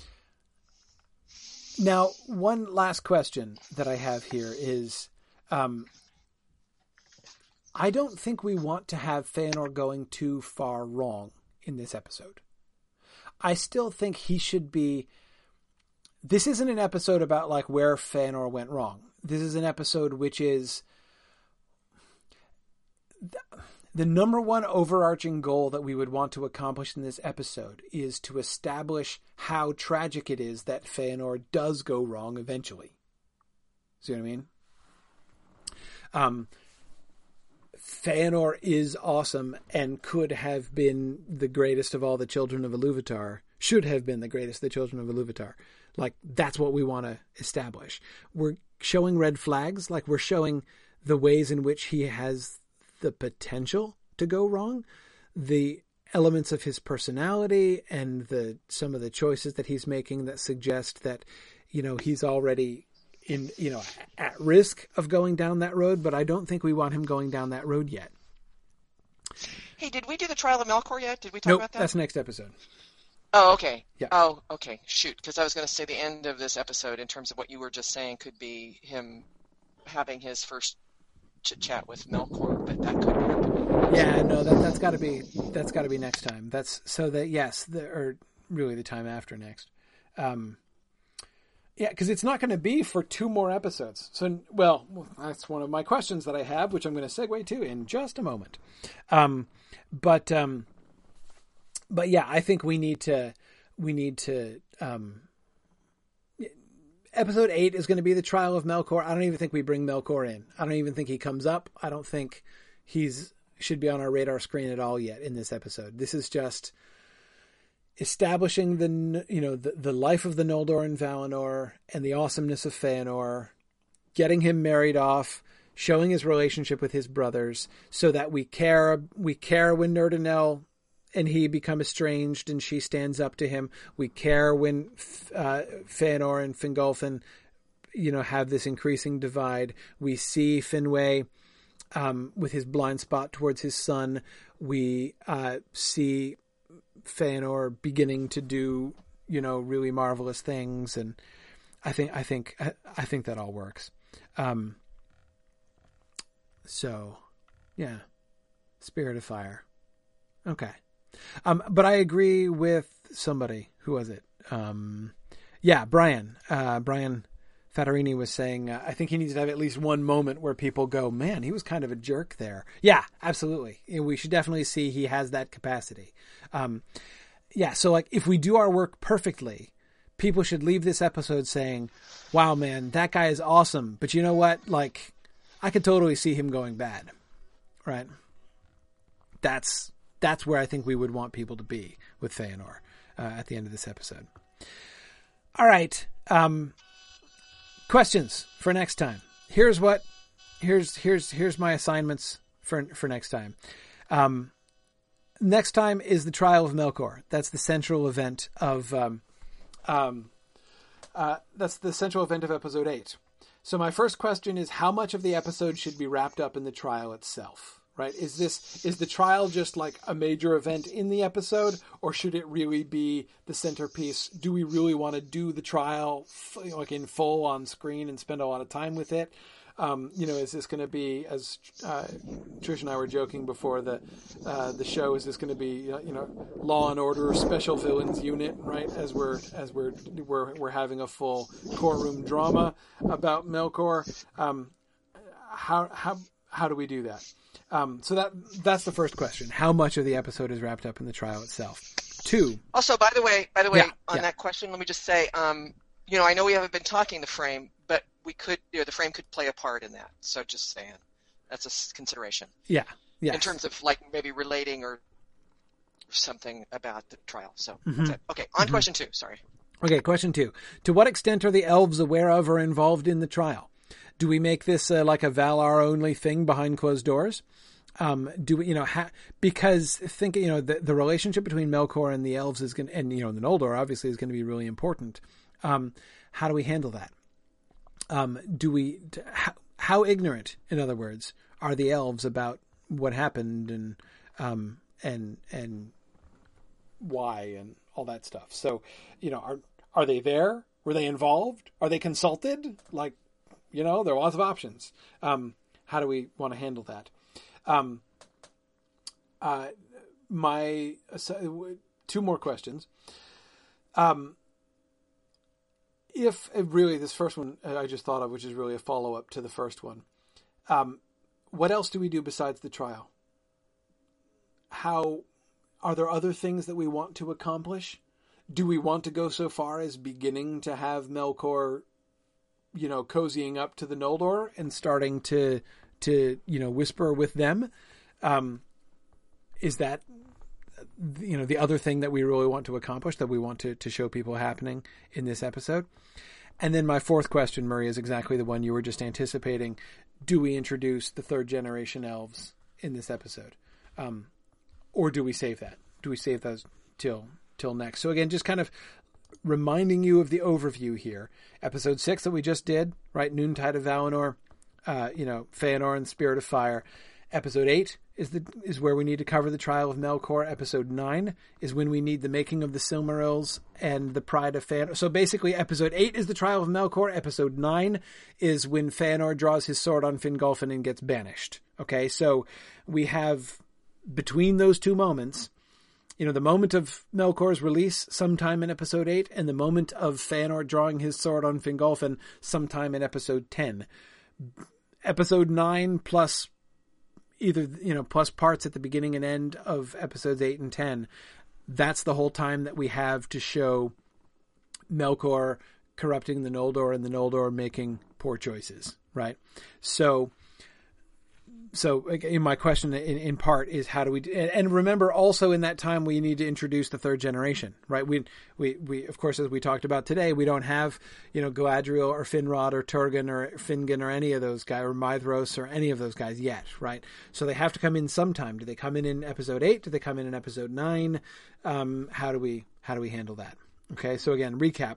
now, one last question that I have here is, um, I don't think we want to have Feanor going too far wrong in this episode. I still think he should be... This isn't an episode about like where Feanor went wrong. This is an episode which is... The number one overarching goal that we would want to accomplish in this episode is to establish how tragic it is that Feanor does go wrong eventually. See what I mean? Um, Feanor is awesome and could have been the greatest of all the children of Iluvatar, should have been the greatest of the children of Iluvatar. Like, that's what we want to establish. We're showing red flags, like we're showing the ways in which he has the potential to go wrong, the elements of his personality and the some of the choices that he's making that suggest that, you know, he's already in, you know, at risk of going down that road, but I don't think we want him going down that road yet. Hey, did we do the trial of Melkor yet? Did we talk nope, about that? That's next episode. Oh, okay. Yeah. Oh, okay. Shoot, because I was going to say the end of this episode, in terms of what you were just saying, could be him having his first chit chat with Melkor, but that could happen. Yeah, no, that that's got to be that's got to be next time. That's so that yes, the, or really the time after next. Um, yeah, because it's not going to be for two more episodes. So, well, that's one of my questions that I have, which I'm going to segue to in just a moment. Um, but um, but yeah, I think we need to we need to. Um, Episode eight is going to be the trial of Melkor. I don't even think we bring Melkor in. I don't even think he comes up. I don't think he's should be on our radar screen at all yet in this episode. This is just establishing the, you know, the, the life of the Noldor and Valinor and the awesomeness of Feanor, getting him married off, showing his relationship with his brothers so that we care, we care when Nerdinel and he become estranged and she stands up to him. We care when uh, Feanor and Fingolfin, you know, have this increasing divide. We see Finwë um, with his blind spot towards his son. We uh, see Feanor beginning to do, you know, really marvelous things. And I think, I think, I, I think that all works. Um, so yeah, Spirit of Fire. Okay. Um, but I agree with somebody. Who was it? Um, yeah, Brian. Uh, Brian Fattorini was saying, uh, I think he needs to have at least one moment where people go, man, he was kind of a jerk there. Yeah, absolutely. We should definitely see he has that capacity. Um, yeah, so like if we do our work perfectly, people should leave this episode saying, wow, man, that guy is awesome. But you know what? Like, I could totally see him going bad. Right? That's... That's where I think we would want people to be with Feanor uh, at the end of this episode. All right. Um, questions for next time. Here's what, here's, here's, here's my assignments for, for next time. Um, next time is the trial of Melkor. That's the central event of, um, um, uh, that's the central event of episode eight. So my first question is, how much of the episode should be wrapped up in the trial itself? Right? Is this, is the trial just like a major event in the episode, or should it really be the centerpiece? Do we really want to do the trial like in full on screen and spend a lot of time with it? Um, you know, is this going to be, as uh, Trish and I were joking before the uh, the show, is this going to be, you know, Law and Order Special Villains Unit, right? As we're as we're we're we're having a full courtroom drama about Melkor. Um, how how how do we do that? Um, so that that's the first question. How much of the episode is wrapped up in the trial itself? Two. Also, by the way, by the way, Yeah, on yeah. that question, let me just say, um, you know, I know we haven't been talking the frame, but we could, you know, the frame could play a part in that. So just saying, that's a s- consideration Yeah. Yeah. in terms of like maybe relating or something about the trial. So Mm-hmm. that's it. Okay, on to question two. Sorry. Okay, question two. To what extent are the elves aware of or involved in the trial? Do we make this uh, like a Valar-only thing behind closed doors? Um, do we, you know, ha- because think, you know, the, the relationship between Melkor and the elves is going to, and, you know, the Noldor obviously is going to be really important. Um, how do we handle that? Um, do we, d- how, how ignorant, in other words, are the elves about what happened and, um, and, and why and all that stuff? So, you know, are, are they there? Were they involved? Are they consulted? Like, you know, there are lots of options. Um, how do we want to handle that? Um, uh, my, uh, two more questions. Um, if uh, really this first one uh, I just thought of, which is really a follow up to the first one. Um, what else do we do besides the trial? How, are there other things that we want to accomplish? Do we want to go so far as beginning to have Melkor, you know, cozying up to the Noldor and starting to, to, you know, whisper with them. Um, is that, you know, the other thing that we really want to accomplish, that we want to, to show people happening in this episode? And then my fourth question, Murray, is exactly the one you were just anticipating. Do we introduce the third generation elves in this episode? Um, or do we save that? Do we save those till till next? So again, just kind of reminding you of the overview here. Episode six that we just did, right? Noontide of Valinor, uh, you know, Feanor and Spirit of Fire. Episode eight is the is where we need to cover the trial of Melkor. Episode nine is when we need the making of the Silmarils and the Pride of Feanor. So basically, episode eight is the trial of Melkor. Episode nine is when Feanor draws his sword on Fingolfin and gets banished. Okay, so we have, between those two moments, you know, the moment of Melkor's release sometime in episode eight, and the moment of Feanor drawing his sword on Fingolfin sometime in episode ten. Episode nine plus either, you know, plus parts at the beginning and end of episodes eight and ten. That's the whole time that we have to show Melkor corrupting the Noldor and the Noldor making poor choices, right? So, so in my question in, in part is how do we, and remember also in that time we need to introduce the third generation, right? We, we, we, of course, as we talked about today, we don't have, you know, Galadriel or Finrod or Turgon or Fingon or any of those guys, or Maedhros or any of those guys yet, right? So they have to come in sometime. Do they come in in episode eight? Do they come in in episode nine? Um, how do we, how do we handle that? Okay. So again, recap.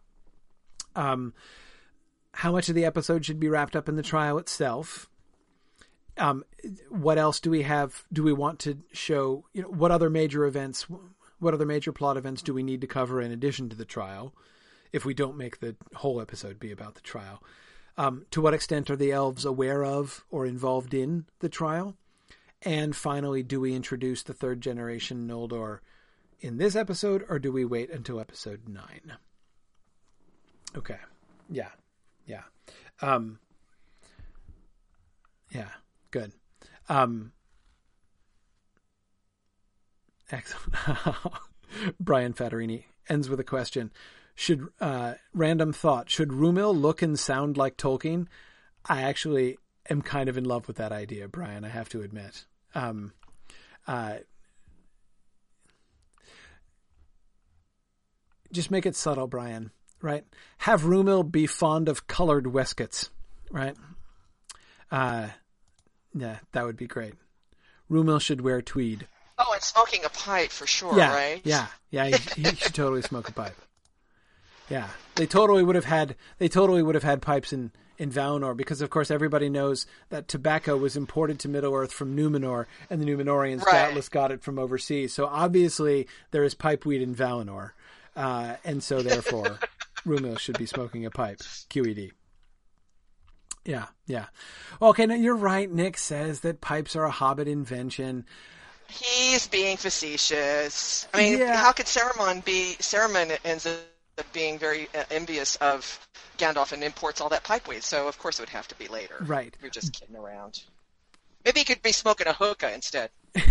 Um, how much of the episode should be wrapped up in the trial itself? Um, what else do we have? Do we want to show, you know, what other major events, what other major plot events do we need to cover in addition to the trial, if we don't make the whole episode be about the trial? Um, to what extent are the elves aware of or involved in the trial? And finally, do we introduce the third generation Noldor in this episode, or do we wait until episode nine? Okay. Yeah. Yeah. Um, yeah. Good. Um, excellent. Brian Fattorini ends with a question. Should, uh, random thought, should Rumil look and sound like Tolkien? I actually am kind of in love with that idea, Brian, I have to admit. Um, uh, just make it subtle, Brian, right? Have Rumil be fond of colored waistcoats, right? Uh, Yeah, that would be great. Rumil should wear tweed. Oh, and smoking a pipe for sure, yeah, right? Yeah, yeah, he, he should totally smoke a pipe. Yeah, they totally would have had. They totally would have had pipes in in Valinor because, of course, everybody knows that tobacco was imported to Middle Earth from Numenor, and the Numenorians right. doubtless got it from overseas. So obviously, there is pipeweed in Valinor, uh, and so therefore, Rumil should be smoking a pipe. Q E D. Yeah, yeah. Okay, now you're right. Nick says that pipes are a Hobbit invention. He's being facetious. I mean, yeah. how could Saruman be... Saruman ends up being very uh, envious of Gandalf and imports all that pipeweed, so of course it would have to be later. Right. You're just kidding around. Maybe he could be smoking a hookah instead.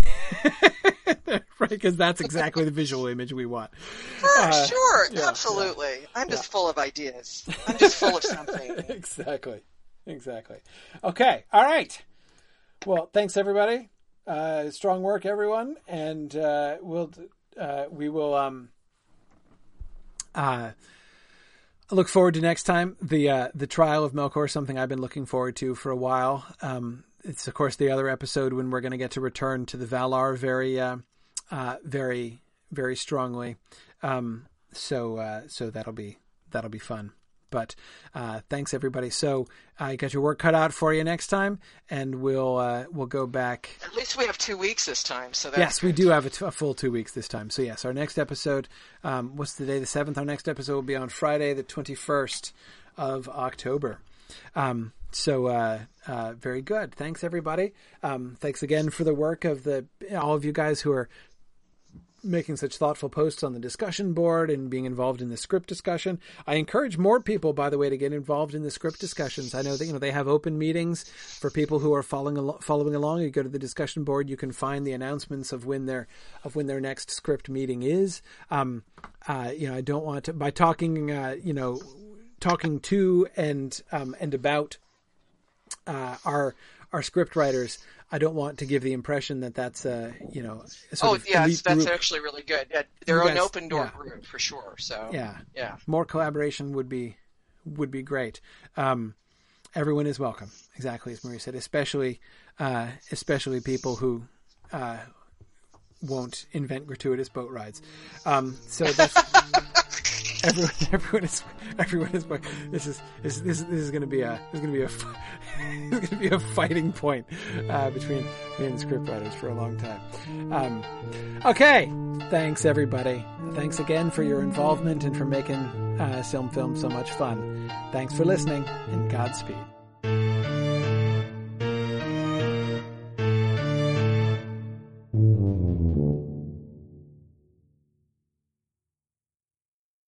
Right, because that's exactly the visual image we want. For uh, sure, yeah, absolutely. Yeah, I'm just yeah. full of ideas. I'm just full of something. Exactly. Exactly. Okay. All right. Well, thanks everybody. Uh, strong work, everyone. And, uh, we'll, uh, we will, um, uh, look forward to next time. The, uh, the trial of Melkor, something I've been looking forward to for a while. Um, it's of course the other episode when we're going to get to return to the Valar very, uh, uh, very, very strongly. Um, so, uh, so that'll be, that'll be fun. But uh, thanks everybody. So I uh, got your work cut out for you next time, and we'll uh, we'll go back. At least we have two weeks this time. So that's yes, good. We do have a, t- a full two weeks this time. So yes, our next episode. Um, what's the day? The seventh. Our next episode will be on Friday, the twenty-first of October. Um, so uh, uh, very good. Thanks everybody. Um, thanks again for the work of the all of you guys who are making such thoughtful posts on the discussion board and being involved in the script discussion. I encourage more people, by the way, to get involved in the script discussions. I know that, you know, they have open meetings for people who are following al- following along. You go to the discussion board, you can find the announcements of when their of when their next script meeting is. Um, uh, you know, I don't want to by talking, uh, you know, talking to and um, and about uh, our our script writers, I don't want to give the impression that that's a, you know, a sort oh, of yeah, elite that's group. actually really good. Yeah, they're You an guys- open door yeah. group for sure. So Yeah. yeah. More collaboration would be would be great. Um, everyone is welcome, exactly as Marie said, especially uh, especially people who uh, won't invent gratuitous boat rides. Um, so that's everyone. Everyone is everyone is. This is this this, this is going to be a this is going to be a this is going to be a fighting point uh, between me and the scriptwriters for a long time. Um, okay, thanks everybody. Thanks again for your involvement and for making uh, Film Film so much fun. Thanks for listening, and Godspeed.